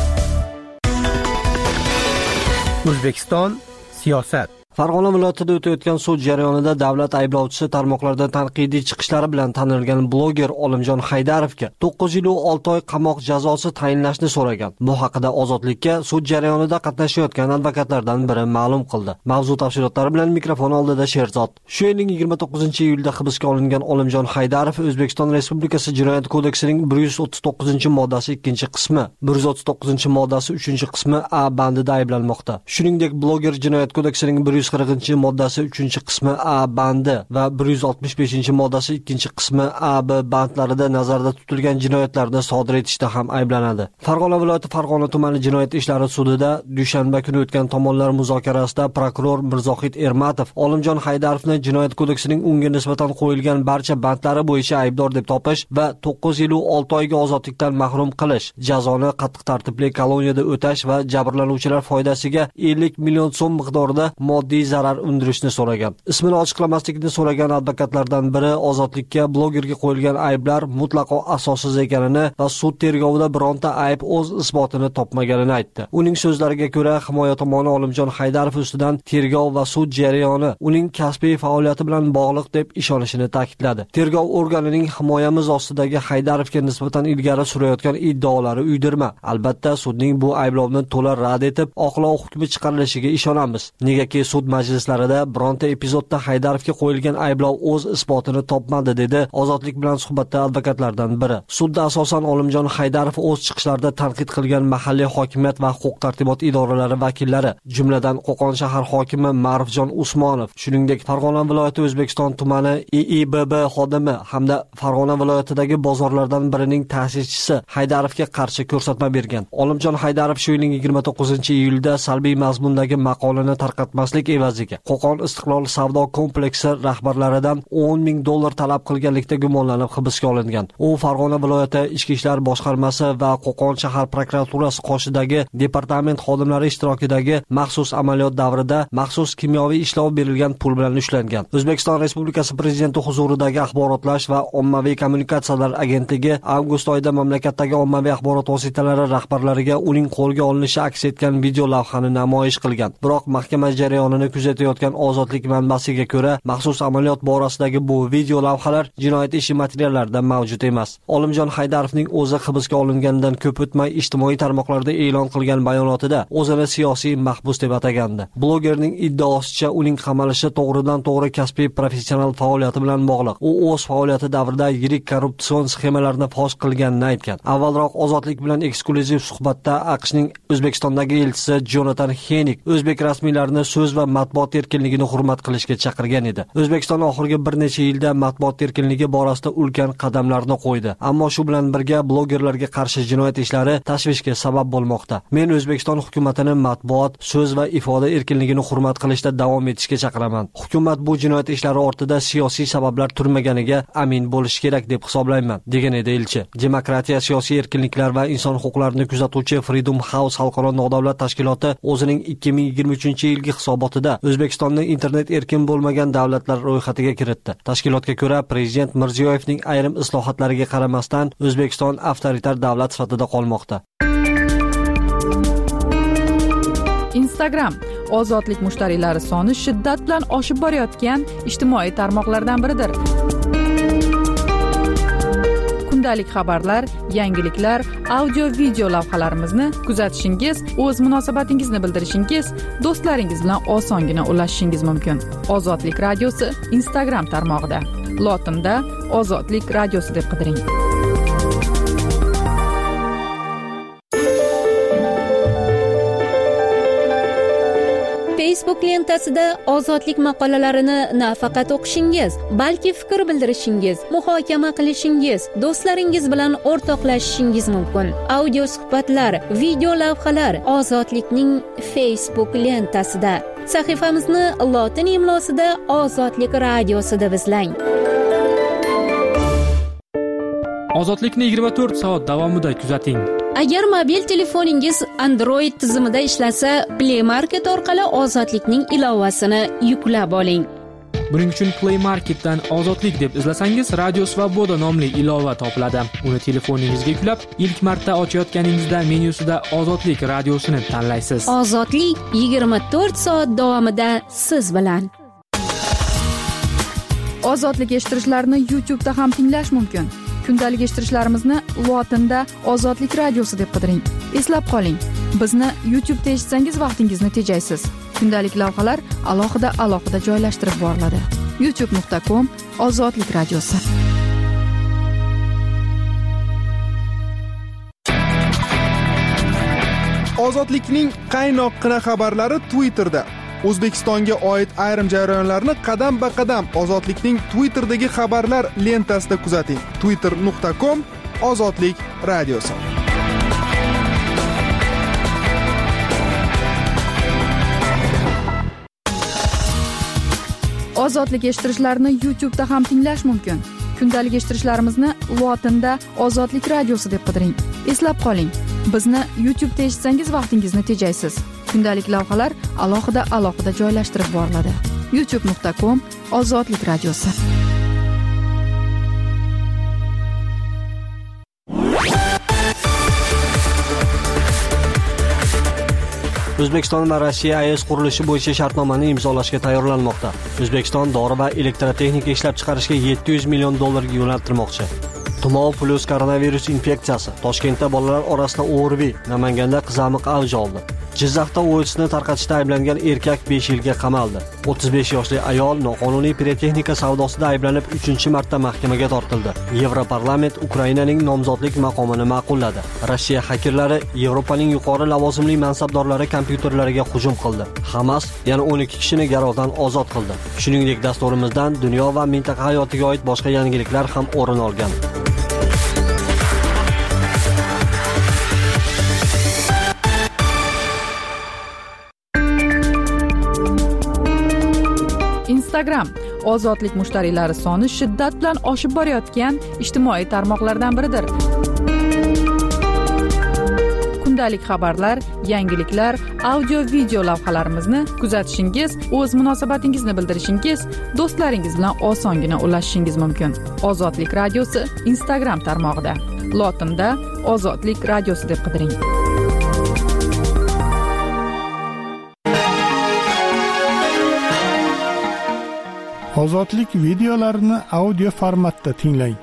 O'zbekiston siyosat. Farg'ona viloyatida o'tayotgan sud jarayonida davlat ayblovchisi tarmoqlarda tanqidiy chiqishlari bilan tanilgan bloger Olimjon Haydarovga to'qqiz yil olti oy qamoq jazosi tayinlashni so'ragan. Bu haqida Ozodlikka sud jarayonida qatnashayotgan advokatlardan biri ma'lum qildi. Mavzu tafsilotlari bilan mikrofon oldida Sherzod. Shu yilning yigirma to'qqizinchi iyulda hibsga olingan Olimjon Haydarov O'zbekiston Respublikasi Jinoyat kodeksining bir yuz o'ttiz to'qqizinchi moddasi ikkinchi qismi, bir yuz o'ttiz to'qqizinchi moddasi uchinchi qismi A bandida ayblanmoqda. Shuningdek, bloger Jinoyat kodeksining bir yuz qirqinchi moddasi uchinchi qismi A bandi va bir yuz oltmish beshinchi moddasi ikkinchi qismi A B bandlarida nazarda tutilgan jinoyatlarni sodir etishda ham ayblanadi. Farg'ona viloyati Farg'ona tumani jinoyat ishlari sudida dushanba kuni o'tgan tomonlar muzokarasida prokuror Mirzohid Ermatov Olimjon Haydarovni jinoyat kodeksining unga nisbatan qo'yilgan barcha bandlari bo'yicha aybdor deb topish va to'qqiz yil olti oyga ozodlikdan mahrum qilish, jazoni qattiq tartibli koloniyada o'tash va jabrlanuvchilar foydasiga ellik million so'm miqdorida moddiy zarar undirishni so'ragan. Ismini ochiqlamaslikni so'ragan advokatlardan biri ozodlikka blogerga qo'yilgan ayblar mutlaqo asossiz ekanini va sud tergovida bironta ayb o'z isbotini topmaganini aytdi. Uning so'zlariga ko'ra, himoya tomoni Olimjon Haydarov ustidan tergov va sud jarayoni uning kasbiy faoliyati bilan bog'liq deb ishonishini ta'kidladi. Tergov organining himoyamiz ostidagi Haydarovga nisbatan ilgari surayotgan iddaolari uydirma. Albatta, sudning bu ayblovni to'la rad etib, oqlov hukmi chiqarilishiga ishonamiz. Negaki sud majlislarida bironta epizodda Haydarovga qo'yilgan ayblov o'z isbotini topmadi, dedi Ozodlik bilan suhbatda advokatlardan biri. Sudda asosan Olimjon Haydarov o'z chiqishlarida tanqid qilgan mahalliy hokimiyat va huquq-tartibot idoralari vakillari, jumladan Qo'qon shahar hokimi Ma'rufjon Usmonov, shuningdek Farg'ona viloyati O'zbekiston tumani I I B B xodimi hamda Farg'ona viloyatidagi bozorlardan birining ta'sischisi Haydarovga qarshi ko'rsatma bergan. Olimjon Haydarov shu yilning yigirma to'qqizinchi iyulda salbiy mazmundagi maqolani tarqatmaslik evaziga Qo'qon Istiqlol savdo kompleksi rahbarlaridan o'n ming dollar talab qilganlikda gumonlanib hibsga olingan. U Farg'ona viloyati Ichki ishlar boshqarmasi va Qo'qon shahar prokuraturasi qoshidagi departament xodimlari ishtirokidagi maxsus amaliyot davrida maxsus kimyoviy ishlov berilgan pul bilan ushlangan. O'zbekiston Respublikasi Prezidenti huzuridagi Axborotlash va ommaviy kommunikatsiyalar agentligi avgust oyida mamlakatdagi ommaviy axborot vositalari rahbarlariga uning qo'lga olinishi aks etgan video lavhani namoyish qilgan. Biroq mahkama jarayonini kuzatayotgan Ozodlik manbasiga ko'ra, maxsus amaliyot borasidagi bu video lavhalar jinoyat ishi materiallarida mavjud emas. Olimjon Haydarovning o'zi hibsga olingandan ko'p o'tmay ijtimoiy tarmoqlarda e'lon qilgan bayonotida o'zini siyosiy mahbus deb atagandi. Blogerning iddaosicha uning qamalishi to'g'ridan to'g'ri kasbiy professional faoliyati bilan bog'liq. U o'z faoliyati davrida yirik korrupsion sxemalarni fosh qilganini aytgan. Avvalroq Ozodlik bilan eksklyuziv suhbatda AQShning O'zbekistondagi elchisi Jonathan Henik o'zbek rasmiylarini so'z va matbuot erkinligini hurmat qilishga chaqirgan edi. O'zbekiston oxirgi bir necha yilda matbuot erkinligi borasida ulkan qadamlarni qo'ydi. Ammo shu bilan birga blogerlarga qarshi jinoyat ishlari tashvishga sabab bo'lmoqda. Men O'zbekiston hukumatini matbuot, so'z va ifoda erkinligini hurmat qilishda davom etishga chaqiraman. Hukumat bu jinoyat ishlari ortida siyosiy sabablar turmaganiga amin bo'lish kerak deb hisoblayman, degan edi elchi. Demokratiya, siyosiy erkinliklar va inson huquqlarini kuzatuvchi Freedom House xalqaro nodavlat tashkiloti o'zining ikki ming yigirma uchinchi yilgi hisobotida O'zbekistonni internet erkin bo'lmagan davlatlar ro'yxatiga kiritdi. Tashkilotga ko'ra, Prezident Mirziyoyevning ayrim islohotlariga qaramasdan O'zbekiston avtoritar davlat sifatida qolmoqda. Instagram ozodlik mushtariylari soni shiddat bilan oshib borayotgan ijtimoiy tarmoqlardan biridir. Kundalik xabarlar, yangiliklar, audio video lavhalarimizni kuzatishingiz, o'z munosabatingizni bildirishingiz, do'stlaringiz bilan osongina ulashishingiz mumkin. Ozodlik radiosi Instagram tarmog'ida. Lotinda Ozodlik radiosi deb qidiring. Facebook lentasida ozodlik maqolalarini nafaqat o'qishingiz, balki fikr bildirishingiz, muhokama qilishingiz, do'stlaringiz bilan o'rtoqlashishingiz mumkin. Audio suhbatlar, video lavhalar Ozodlikning Facebook lentasida. Sahifamizni lotin imlosida Ozodlik radiosi deb izlang. Ozodlikni yigirma to'rt soat davomida kuzating. Agar mobil telefoningiz Android tizimida ishlasa, Play Market orqali Ozodlikning ilovasini yuklab oling. Buning uchun Play Marketdan Ozodlik deb izlasangiz, Radio Svoboda nomli ilova topiladi. Uni telefoningizga yuklab, ilk marta ochayotganingizda menyusida Ozodlik radiosini tanlaysiz. Ozodlik yigirma to'rt soat davomida siz bilan. Ozodlik eshittirishlarini YouTube'da ham tinglash mumkin. Kundalik eshittirishlarimizni lotinda Ozodlik radiosi deb qidiring. Eslab qoling, bizni YouTube'da eshitsangiz vaqtingizni tejaysiz. Kundalik lavhalar alohida alohida joylashtirib boriladi. youtube nuqta com Ozodlik radiosi. Ozodlikning qaynoqqina xabarlari Twitterda. O'zbekistonga oid ayrim jarayonlarni qadam-ba-qadam Ozodlikning Twitter'dagi xabarlar lentasida kuzating. twitter nuqta com Ozodlik radiosi. Ozodlik eshittirishlarini YouTube'da ham tinglash mumkin. Kundalik eshittirishlarimizni lotinda Ozodlik radiosi deb qidiring. Eslab qoling, bizni YouTube'da eshitsangiz vaqtingizni tejaysiz. Kundalik lavhalar alohida alohida joylashtirib boriladi. youtube nuqta com Ozodlik radiosi. O'zbekiston va Rossiya AES qurilishi bo'yicha shartnomani imzolashga tayyorlanmoqda. O'zbekiston dori va elektrotexnika ishlab chiqarishga yetti yuz million dollarga yo'naltirmoqchi. Tumov plus koronavirus infeksiyasi. Toshkentda bolalar orasida O R V, Namanganda qizamiq avj oldi. Jizzaxda o'yisni tarqatishda ayblangan erkak besh yilga qamaldi. o'ttiz besh yoshli ayol noqonuniy pirotexnika savdosida ayblanib uchinchi marta mahkamaga tortildi. Yevroparlament Ukrainaning nomzodlik maqomini ma'qulladi. Rossiya xakerlari Yevropaning yuqori lavozimli mansabdorlari kompyuterlariga hujum qildi. Hamas yana o'n ikki kishini garovdan ozod qildi. Shuningdek, dasturimizdan dunyo va mintaqa hayotiga oid boshqa yangiliklar ham o'rin olgan. Instagram Ozodlik mushtariylari soni shiddat bilan oshib borayotgan ijtimoiy tarmoqlardan biridir. Kundalik xabarlar, yangiliklar, audio-video lavhalarimizni kuzatishingiz, o'z munosabatingizni bildirishingiz, do'stlaringiz bilan osongina ulashishingiz mumkin. Ozodlik radiosi Instagram tarmog'ida. Lotinda Ozodlik radiosi deb qidiring. Ozodlik videolarini audio formatda tinglang.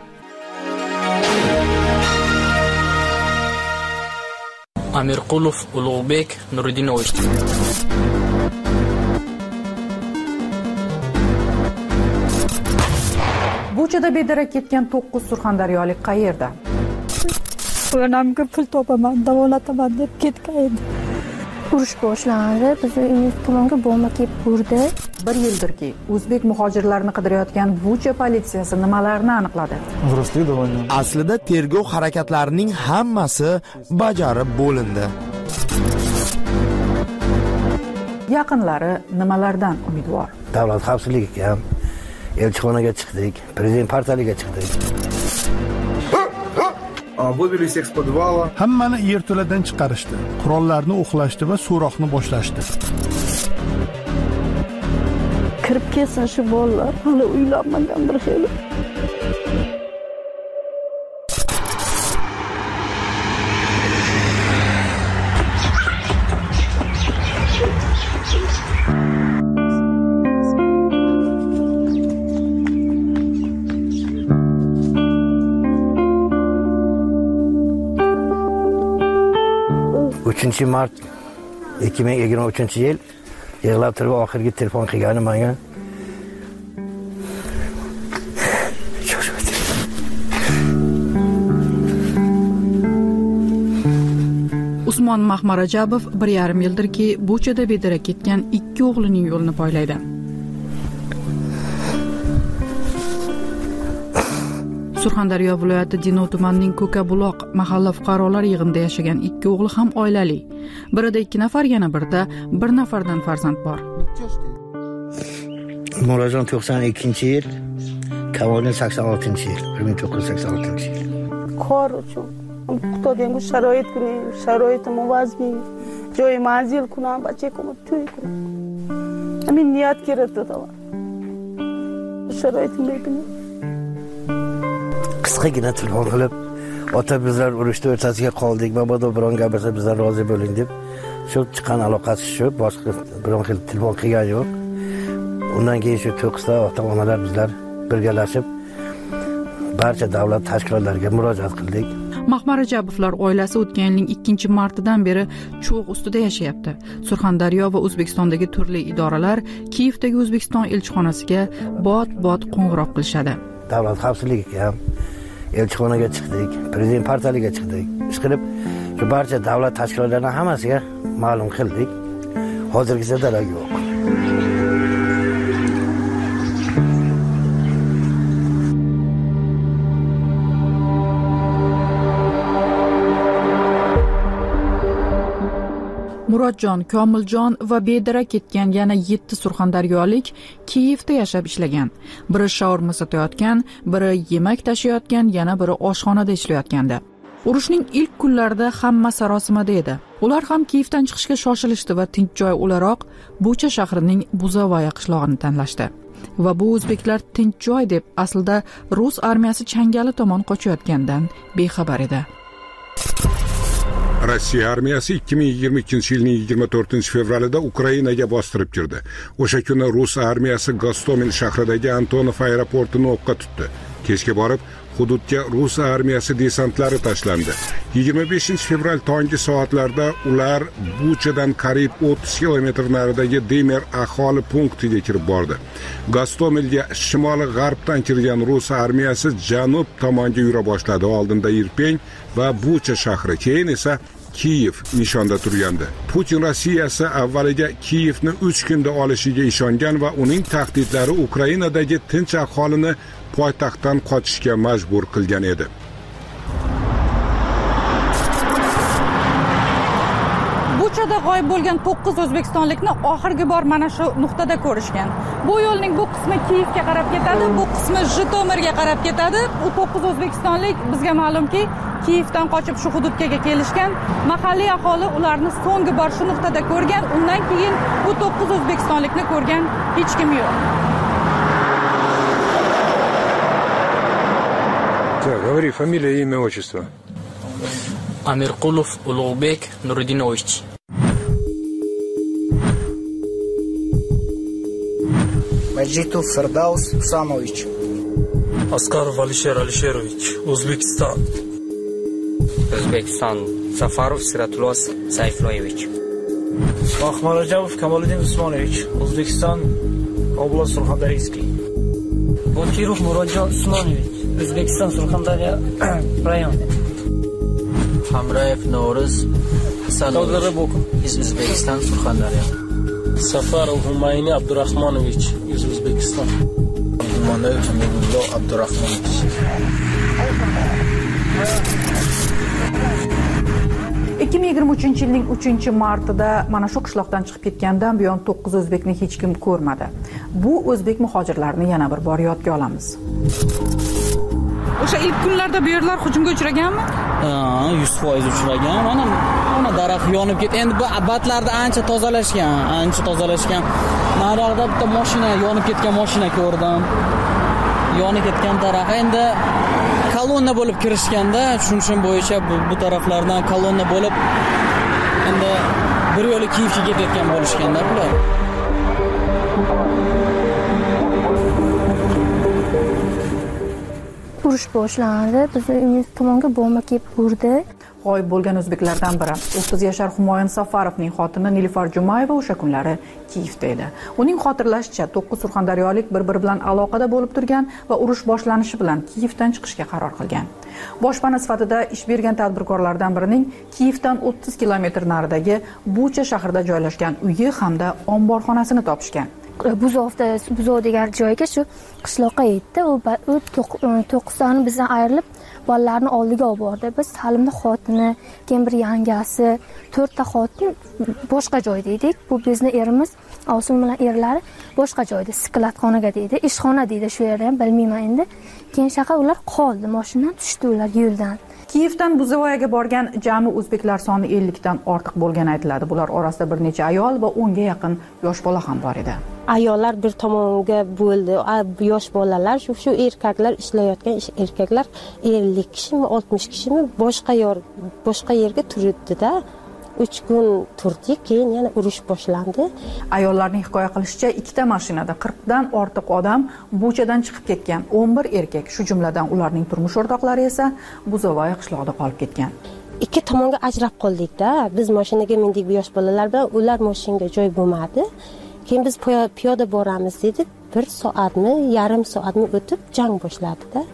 Amirqulov Ulug'bek Nuridinovich. Buchada bedarak ketgan to'qqiz surxondaryolik qayerda? Onamga pul topaman, davolataman deb ketgan edi. Urush boshlandi, biz uyimiz tomonga bomba kelib urdi. Bir yildirki, o'zbek muhojirlarini qidirayotgan Bucha politsiyasi nimalarni aniqladi? Aslida tergov harakatlarining hammasi bajarib bo'lindi. Yaqinlari nimalardan umidvor? Davlat xavfsizligiga ham, elchixonaga chiqdik, prezident portaliga chiqdik. Hammani yerto'ladan chiqarishdi, qurollarni o'qlashdi va so'roqni boshlashdi. Kirib kelsin shu bolalar, hali uylanmagandir hali. uchinchi mart ikki ming yigirma uchinchi yil yig'lab turib oxirgi telefon qilgani menga. Usmon Mahmarajabov bir yarim yildirki Buchada bedarak ketgan ikki o'g'lining yo'lini poylaydi. Surxondaryo viloyati Denov tumanining Ko'kabuloq mahalla fuqarolar yig'inida yashagan ikki o'g'li ham oilali. Birida ikki nafar, yana birida bir nafardan farzand bor. Murajon to'qson ikkinchi yil, Kamoljon sakson oltinchi yil, bir ming to'qqiz yuz sakson oltinchi yil. Qor uchun خدادیم شرایط کنیم، شرایط موازی، جای منزل کنم، بچه کنم، توی کنم. همین نیت گرفته تا شرایط میبینیم. qisqagina telefon qilib ota bizlar urushda o'rtasiga qoldik, mabodo biron gapirsa bizlar rozi bo'ling deb shu chiqqan aloqasi shu, boshqa biron xil telefon qilgan yo'q. Undan keyin shu to'qqizta ota-onalar bizlar birgalashib barcha davlat tashkilotlariga murojaat qildik. Mahmad Rajabovlar oilasi o'tgan yilning ikkinchi martidan beri cho'g' ustida yashayapti. Surxondaryo va O'zbekistondagi turli idoralar Kiyevdagi O'zbekiston elchixonasiga bot-bot qo'ng'iroq qilishadi. Davlat xavfsizligiga ham elchixonaga chiqdik, prezident portaliga chiqdik. Ish qilib, shu barcha davlat tashkilotlarining hammasiga ma'lum qildik. Hozirgacha darak yo'q. Murodjon, Komiljon va bedarak ketgan yana yetti surxondaryolik Kiyevda yashab ishlagan. Biri shaurma sotayotgan, biri yemak tashiyotgan, yana biri oshxonada ishlayotgandi. Urushning ilk kunlarida hamma sarosimada edi. Ular ham Kiyevdan chiqishga shoshilishdi va tinch joy o'laroq Bucha shahrining Buzovaya qishlog'ini tanlashdi. Va bu o'zbeklar tinch joy deb aslida rus armiyasi changali tomon qochayotgandan bexabar edi. Rossiya armiyasi ikki ming yigirma ikkinchi yilning yigirma to'rtinchi fevralida Ukrainaga bostirib kirdi. O'sha kuni Rus armiyasi Gostomel shahridagi Antonov aeroportini o'qqa tutdi. Kechga borib, hududga Rus armiyasi desantlari tashlandi. yigirma beshinchi fevral tongi soatlarda ular Buchadan qariyb o'ttiz kilometr naridagi Demer aholi punktiga kirib bordi. Gostomelga shimoli g'arbdan kirgan Rus armiyasi janub tomonga yura boshladi. Oldinda Irpень va Bucha shahri, keyin esa Kiyev nishonda turgandi. Putin Rossiyasi avvaliga Kiyevni uch kunda olishiga ishongan va uning tahdidlari Ukrainadagi tinch aholini poytaxtdan qochishga majbur qilgan edi. Buchada g'oyib bo'lgan to'qqiz o'zbekistonlikni oxirgi bor mana shu nuqtada ko'rishgan. Bu yo'lning bu qismi Kiyevga qarab ketadi, bu qismi Jitomirga qarab ketadi. U to'qqiz o'zbekistonlik bizga ma'lumki, Kiyevdan qochib shu hududga kelishgan. Mahalliy aholi ularni so'nggi bor shu nuqtada ko'rgan. Undan keyin bu to'qqiz o'zbekistonlikni ko'rgan hech kim yo'q. Так, говори, фамилия, имя, отчество. Амирқулов Улугбек Нуридинович. Majitov Firdaus Husamovich. Askarov Alisher Alisherovich, O'zbekiston. O'zbekiston. Safarov Siratullos Sayfloyevich. Mahmarajabov Kamoliddin Usmonovich, O'zbekiston. Oblast Surxondaryoskiy. Bokirov Murodjon Usmonovich, O'zbekiston Surxondaryo rayon. Hamrayev No'riz Hasanovich, iz O'zbekiston Surxondaryo. Safarov Humayni Abdurahmonovich, iz O'zbekiston. Abdumanoyev Jamilullo Abdurahmonovich. ikki ming yigirma uchinchi yilning uchinchi martida mana shu qishloqdan chiqib ketgandan buyon to'qqiz o'zbekni hech kim ko'rmadi. Bu o'zbek muhojirlarini yana bir bor yodga olamiz. O'sha ilk kunlarda bu yerlar hujumga uchraganmi? Ha, yuz foiz uchragan. Mana mana daraxt yonib ketdi. Endi bu abatlarda ancha tozalashgan, ancha tozalashgan. Naryoqda bitta mashina yonib ketgan mashina ko'rdim. Yonib ketgan daraxt endi kolonna bo'lib kirishganda, tushunishim bo'yicha bu, bu taraflardan kolonna bo'lib endi bir yo'li Kiyevga ketayotgan bo'lishganda bular. Urush boshlandi. Biz uyimiz tomonga bomba kelib urdi. G'oyib bo'lgan o'zbeklardan biri o'ttiz yashar Humoyun Safarovning xotini Nilufar Jumayeva o'sha kunlari Kiyevda edi. Uning xotirlashicha to'qqiz surxondaryolik bir-biri bilan aloqada bo'lib turgan va urush boshlanishi bilan Kiyevdan chiqishga qaror qilgan. Boshpana sifatida ish bergan tadbirkorlardan birining Kiyevdan o'ttiz kilometr naridagi Bucha shahrida joylashgan uyi hamda omborxonasini topishgan. Buzovda, Buzov degan joyga shu qishloqqa yetdi. U to'qqiztani bizdan ayrilib bolalarni oldiga olib bordi. Biz Salimning xotini, keyin bir yangasi, to'rtta xotin boshqa joyda edik. Bu bizning erimiz, Ovsin bilan erlari boshqa joyda, siklatxonaga deydi, ishxona deydi shu yerda ham bilmayman endi. Keyin shaqa ular qoldi, mashinadan tushdi ular yo'ldan. Kiyevdan Buzovoyaga borgan jami o'zbeklar soni ellikdan ortiq bo'lgani aytiladi. Bular orasida bir necha ayol va o'nga yaqin yosh bola ham bor edi. Ayollar bir tomonga bo'ldi. Yosh bolalar, shu shu erkaklar ishlayotgan erkaklar ellik kishimi, oltmish kishimi boshqa yor boshqa yerga turibdi-da. uch kun turdik, keyin yana urush boshlandi. Ayollarning hikoya qilishicha, ikkita mashinada qirqdan ortiq odam Buchadan chiqib ketgan. o'n bir erkak, shu jumladan ularning turmush o'rtoqlari esa Buzovoy qishlog'ida qolib ketgan. Ikki tomonga ajrab qoldik-da. Biz mashinaga mindik yosh bolalar bilan, ular mashinaga joy bo'lmadi. Keyin biz piyoda boramiz dedik. Bir soatmi, yarim soatmi o'tib jang boshladi-da.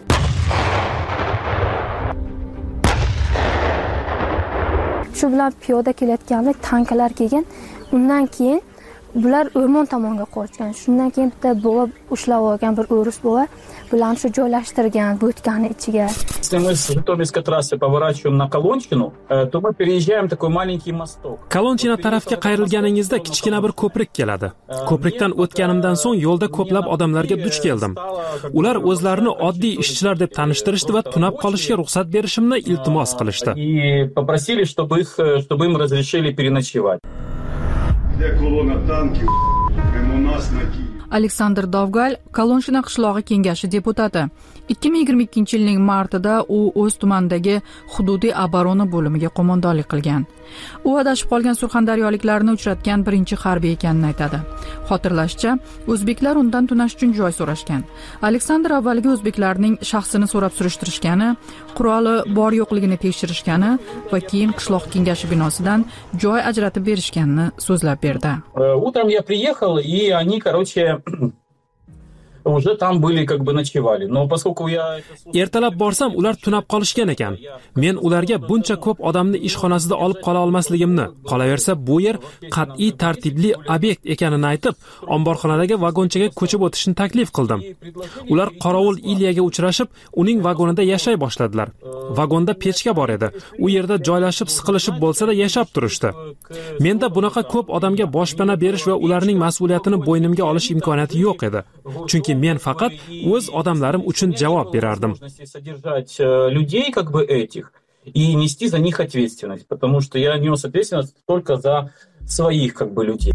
Shu bilan piyoda kelayotganda tankalar kelgan. Undan keyin bular o'rmon tomonga qochgan. Shundan keyin bitta bova ushlab olgan, bir o'ris bova bularni shu joylashtirgan bo'tkani ichiga. Если мы с Житомирской трассы поворачиваем на Колончину, то мы переезжаем такой маленький мосток. Kolonchina tarafga qayrilganingizda kichkina bir ko'prik keladi. Ko'prikdan o'tganimdan so'ng yo'lda ko'plab odamlarga duch keldim. Ular o'zlarini oddiy ishchilar deb tanishtirishdi va tunab qolishga ruxsat berishimni iltimos qilishdi. И попросили, чтобы их, чтобы им разрешили переночевать. Где колонна танков? Прямо у нас на Киев. Aleksandr Dovgal Kolonchina qishlog'i kengashi deputati. ikki ming yigirma ikkinchi yilning martida u o'z tumanidagi hududiy oborona bo'limiga qo'mondonlik qilgan. U adashib qolgan surxondaryoliklarni uchratgan birinchi harbiy ekanini aytadi. Xotirlashicha, o'zbeklar undan tunash uchun joy so'rashgan. Aleksandr avvaliga o'zbeklarning shaxsini so'rab surishtirishgani, quroli bor yo'qligini tekshirishgani va keyin qishloq kengashi binosidan joy ajratib berishganini so'zlab berdi. Утром я приехал, и они, короче, уже там были, как бы ночевали. Но поскольку я Ertalab borsam ular tunab qolishgan ekan. Men ularga buncha ko'p odamni ishxonasida olib qola olmasligimni, qolaversa bu yer qat'iy tartibli obyekt ekanini aytib, omborxonadagi vagonchaga ko'chib o'tishni taklif qildim. Ular qorovul Ilyaga uchrashib, uning vagonida yashay boshladilar. Vagonda pechka bor edi. U yerda joylashib, siqilishib bo'lsa-da yashab turishdi. Menda bunaqa ko'p odamga boshpana berish va ularning mas'uliyatini bo'ynimga olish imkoniyati yo'q edi. Chunki men faqat o'z odamlarim uchun javob berardim. Содержать людей, как бы этих, и нести за них ответственность, потому что я нес ответственность только за своих, как бы, людей.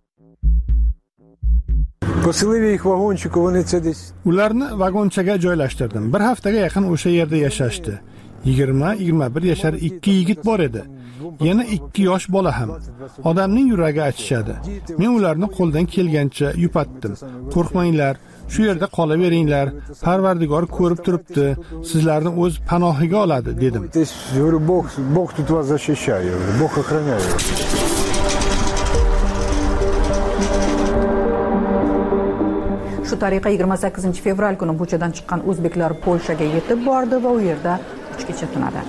Поселили их вагончику, вони це десь. Ularni vagonchaga joylashtirdim. Bir haftaga yaqin o'sha yerda yashashdi. yigirma yigirma bir yashar ikki yigit bor edi. Yana ikki yosh bola ham. Odamning yuragi achishadi. Men ularni qo'ldan kelgancha yupatdim. Qo'rqmanglar, shu yerda qolaveringlar. Parvardigor ko'rib turibdi. Sizlarni o'z panohiga oladi dedim. Bog, Bog тут вас защищает, Bog охраняет. Shu tariqa yigirma sakkizinchi fevral kuni Buchadan chiqqan o'zbeklar Polshaga yetib bordi va u yerda uch kecha tunadi.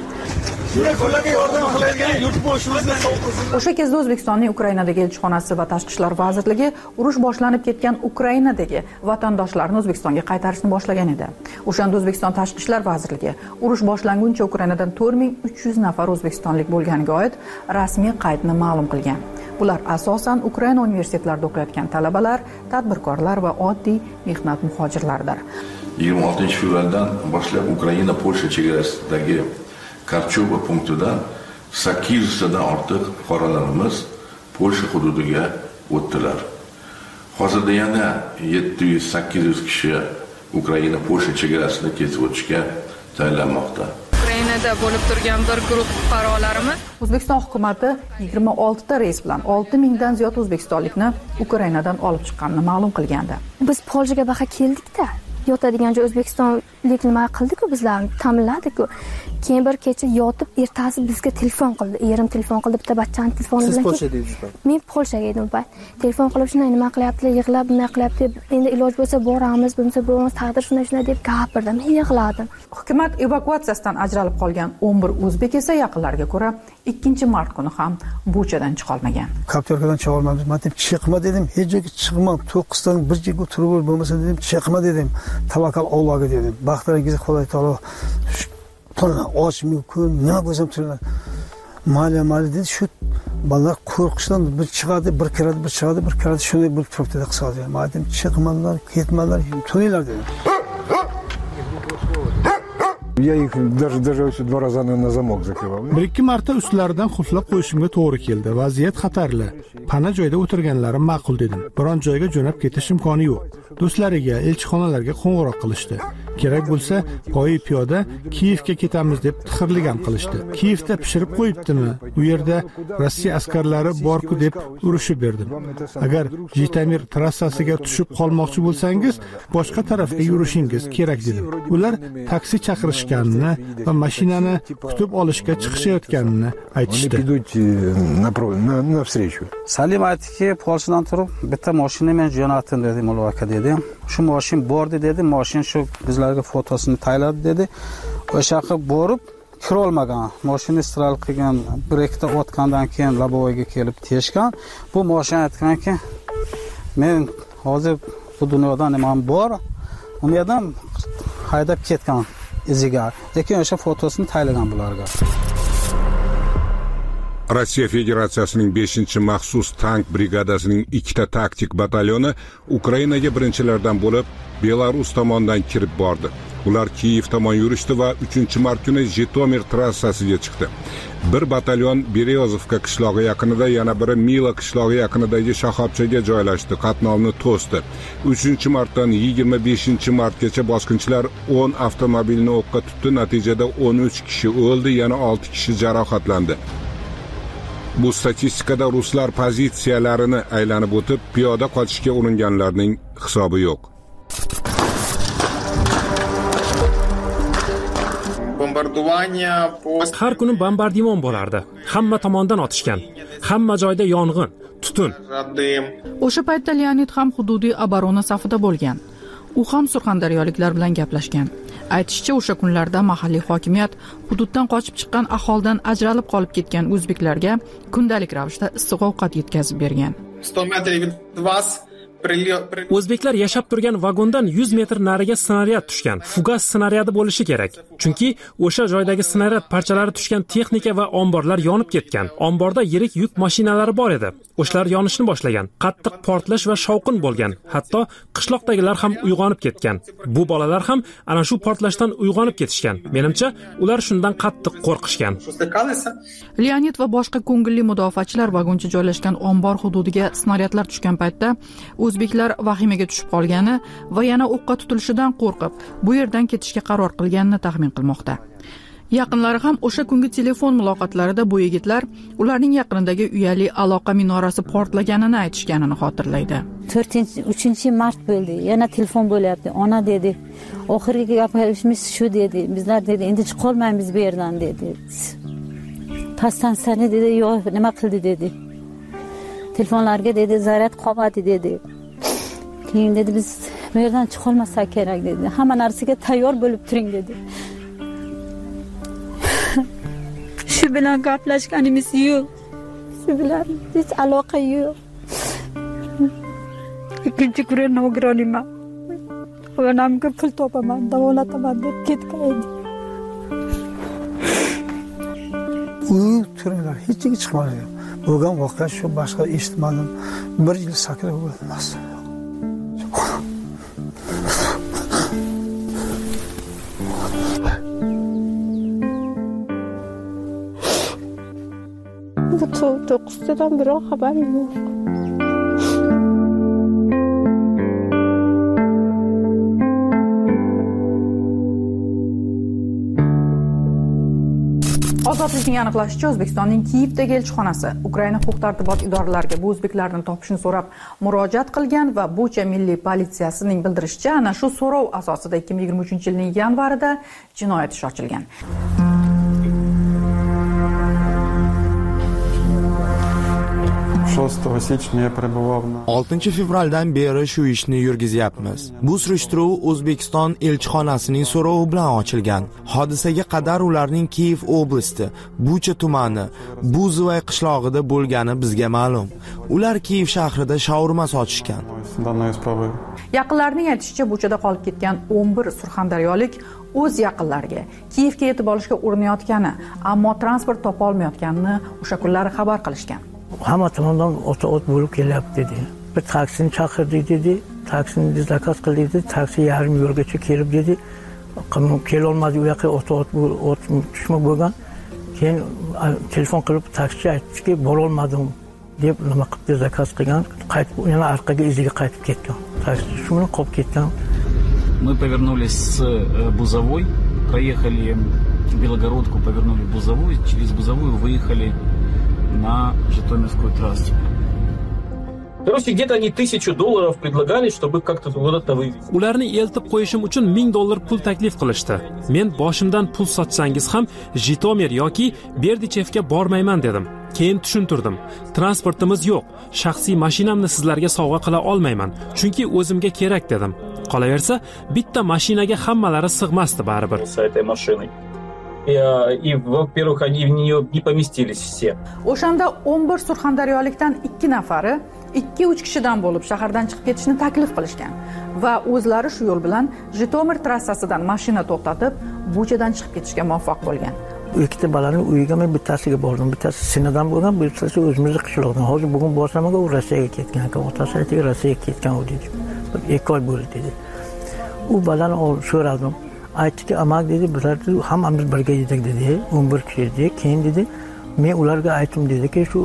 O'sha kezda O'zbekistonning Ukrainadagi elchixonasi va Tashqi ishlar vazirligi urush boshlanib ketgan Ukrainadagi vatandoshlarni O'zbekistonga qaytarishni boshlagan edi. O'shanda O'zbekiston Tashqi ishlar vazirligi urush boshlanguncha Ukrainadan to'rt ming uch yuz nafar o'zbekistonlik bo'lganiga oid rasmiy qaydni ma'lum qilgan. Bular asosan Ukraina universitetlarida o'qiyotgan talabalar, tadbirkorlar va oddiy mehnat muhojirlaridir. yigirma oltinchi fevraldan boshlab Ukraina Polsha chegarasidagi Karchova punktidan sakkiz yuztadan ortiq fuqarolarimiz Polsha hududiga o'tdilar. Hozirda yana yetti yuz sakkiz yuz kishi Ukraina Polsha chegarasini kesib o'tishga tayyorlanmoqda. Ukrainada bo'lib turgan bir guruh fuqarolarimiz O'zbekiston hukumatı yigirma oltita reys bilan olti mingdan ziyod o'zbekistonlikni Ukrainadan olib chiqqanini ma'lum qilgandi. Biz Polshaga baqa keldik-da. Yotadigan joy O'zbekistonlik nima qildi-ku, bizlarni ta'minladi-ku. Keyin bir kecha yotib, ertasi bizga telefon qildi. Erim telefon qildi, bitta bachchani telefoni bilan. Siz Polshada edingizmi? Men Polshaga edim payt. Telefon qilib shunday nima qilyaptilar, yig'lab, nima qilyapti, endi iloj bo'lsa boramiz, bo'lmasa bo'lmas, taqdir shunday shunday deb gapirdim. Men yig'ladim. Hukumat evakuatsiyasidan ajralib qolgan o'n bir o'zbek esa yaqinlariga ko'ra ikkinchi mart kuni ham Buchadan chiqa olmagan. Kaptorkadan chiqa olmadim. Men deb chiqma dedim, hech joyga chiqmam. to'qqizdan bir joyga o'tirib bo'lmasa dedim, chiqma dedim. Tavakkal Allohga dedim. Baxtlaringizni Xudo taolo Tuna och mumkin, nima bo'lsam turlar. Maliya mali dedi, shu bolalar qo'rqishdan bir chiqadi, bir kiradi, bir chiqadi, bir kiradi, shunday bo'lib turibdi deb hisob qildim. Men dedim, chiqmanlar, ketmanlar, to'ylar dedim. Я их даже, даже два раза на замок закрывал. bir ikki marta ustlaridan qulflab qo'yishimga to'g'ri keldi. Vaziyat xatarli. Pana joyda o'tirganlarim ma'qul dedim. Biron joyga jo'nab ketish imkoni yo'q. Do'stlariga, elchixonalarga qo'ng'iroq qilishdi. Kerak bo'lsa, poyi piyoda Kiyevga ketamiz deb tixirligam qilishdi. Kiyevda pishirib qo'yibdimi? U yerda Rossiya askarlari bor-ku deb urushib berdim. Agar Jitomir trassasiga tushib qolmoqchi bo'lsangiz, boshqa tarafga yurishingiz kerak dedim. Ular taksi chaqirishganini va mashinani kutib olishga chiqishayotganini aytishdi. Salim aytdiki, Polshadan turib bitta mashina men jo'natdim dedi, Mulla aka dedi. Shu mashin bordi dedi, mashin shu bizlarga fotosini tayladi dedi. O'sha yoqqa borib kira olmagan. Mashina istral qilgan, bir ikkita o'tgandan keyin Labovoyga kelib teshgan. Bu mashina aytganki, men hozir bu dunyoda nimam bor, umedim haydab ketgan iziga. Lekin o'sha fotosini taylagan bularga. Rossiya Federatsiyasining beshinchi maxsus tank brigadasining ikkita taktik batalyoni Ukrainaga birinchilardan bo'lib Belarus tomonidan kirib bordi. Ular Kiyev tomon yurishdi va uchinchi mart kuni Jitomir trassasiga chiqdi. Bir batalyon Berezovka qishlog'i yaqinida, yana biri Mila qishlog'i yaqinidagi shoxobchaga joylashdi, qatnovni to'sdi. uchinchi martdan yigirma beshinchi martgacha bosqinchilar o'n avtomobilni o'qqa tutdi, natijada o'n uch kishi o'ldi, yana olti kishi jarohatlandi. Bu statistikada ruslar pozitsiyalarini aylanib o'tib, piyoda qochishga uringanlarning hisobi yo'q. Har kuni bombardimon bo'lardi. Hamma tomondan otishgan. Hamma joyda yong'in, tutun. O'sha paytda Leonid ham hududiy oborona safida bo'lgan. U ham surxondaryoliklar bilan gaplashgan. Aytishicha, o'sha kunlarda mahalliy hokimiyat hududdan qochib chiqqan aholidan ajralib qolib ketgan o'zbeklarga kundalik ravishda issiq ovqat yetkazib bergan. O'zbeklar yashab turgan vagondan yuz metr nariga snaryad tushgan. Fugas snaryadi bo'lishi kerak. Chunki o'sha joydagi snaryad parchalari tushgan texnika va omborlar yonib ketgan. Omborda yirik yuk mashinalari bor edi. O'shlar yonishni boshlagan. Qattiq portlash va shovqin bo'lgan. Hatto qishloqdagilar ham uyg'onib ketgan. Bu bolalar ham ana shu portlashdan uyg'onib ketishgan. Menimcha, ular shundan qattiq qo'rqishgan. Leonid va boshqa ko'ngilli mudofaachilar vagoncha joylashgan ombor hududiga snaryadlar tushgan paytda o'zbeklar vahimaga tushib qolgani va yana o'qqa tutilishidan qo'rqib, bu yerdan ketishga qaror qilganini taxmin qilmoqda. Yaqinlari ham o'sha kungi telefon muloqotlarida bu yigitlar ularning yaqinidagi uyali aloqa minorasi portlaganini aytishganini xotirlaydi. to'rtinchi uchinchi mart bo'ldi. Yana telefon bo'lyapti. Ona dedi. Oxirgi gapimiz shu dedi. Bizlar dedi, endi chiqolmaymiz bu yerdan dedi. Pastdan sani dedi, yo'q, nima qildi dedi. Telefonlarga dedi, zaryad qolmadi dedi. Keyin dedi, biz bu yerdan chiqolmasak kerak dedi. Hamma narsaga tayyor bo'lib turing dedi. Shu bilan gaplashganimiz yo'q. Shu bilan hech aloqa yo'q. Ikkinchi kuni nogironman. Onamga pul topaman, davolataman deb ketgan. U turlar hech kimga chiqmadi. Bo'lgan voqea shu, boshqa eshitmadim. Bir yil sakrab o'tmas. Bu to'qqiztadan biror xabar yo'q. Ozodlikning aniqlashicha, O'zbekistonning Kiyevdagi elchixonasi Ukraina huquq-tartibot idoralariga bu o'zbeklarni topishni so'rab murojaat qilgan va Bucha milliy politsiyasining bildirishicha, ana shu so'rov asosida ikki ming yigirma uchinchi yilning yanvarida jinoyat ishi ochilgan. oltinchi fevraldan beri shu ishni yurgizyapmiz. Bu surishtiruv O'zbekiston elchixonasining so'rovi bilan ochilgan. Hodisaga qadar ularning Kiyev oblasti, Bucha tumani, Buzovay qishlog'ida bo'lgani bizga ma'lum. Ular Kiyev shahrida shaurma sotishgan. Yaqinlarning aytishicha, Buchada qolib ketgan o'n bir surxondaryolik o'z yaqinlariga Kiyevga yetib olishga urinayotgani, ammo transport topa olmayotganini o'sha kunlari xabar qilishgan. Hamma tomondan o't bo'lib kelyapti dedi. Bir taksini chaqirdik dedi. Taksini zakaz qildik dedi. Taksi yarim yo'lgacha kelib dedi. kelolmadi u yoqqa o't o't tushma bo'lgan. Keyin telefon qilib taksi aytdiki, bora olmadim deb nima qilib zakaz qilgan, qaytib yana orqaga iziga qaytib ketgan. Taksi shu bilan qolib ketgan. Мы повернулись с Бузовой, проехали Белогородку, повернули Бузовую, через Бузовую выехали на Житомирскую трассу. Короче, где-то они тысячу долларов предлагали, чтобы как-то куда-то вывезти. Ularni eltib qo'yishim uchun ming dollar pul taklif qilishdi. Men boshimdan pul sochsangiz ham Jitomir yoki Berdichevga bormayman dedim. Keyin tushuntirdim. Transportimiz yo'q. Shaxsiy mashinamni sizlarga sovg'a qila olmayman, chunki o'zimga kerak dedim. Qolaversa, bitta mashinaga hammalari sig'masdi baribir. С этой машиной. И, и, во-первых, они в нее не поместились все. O'shanda o'n bir surxondaryolikdan ikki nafari ikki uch kishidan bo'lib shahardan chiqib ketishni taklif qilishgan va o'zlari shu yo'l bilan Jitomir trassasidan mashina to'xtatib, Buchadan chiqib ketishga muvaffaq bo'lgan. Ikkita balani uyiga men bittasiga bordim. Bittasi Sinadan bo'lgan, bittasi o'zimizni qishloqdan. Hozir bugun borsam, u Rossiyaga ketgan ekan. Otasi aytdi, Rossiyaga ketgan u dedi. ikki oy bo'ldi dedi. U balani so'radim. Aytdiki, amak dedi, bizlar hammamiz birga edik dedi. o'n bir kishi edik. Keyin dedi, men ularga aytdim dediki, shu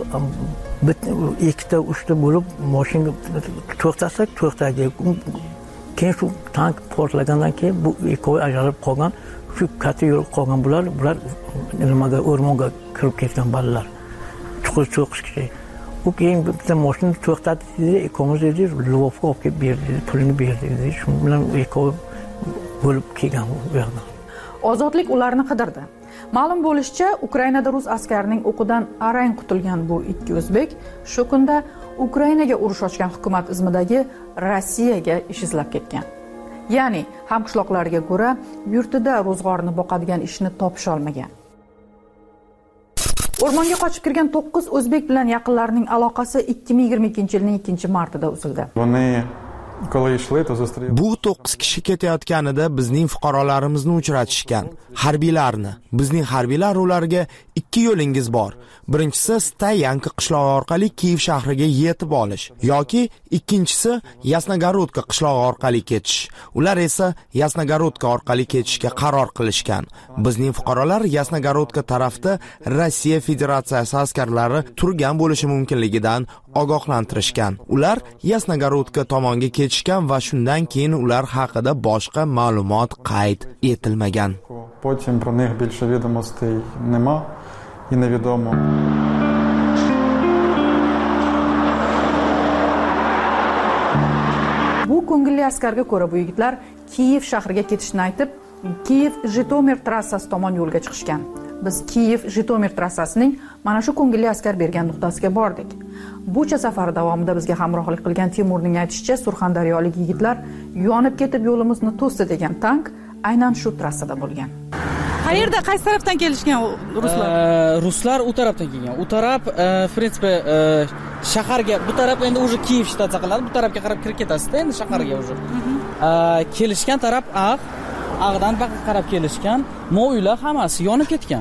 ikkita uchta bo'lib mashina to'xtatsak to'xtaydi. Keyin shu tank portlagandan keyin bu ikkovi ajralib qolgan, shu katta yo'l qolgan bular, bular nimaga o'rmonga kirib ketgan bolalar. to'qqiz kishi. U keyin bitta mashina to'xtatdi dedi, ikkovimiz dedi, Lvovga olib kelib berdi, pulini berdi dedi. Shu bilan ikkovi bo'lib kelgan u yoqdan. Ozodlik ularni qidirdi. Ma'lum bo'lishicha, Ukrainada rus askarining o'qidan arang qutulgan bu ikki o'zbek shu kunda Ukrainaga urush ochgan hukumat izmidagi Rossiyaga ish izlab ketgan. Ya'ni hamqishloqlarga ko'ra, yurtida ro'zg'orni boqadigan ishni topisha olmagan. O'rmonga qochib kirgan to'qqiz o'zbek bilan yaqinlarining aloqasi ikki ming yigirma ikkinchi yilning ikkinchi martida uzildi. Bu to'qqiz kishi ketayotganida bizning fuqarolarimizni uchratishgan, harbiylarni. Bizning harbiylar ularga ikki yo'lingiz bor. Birinchisi Stayanka qishlog'i orqali Kiyev shahriga yetib olish yoki ikkinchisi Yasnogorodka qishlog'i orqali ketish. Ular esa Yasnogorodka orqali ketishga qaror qilishgan. Bizning fuqarolar Yasnogorodka tarafda Rossiya Federatsiyasi askarlari turgan bo'lishi mumkinligidan ogohlantirishgan. Ular Yasnogorodka tomonga ketishgan va shundan keyin ular haqida boshqa ma'lumot qayd etilmagan. Потім про них більше відомостей нема і невідомо. Bu ko'ngilli askarga ko'ra bu yigitlar Kiyev shahriga ketishni aytib, Kiyev-Jitomir trassasi tomon yo'lga chiqishgan. Biz Kiyev-Jitomir trassasining mana shu ko'ngilli askar bergan nuqtasiga bordik. Bucha safari davomida bizga hamrohlik qilgan Timurning aytishicha, surxondaryolik yigitlar yonib ketib yo'limizni to'sdi degan tank aynan shu trassada bo'lgan. Qayerda, qaysi tarafdan kelishgan ruslar? Ruslar u tarafdan kelgan. U taraf, в принципе, shaharga, bu taraf endi уже Kiyev shtatsa qiladi, bu tarafga qarab kirib ketasizda endi shaharga уже. Kelishgan taraf Ag, Ag'dan baqa qarab kelishgan. Mo uylar hammasi yonib ketgan.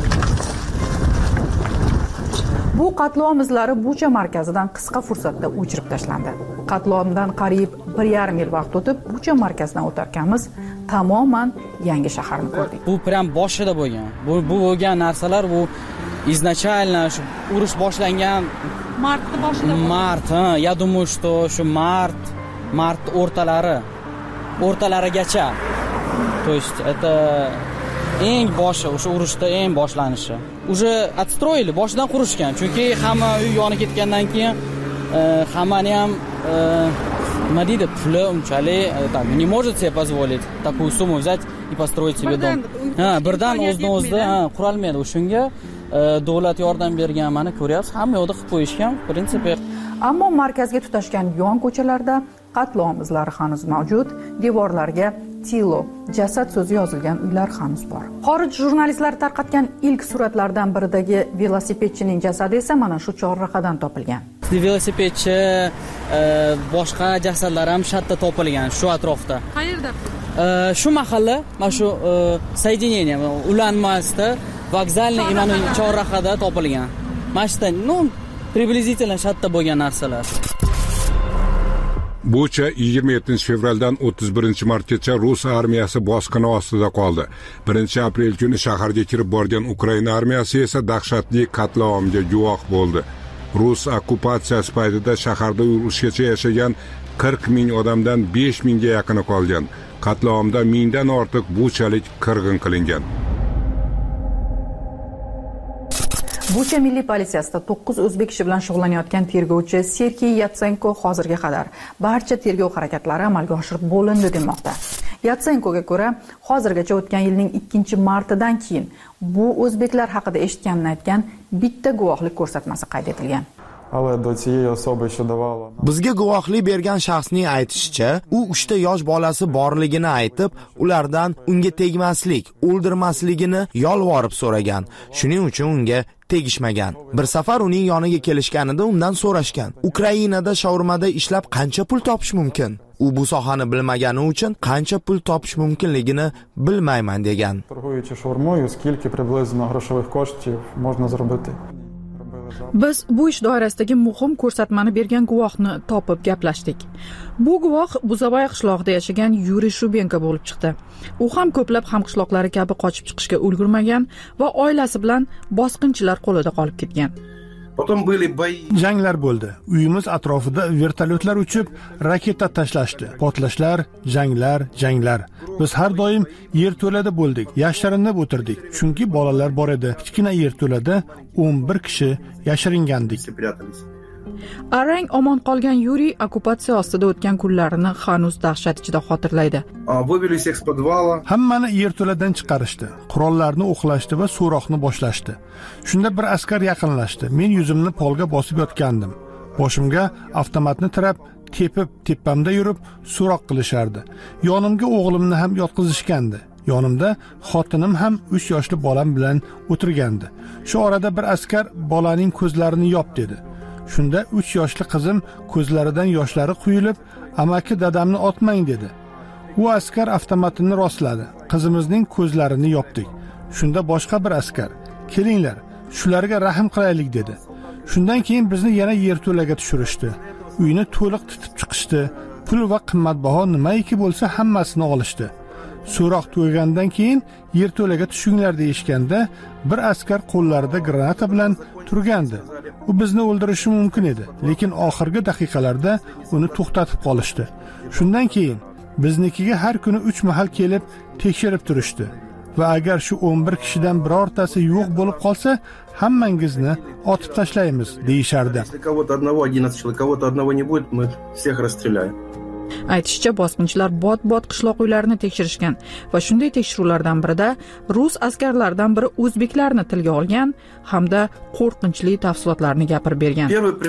Bu qatlom izlari Bucha markazidan qisqa fursatda o'chirib tashlandi. Qatlomdan qariyb bir yarim yil vaqt o'tib, Bucha markazidan o'tarkanmiz tamoman yangi shaharni ko'rdik. Bu prям boshida bo'lgan. Bu bu bo'lgan narsalar bu изначально shu urush boshlangan martda boshida. Mart, ha, я думаю, что shu mart, mart o'rtalari, o'rtalarigacha. То есть это eng boshi, o'sha urushda eng boshlanishi. Уже отстроили, boshidan qurishgan. Chunki hamma uy yonib ketgandan keyin hammani ham nima deydi, puli unchalik так не может себе позволить такую сумму взять и построить себе дом. Ha, birdan o'zini-o'zida qurolmaydi. Shunga davlat yordam bergan, mana ko'ryapsiz, hamma yoqda qilib qo'yishgan, в принципе. Ammo markazga tutashgan yon ko'chalarda qatlom izlari hanuz mavjud, devorlarga Tilo, jasad so'zi yozilgan uylar hanuz bor. Xorij jurnalistlari tarqatgan ilk suratlardan biridagi velosipedchining jasadi esa mana shu chorrahadan topilgan. Velosipedchi boshqa jasadlar ham shatda topilgan shu atrofda. Qayerda? Shu mahalla, mana shu соединение, ulanmasda vokzalni imani chorrahada topilgan. Mana shunda, ну, приблизительно shatda bo'lgan narsalar. Bucha yigirma yettinchi fevraldan o'ttiz birinchi martgacha Rus armiyasi bosqini ostida qoldi. birinchi aprel kuni shaharga kirib borgan Ukraina armiyasi esa dahshatli qatlovga guvoh bo'ldi. Rus okkupatsiyasi paytida shaharda urushgacha yashagan qirq ming odamdan besh mingga yaqini qolgan. Qatlovda mingdan ortiq buchalik qirg'in qilingan. Bucha milliy politsiyasida to'qqiz o'zbek kishi bilan shug'ullanayotgan tergovchi Sergey Yatsenko hozirga qadar barcha tergov harakatlari amalga oshirib bo'lindi demoqda. Yatsenkoga ko'ra, hozirgacha o'tgan yilning ikkinchi martidan keyin bu o'zbeklar haqida eshitganini aytgan bitta guvohlik ko'rsatmasi qayd etilgan. Bizga guvohlik bergan shaxsning aytishicha, u uchta yosh bolasi borligini aytib, ulardan unga tegmaslik, o'ldirmasligini yolvorib so'ragan. Shuning uchun unga tegishmagan. Bir safar uning yoniga kelishganida undan so'rashgan. Ukrainada shaurmada ishlab qancha pul topish mumkin? U bu sohani bilmagani uchun qancha pul topish mumkinligini bilmayman degan. Торгуючи шаурмою, скільки приблизно грошових коштів можна заробити? Biz bu ish doirasidagi muhim ko'rsatmani bergan guvohni topib gaplashdik. Bu guvoh Buzavoy qishlog'ida yashagan Yuriy Shubenko bo'lib chiqdi. U ham ko'plab hamqishloqlari kabi qochib chiqishga ulgurmagan va oilasi bilan bosqinchilar qo'lida qolib ketgan. Janglar bo'ldi. Uyimiz atrofida vertolyotlar uchib, raketa tashlashdi. Portlashlar, janglar, janglar. Biz har doim yerto'lada bo'ldik. Yashirinib o'tirdik. Chunki bolalar bor edi. Kichkina yerto'lada o'n bir kishi yashiringandik. Arang omon qolgan Yuriy okkupatsiya ostida o'tgan kunlarini hanuz dahshat ichida xotirlaydi. Hammani yerto'ladan chiqarishdi. Qurollarni o'qlashdi va so'roqni boshlashdi. Shunda bir askar yaqinlashdi. Men yuzimni polga bosib yotgandim. Boshimga avtomatni tirab, tepib, tepamda yurib so'roq qilishardi. Yonimga o'g'limni ham yotqizishgandi. Yonimda xotinim ham uch yoshli bolam bilan o'tirgandi. Shu orada bir askar bolaning ko'zlarini yop dedi. Shunda uch yoshli qizim ko'zlaridan yoshlari quyilib, amaki dadamni otmang dedi. U askar avtomatini rostladi. Qizimizning ko'zlarini yopdik. Shunda boshqa bir askar, kelinglar, shularga rahm qilaylik dedi. Shundan keyin bizni yana yerto'laga tushirishdi. Uyni to'liq titib chiqishdi. Pul va qimmatbaho nimaiki bo'lsa hammasini olishdi. So'roq tugagandan keyin yerto'laga tushinglar deyishganda, bir askar qo'llarida granata bilan turgandi. U bizni o'ldirishi mumkin edi, lekin oxirgi daqiqalarda uni to'xtatib qolishdi. Shundan keyin biznikiga har kuni uch mahal kelib tekshirib turishdi va agar shu o'n bir kishidan birortasi yo'q bo'lib qolsa, hammangizni otib tashlaymiz deyishardi. Aytishicha, bosqinchilar bot-bot qishloq uylarini tekshirishgan va shunday tekshiruvlardan birida rus askarlaridan biri o'zbeklarni tilga olgan hamda qo'rqinchli tafsilotlarni gapirib bergan.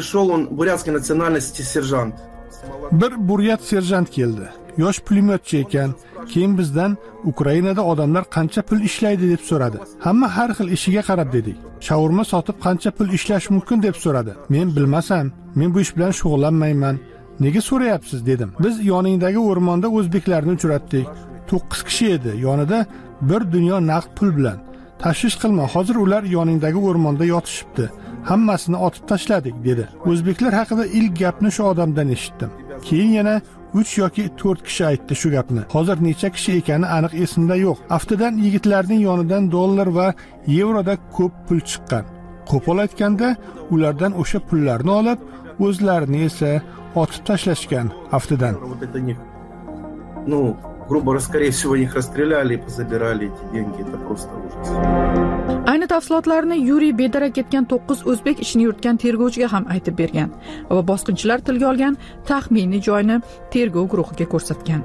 Bir buryat serjant keldi. Yosh pulemyotchi ekan. Keyin bizdan Ukrainada odamlar qancha pul ishlaydi deb so'radi. Hamma har xil ishiga qarab dedik. Shaurma sotib qancha pul ishlash mumkin deb so'radi. Men bilmasam, men bu ish bilan shug'ullanmayman. Nega so'rayapsiz dedim. Biz yoningdagi o'rmonda o'zbeklarni uchratdik. to'qqiz kishi edi. Yonida bir dunyo naqd pul bilan. Tashvish qilma, hozir ular yoningdagi o'rmonda yotishibdi. Hammasini otib tashladik dedi. O'zbeklar haqida ilk gapni shu odamdan eshitdim. Keyin yana uch yoki to'rt kishi aytdi shu gapni. Hozir necha kishi ekani aniq esimda yo'q. Aftidan yigitlarning yonidan dollar va yevroda ko'p pul chiqqan. Qo'pol aytganda, ulardan o'sha pullarni olib, o'zlarini esa otib tashlashgan aftidan. Ну, грубо говоря, скорее всего, их расстреляли и позабирали эти деньги. Это просто ужас. Ayni tafsilotlarni Yuriy bedarak ketgan to'qqiz o'zbek ishini yuritgan tergovchiga ham aytib bergan va bosqinchilar tilga olgan taxminiy joyni tergov guruhiga ko'rsatgan.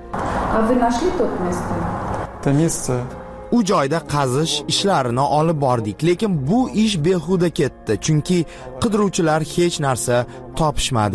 U joyda qazish ishlarini olib bordik, lekin bu ish behuda ketdi, chunki qidiruvchilar hech narsa topishmadi.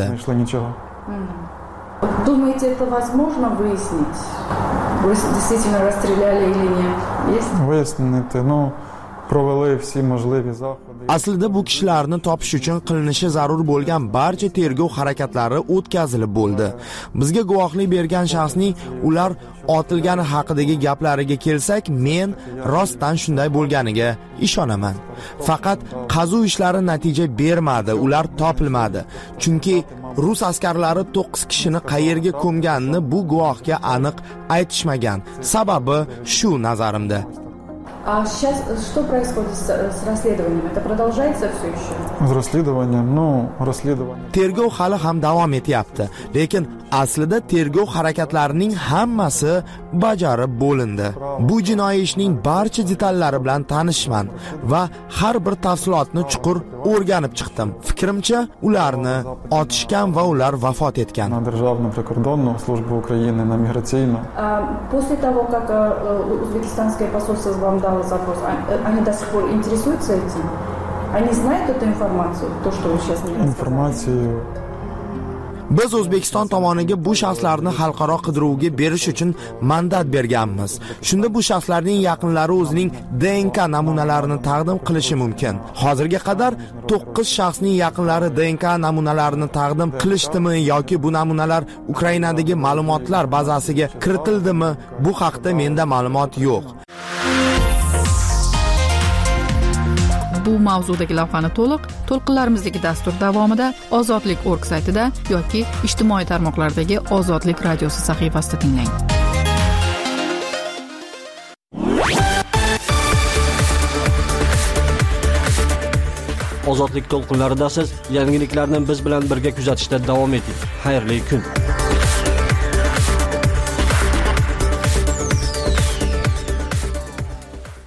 Думаете, это возможно выяснить? Вы действительно расстреляли или нет? Есть? Выяснить, ну, провели все можливі заходи. Aslida bu kishilarni topish uchun qilinishi zarur bo'lgan barcha tergov harakatlari o'tkazilib bo'ldi. Bizga guvohlik bergan shaxsning ular otilgani haqidagi gaplariga kelsak, men rostdan shunday bo'lganiga ishonaman. Faqat qazuv ishlari natija bermadi, ular topilmadi. Chunki rus askarlari to'qqiz kishini qayerga ko'mganini bu guvohga aniq aytishmagan. Sababi shu nazarimda. А сейчас что происходит с, с расследованием? Это продолжается все еще? С расследованием, ну, расследование. Tergov hali ham davom etyapti, lekin aslida tergov harakatlarining hammasi bajarib bo'lindi. Bu jinoiy ishning barcha detallari bilan tanishman va har bir tafsilotni chuqur o'rganib chiqdim. Fikrimcha, ularni otishgan va ular vafot etgan. На Державную прикордонную службу Украины, на миграцийную. После того, как узбекистанское посольство вам дало запрос, они до сих пор интересуются этим? Они знают эту информацию, то, что вы сейчас мне рассказали? Информацию. Biz O'zbekiston tomoniga bu shaxslarni xalqaro qidiruvga berish uchun mandat berganmiz. Shunda bu shaxslarning yaqinlari o'zining D N K namunalarini taqdim qilishi mumkin. Hozirga qadar to'qqiz shaxsning yaqinlari D N K namunalarini taqdim qilishdimi yoki bu namunalar Ukrainadagi ma'lumotlar bazasiga kiritildimi? Bu haqda menda ma'lumot yo'q. Bu mavzudagi lavhani to'liq to'lqinlarimizdagi dastur davomida ozodlik org saytida yoki ijtimoiy tarmoqlardagi Ozodlik radiosi sahifasida tinglang. Ozodlik to'lqinlarida siz yangiliklarni biz bilan birga kuzatishda davom eting. Xayrli kun.